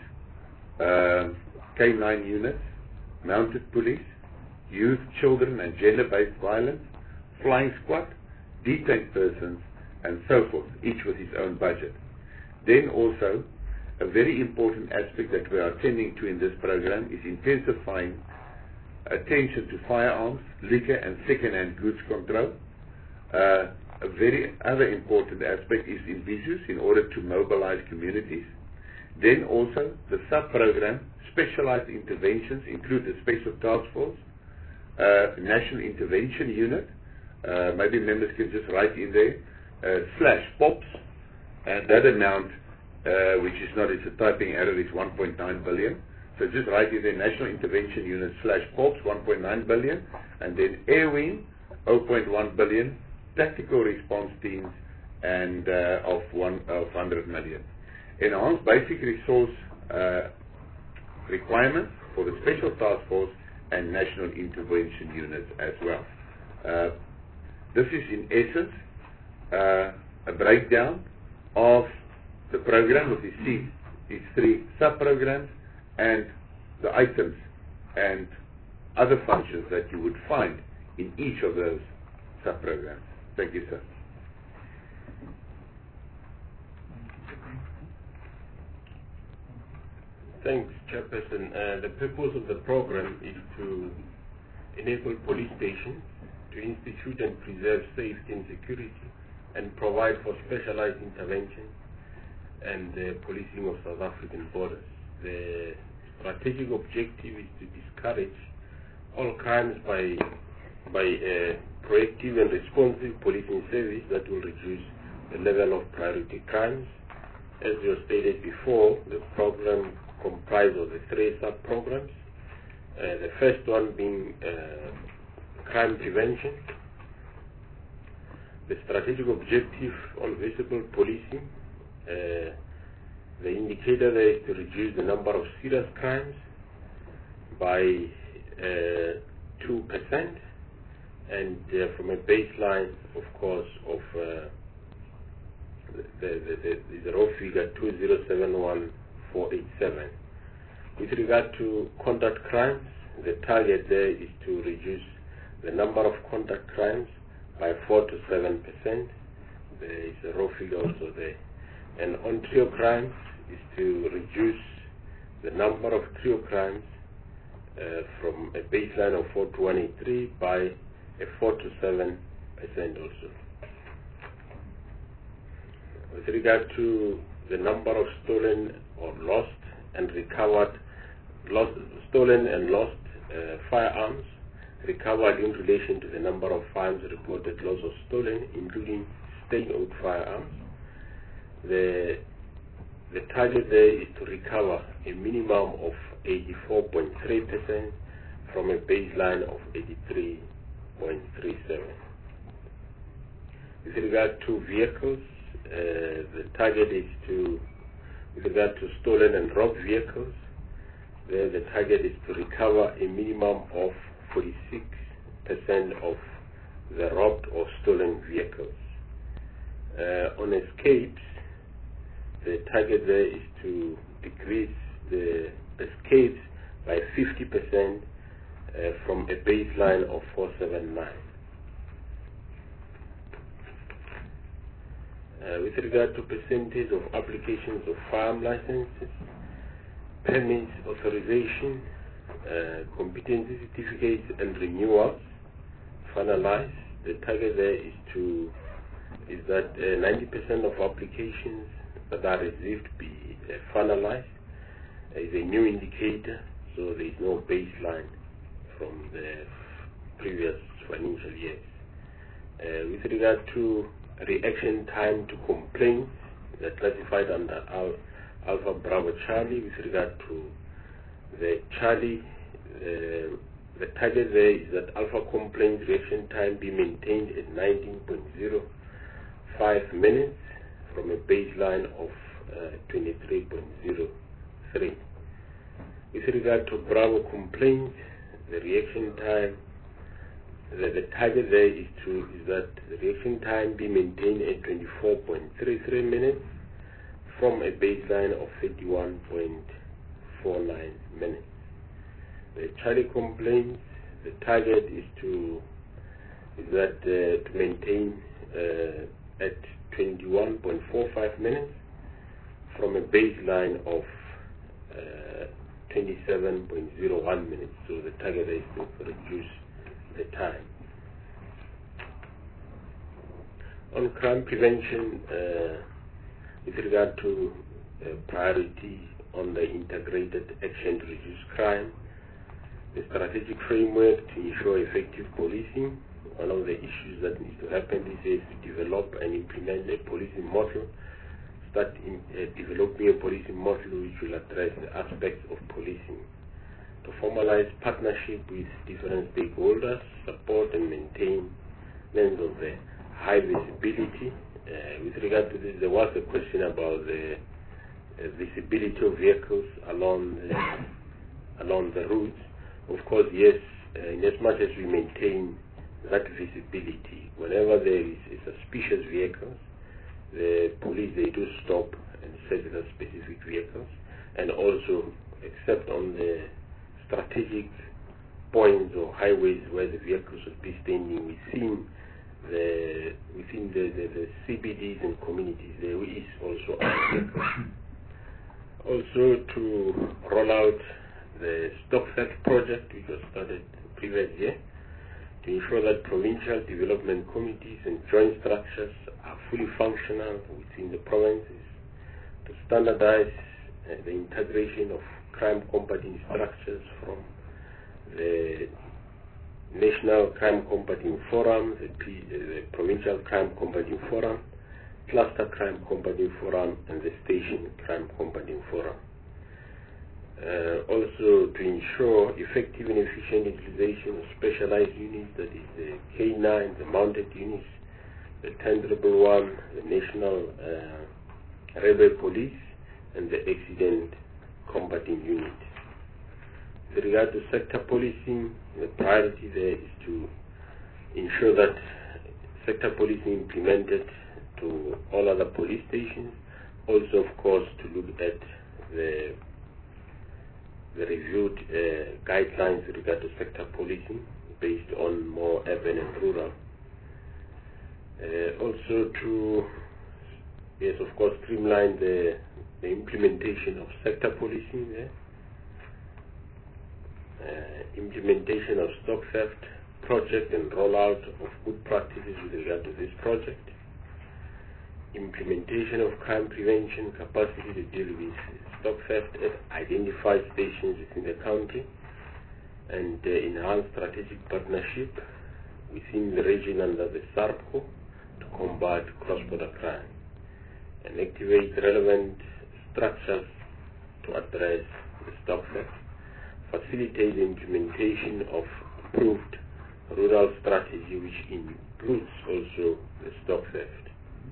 K9 units, mounted police, youth, children and gender-based violence, flying squad, detained persons, and so forth, each with its own budget. Then also a very important aspect that we are attending to in this program is intensifying attention to firearms, liquor and second-hand goods control. A very other important aspect is in VISUS in order to mobilize communities. Then also the sub-program, specialized interventions include the Special Task Force, National Intervention Unit, maybe members can just write in there, /POPs, and that amount, which is not, it's a typing error, is 1.9 billion. So just write in there, National Intervention Unit /POPs, 1.9 billion, and then AirWing, 0.1 billion, tactical response teams, and of 100 million. Enhanced basic resource requirements for the Special Task Force and National Intervention Units as well. This is in essence a breakdown of the program with these three sub-programs and the items and other functions that you would find in each of those sub-programs. Thank you, sir. Thanks, Chairperson. The purpose of the program is to enable police stations to institute and preserve safety and security and provide for specialized intervention and the policing of South African borders. The strategic objective is to discourage all crimes by proactive and responsive policing service that will reduce the level of priority crimes. As was stated before, the program comprises of the three sub-programs. The first one being crime prevention. The strategic objective on visible policing. The indicator there is to reduce the number of serious crimes by 2%, and from a baseline, of course, of the raw figure 2071487. With regard to conduct crimes, the target there is to reduce the number of conduct crimes by 4 to 7%. There is a raw figure also there. And on trio crimes is to reduce the number of trio crimes from a baseline of 4 to 183 by a 4 to 7% also. With regard to the number of stolen or lost and recovered, stolen and lost firearms recovered in relation to the number of firearms reported lost or stolen, including state-owned firearms. The target there is to recover a minimum of 84.3% from a baseline of 83.37. With regard to vehicles, the target is to, with regard to stolen and robbed vehicles, there the target is to recover a minimum of 46% of the robbed or stolen vehicles. On escapes, the target there is to decrease the escapes by 50% from a baseline of 479. With regard to percentage of applications of firearm licenses, permits, authorization, competency certificates and renewals finalized, the target there is that 90% of applications that are received be finalized. There is a new indicator, so there is no baseline from the previous financial years. With regard to reaction time to complaints, they're classified under Alpha Bravo Charlie. With regard to the Charlie, the target there is that Alpha complaints reaction time be maintained at 19.05 minutes from a baseline of 23.03. With regard to Bravo complaints, the reaction time, the target there is that the reaction time be maintained at 24.33 minutes from a baseline of 31.49 minutes. The Charlie complaints, the target is to maintain at 21.45 minutes from a baseline of 27.01 minutes. So the target is to reduce the time. On crime prevention, with regard to priority on the integrated action to reduce crime, the strategic framework to ensure effective policing. One of the issues that needs to happen is to develop and implement a policing model, start developing a policing model which will address the aspects of policing, to formalize partnership with different stakeholders, support and maintain lens of the high visibility. With regard to this, there was a question about the visibility of vehicles along the routes. Of course, yes, in as much as we maintain that visibility, whenever there is a suspicious vehicle, the police, they do stop and search the specific vehicles, and also, except on the strategic points or highways where the vehicles should be standing within the CBDs and communities, there is also a vehicle. Also to roll out the Stop Theft project, which was started the previous year, to ensure that provincial development committees and joint structures are fully functional within the provinces, to standardize the integration of crime combating structures from the National Crime Combating Forum, the Provincial Crime Combating Forum, Cluster Crime Combating Forum, and the Station Crime Combating Forum. Also to ensure effective and efficient utilization of specialized units, that is the K9, the mounted units, the tangible one, the National Railway Police, and the Accident Combating Unit. With regard to sector policing, the priority there is to ensure that sector policing implemented to all other police stations. Also, of course, to look at the reviewed guidelines with regard to sector policing based on more urban and rural. Also to, yes, of course, streamline the implementation of sector policing there. Implementation of Stop Theft project and rollout of good practices with regard to this project. Implementation of crime prevention capacity to deal with Stop Theft at identified stations within the country, and enhance strategic partnership within the region under the SARPCO to combat cross-border crime, and activate relevant structures to address the Stop Theft. Facilitate the implementation of approved rural strategy, which includes also the Stop Theft.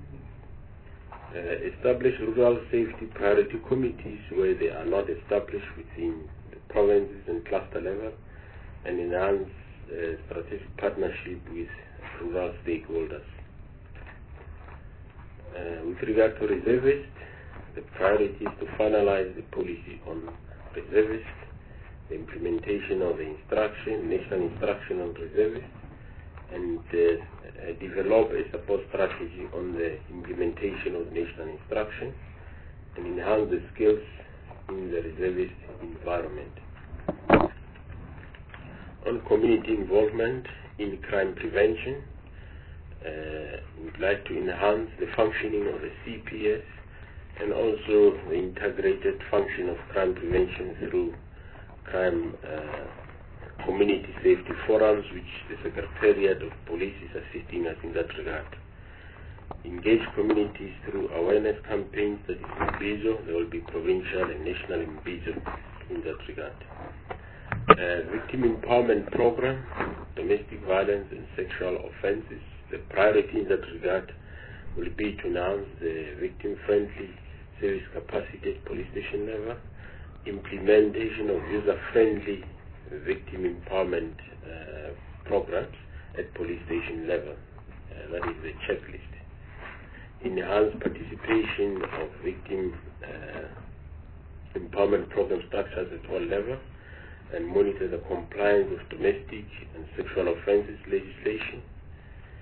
Establish rural safety priority committees where they are not established within the provinces and cluster level, and enhance strategic partnership with rural stakeholders. With regard to reservists, the priority is to finalize the policy on reservists, the implementation of the national instruction on reservists, and develop a support strategy on the implementation of national instruction, and enhance the skills in the reservist environment. On community involvement in crime prevention, we'd like to enhance the functioning of the CPS and also the integrated function of crime prevention through crime community safety forums, which the Secretariat of Police is assisting us in that regard. Engage communities through awareness campaigns, that is Imbizo. There will be provincial and national Imbizo in that regard. Victim empowerment program, domestic violence and sexual offenses. The priority in that regard will be to enhance the victim-friendly service capacity at police station level, implementation of user-friendly victim empowerment programs at police station level. That is the checklist. Enhance participation of victim empowerment program structures at all levels, and monitor the compliance of domestic and sexual offenses legislation.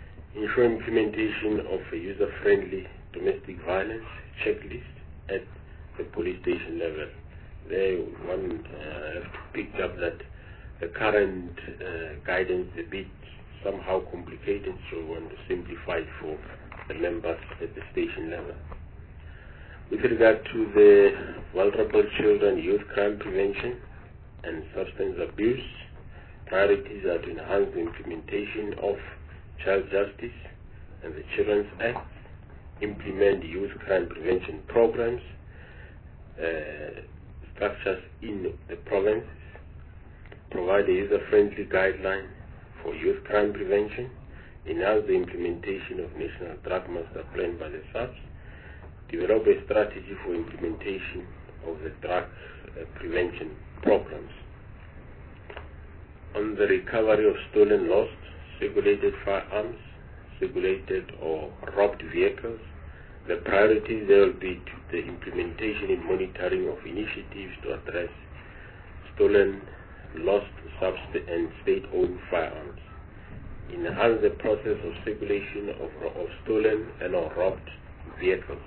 Ensure implementation of a user-friendly domestic violence checklist at the police station level. There one have to pick up that the current guidance is a bit somehow complicated, so we want to simplify it for the members at the station level. With regard to the vulnerable children, youth crime prevention and substance abuse, priorities are to enhance the implementation of child justice and the Children's Act, implement youth crime prevention programs, structures in the provinces, provide a user-friendly guideline for youth crime prevention, enhance the implementation of National Drug Master Plan by the SAPS, develop a strategy for implementation of the drug prevention programs. On the recovery of stolen, lost, circulated firearms, circulated or robbed vehicles, the priorities there will be to the implementation and monitoring of initiatives to address stolen, lost, and state-owned firearms, enhance the process of circulation of stolen and or robbed vehicles.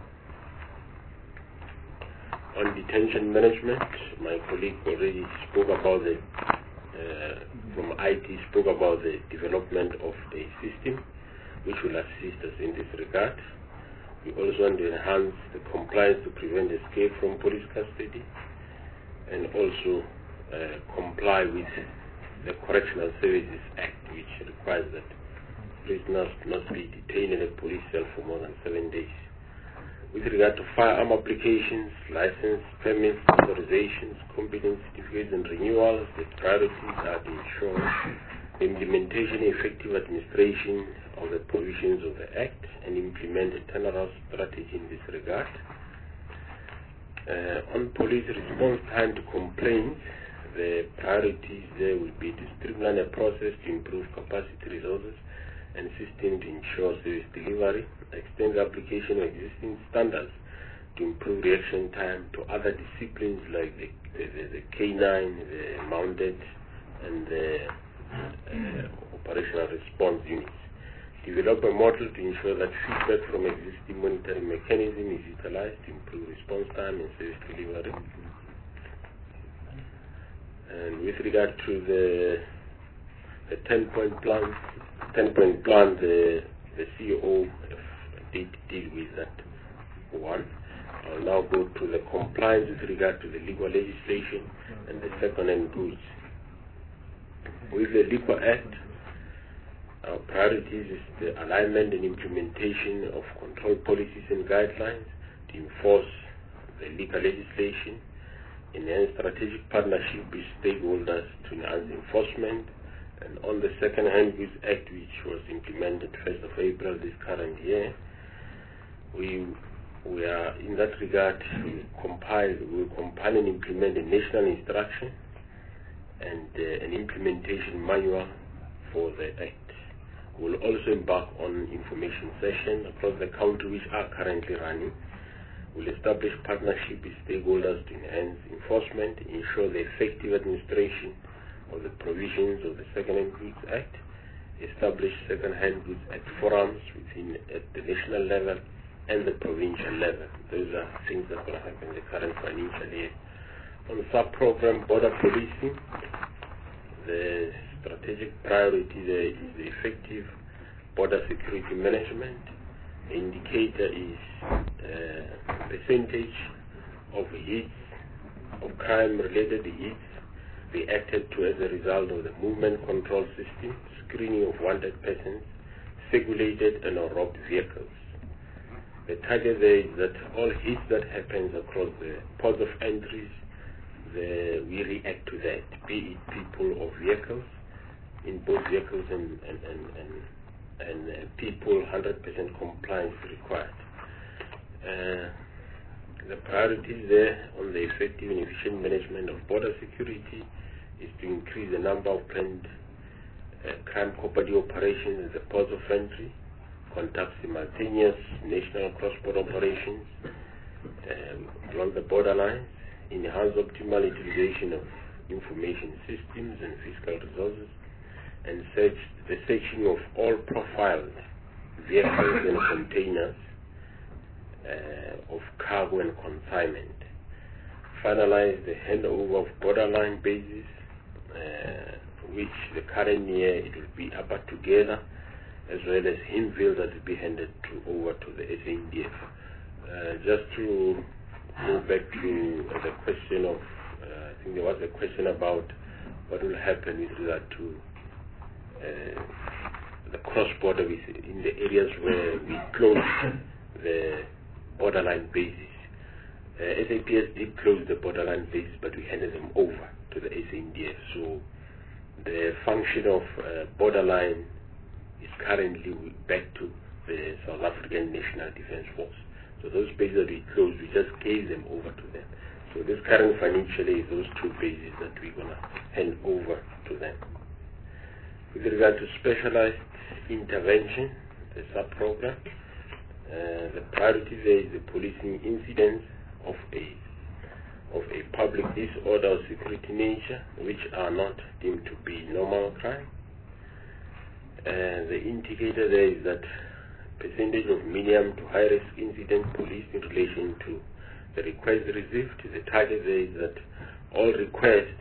On detention management, my colleague already spoke about from IT spoke about the development of a system which will assist us in this regard. We also want to enhance the compliance to prevent escape from police custody and also comply with the Correctional Services Act, which requires that prisoners not be detained in a police cell for more than 7 days. With regard to firearm applications, license, permits, authorizations, competence certificates and renewals, the priorities are to ensure the implementation and effective administration of the provisions of the Act and implement a turnaround strategy in this regard. On police response time to complaints, the priorities there will be to streamline the process to improve capacity, resources, and system to ensure service delivery, extend the application of existing standards to improve reaction time to other disciplines like the K9, the mounted, and the operational response units. Develop a model to ensure that feedback from existing monitoring mechanism is utilized to improve response time and service delivery. And with regard to the 10-point plan, the CEO did deal with that one. I'll now go to the compliance with regard to the legal legislation and the second-hand goods. With the Liquor Act, our priorities is the alignment and implementation of control policies and guidelines to enforce the legal legislation, enhance strategic partnership with stakeholders to enhance enforcement, and on the Second-Hand Goods Act, which was implemented 1st of April this current year, we are in that regard, we will compile and implement a national instruction and an implementation manual for the Act. We will also embark on information sessions across the country which are currently running. We will establish partnership with stakeholders to enhance enforcement, ensure the effective administration of the provisions of the Second-Hand Goods Act, establish Second-Hand Goods Act forums at the national level and the provincial level. Those are things that will happen in the current financial year. On sub-program border policing, the strategic priority there is the effective border security management. The indicator is percentage of hits, of crime-related hits reacted to as a result of the movement control system, screening of wanted persons, circulated and or robbed vehicles. The target there is that all hits that happens across the ports of entries, we react to that, be it people or vehicles, in both vehicles and people, 100% compliance required. The priorities there on the effective and efficient management of border security is to increase the number of planned crime copy operations at the ports of entry, conduct simultaneous national cross-border operations along the borderlines, enhance optimal utilization of information systems and fiscal resources, and the searching of all profiled vehicles and containers of cargo and consignment, finalize the handover of borderline bases, which the current year it will be Upper Together, as well as Himville that will be handed over to the SANDF. Just to go back to the question of, I think there was a question about what will happen with regard to the cross-border in the areas where we closed the borderline bases. SAPS did close the borderline bases, but we handed them over to the SANDF. So the function of borderline is currently back to the South African National Defence Force. So those bases that we closed, we just gave them over to them. So this current financial year is those two bases that we're going to hand over to them. With regard to specialized intervention, the sub-program, the priority there is the policing incidents of a public disorder or security nature, which are not deemed to be normal crime. The indicator there is that percentage of medium to high risk incident police in relation to the request received. The target there is that all requests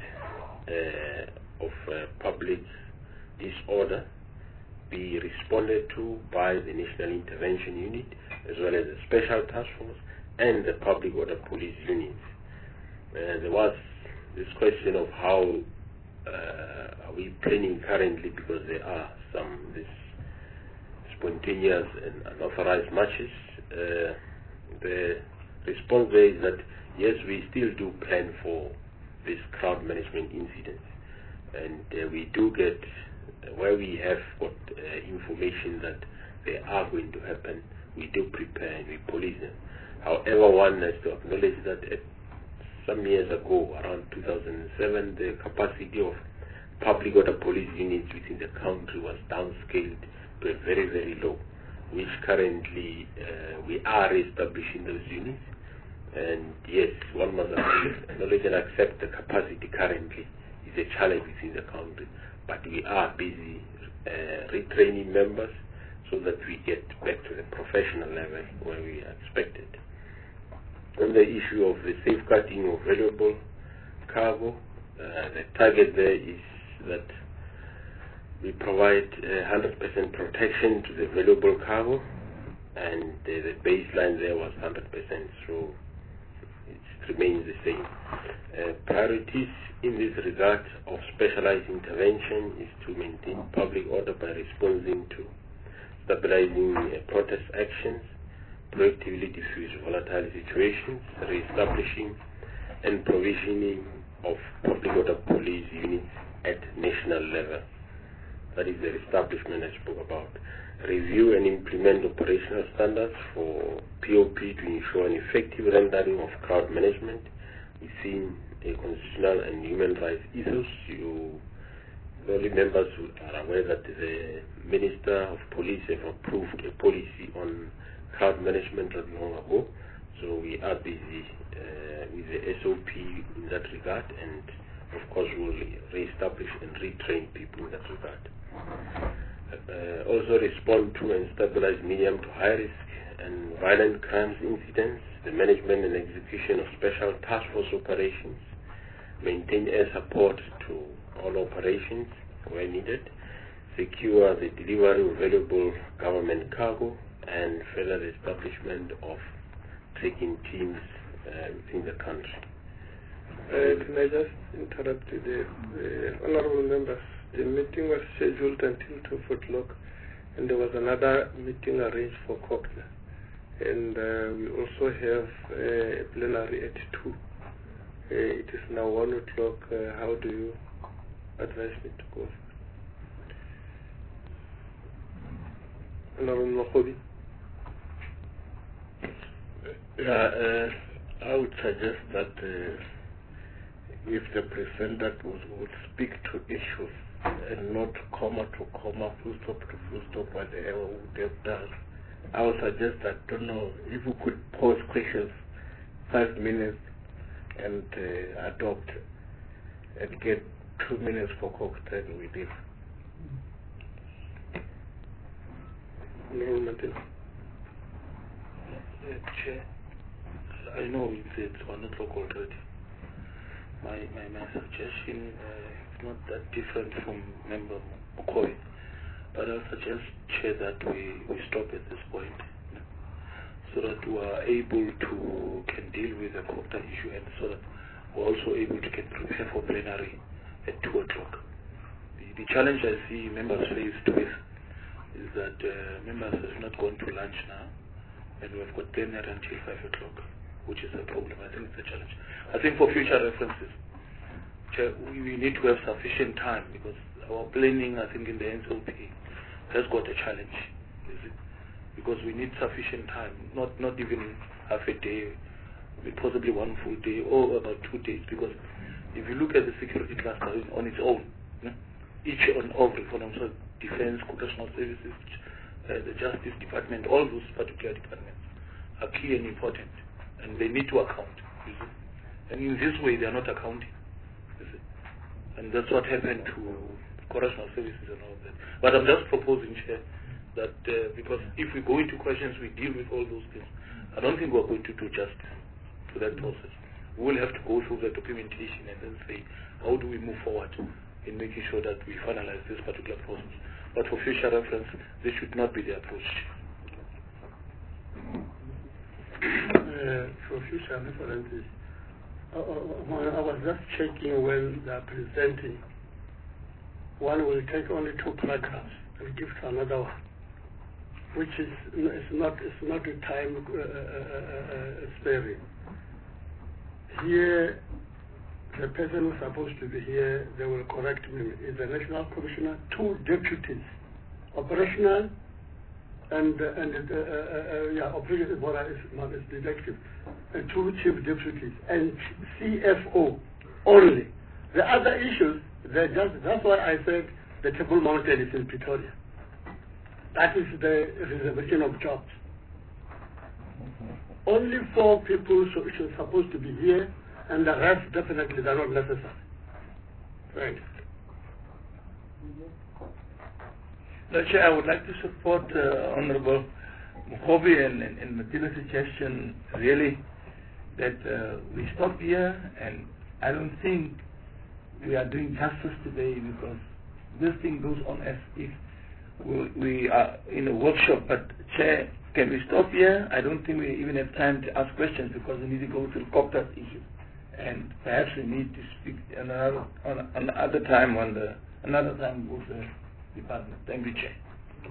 of public disorder be responded to by the National Intervention Unit, as well as the Special Task Force and the Public Order Police Units. There was this question of how are we planning currently, because there are some spontaneous and unauthorized marches. The response there is that yes, we still do plan for these crowd management incidents, and we do get where we have got information that they are going to happen, we do prepare and we police them. However, one has to acknowledge that some years ago, around 2007, the capacity of public order police units within the country was downscaled to a very, very low, which currently we are establishing those units. And yes, one must acknowledge and accept the capacity currently is a challenge within the country, but we are busy retraining members so that we get back to the professional level where we are expected. On the issue of the safeguarding of valuable cargo, the target there is that we provide 100% protection to the valuable cargo, and the baseline there was 100%, so it remains the same. Priorities in this regard of specialized intervention is to maintain public order by responding to stabilizing protest actions, proactively diffuse volatile situations, re-establishing and provisioning of public order police units at national level. That is the establishment I spoke about. Review and implement operational standards for POP to ensure an effective rendering of crowd management within a constitutional and human rights ethos. Only members who are aware that the Minister of Police have approved a policy on crowd management not long ago. So we are busy with the SOP in that regard, and of course we will re-establish and retrain people in that regard. Also respond to and stabilize medium to high risk and violent crimes incidents, the management and execution of special task force operations, maintain air support to all operations where needed, secure the delivery of valuable government cargo, and further the establishment of tracking teams within the country. Can I just interrupt you there? Honorable members, the meeting was scheduled until 12 o'clock, and there was another meeting arranged for Kokna. And we also have a plenary at 2. It is now 1 o'clock. How do you advise me to go? Honorable Mokobi. I would suggest that if the presenter would speak to issues and not comma to comma, full stop to full stop, whatever we would have done, I would suggest that, don't know, if we could pose questions 5 minutes and adopt and get 2 minutes for cocktail with it. Chair, I know it's 1 o'clock already. My suggestion is not that different from Member Mokoi, but I'll suggest, Chair, that we stop at this point so that we are able to can deal with the quota issue, and so that we're also able to get prepared for plenary at 2 o'clock. The challenge I see members faced with is that members have not gone to lunch now, and we've got plenary until 5 o'clock, which is a problem. I think it's a challenge. I think for future references, Chair, we need to have sufficient time, because our planning, I think, in the NCOP has got a challenge, because we need sufficient time, not even half a day, possibly 1 full day, or about 2 days, because if you look at the security cluster on its own, each and every, for example, defense, correctional services, the justice department, all those particular departments are key and important, and they need to account. And in this way, they are not accounting. And that's what happened to correctional services and all that. But I'm just proposing, Chair, that because if we go into questions, we deal with all those things, I don't think we're going to do justice to that process. We will have to go through the documentation and then say, how do we move forward in making sure that we finalize this particular process. But for future reference, this should not be the approach. For future references, I was just checking when they are presenting. One will take only 2 paragraphs and give to another one, which is not a time sparing. Here, the person who's supposed to be here, they will correct me, is the National Commissioner, 2 deputies, operational and operational is detective, and 2 chief deputies, and CFO only. The other issues, that's why I said the Table Mountain is in Pretoria. That is the reservation of jobs. Only 4 people are supposed to be here, and the rest definitely are not necessary. Thank you. No, Chair, I would like to support Honorable Mokhobi and Matila's suggestion, really, that we stop here, and I don't think we are doing justice today, because this thing goes on as if we are in a workshop. But Chair, can we stop here? I don't think we even have time to ask questions, because we need to go to the COPTAS issue, and perhaps we need to speak another time with the department. Thank you, Chair.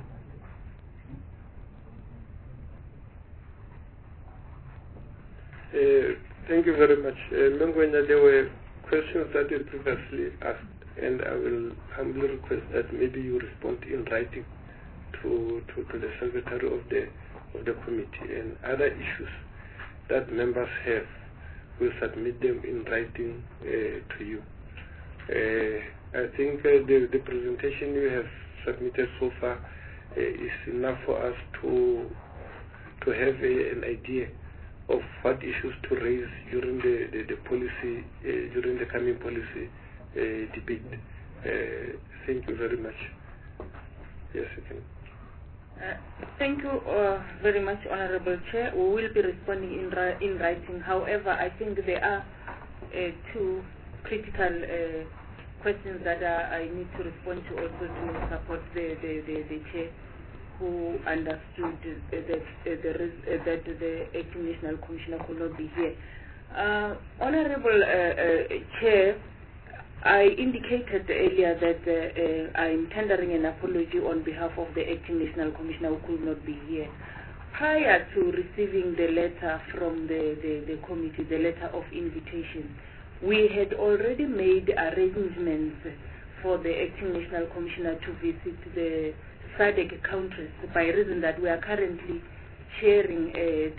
Thank you very much. Mengwenya, there were questions that were previously asked, and I will humbly request that maybe you respond in writing to the Secretary of the committee, and other issues that members have, we'll submit them in writing to you. I think the presentation you have submitted so far is enough for us to have an idea of what issues to raise during the policy, during the coming policy debate. Thank you very much. Yes, you can. Thank you very much, Honorable Chair. We will be responding in writing. However, I think there are 2 critical questions that I need to respond to, also to support the Chair, who understood that the acting National Commissioner could not be here. Honorable Chair, I indicated earlier that I am tendering an apology on behalf of the acting National Commissioner who could not be here. Prior to receiving the letter from the committee, the letter of invitation, we had already made arrangements for the acting National Commissioner to visit the SADC countries, by reason that we are currently sharing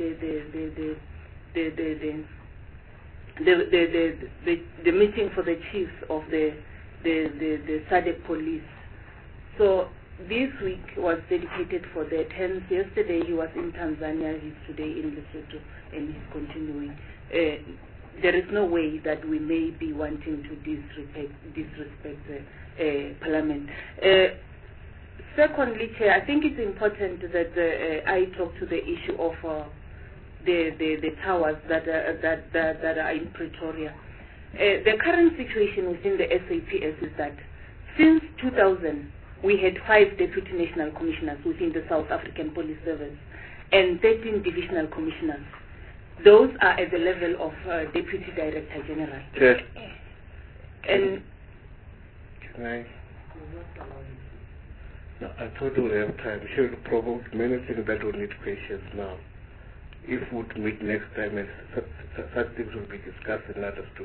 the meeting for the chiefs of the SADC police. So this week was dedicated for that. Hence, yesterday he was in Tanzania, he's today in Lesotho, and he's continuing. There is no way that we may be wanting to disrespect Parliament. Secondly, Chair, I think it's important that I talk to the issue of the towers that are in Pretoria. The current situation within the SAPS is that since 2000, we had 5 Deputy National Commissioners within the South African Police Service and 13 Divisional Commissioners. Those are at the level of Deputy Director General. Yes. And can I? No, I thought we would have time. She would provoke many things that will need questions now. If we would meet next time and such things will be discussed and understood.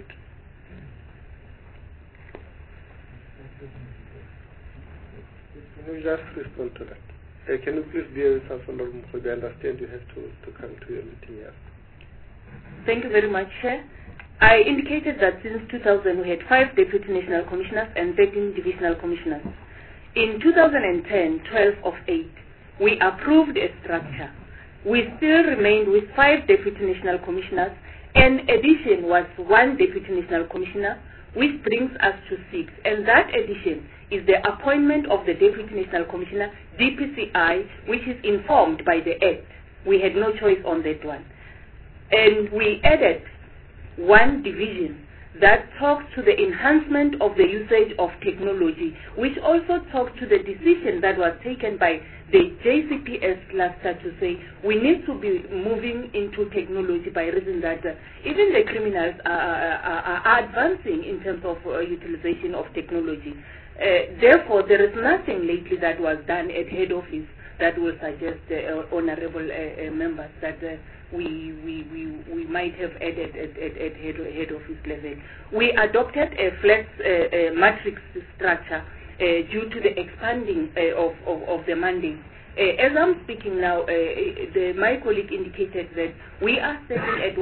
Can you just respond to that? Can you please bear with us, Honorable Mokgobe? I understand you have to come to your meeting here. Thank you very much, Chair. I indicated that since 2000 we had 5 Deputy National Commissioners and 13 Divisional Commissioners. In 2010, 12 of 8, we approved a structure. We still remained with 5 Deputy National Commissioners, and addition was 1 Deputy National Commissioner, which brings us to 6. And that addition is the appointment of the Deputy National Commissioner, DPCI, which is informed by the Act. We had no choice on that one. And we added 1 division that talks to the enhancement of the usage of technology, which also talks to the decision that was taken by the JCPS cluster to say we need to be moving into technology by reason that even the criminals are advancing in terms of utilization of technology. Therefore, there is nothing lately that was done at head office that will suggest honorable members that we might have added at head office level. We adopted a flat matrix structure due to the expanding of the mandate. As I'm speaking now, my colleague indicated that we are sitting at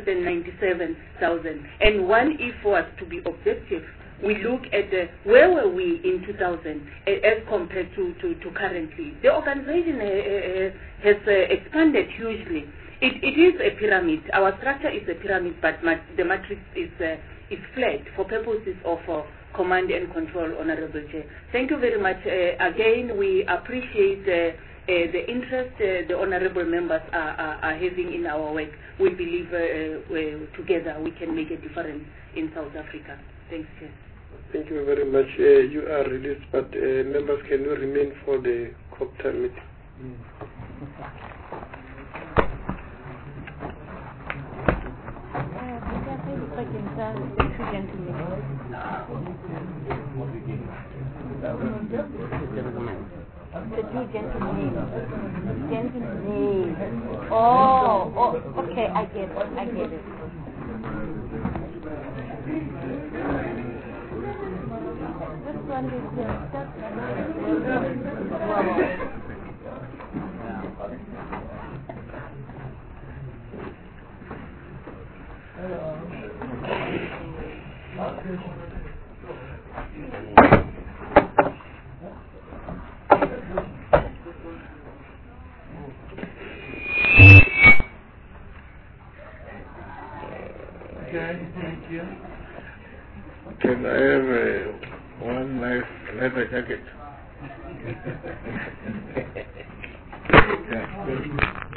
197,000, and one, if was to be objective, we look at where were we in 2000 as compared to currently. The organization has expanded hugely. It is a pyramid. Our structure is a pyramid, but the matrix is flat for purposes of command and control, Honorable Chair. Thank you very much. Again, we appreciate the interest the honorable members are having in our work. We believe together we can make a difference in South Africa. Thanks, Chair. Thank you very much. You are released, but members, can you remain for the COPTA meeting? The two gentlemen. Oh, okay, I get it. This one is Okay, thank you. Can I have one nice leather jacket? Yeah.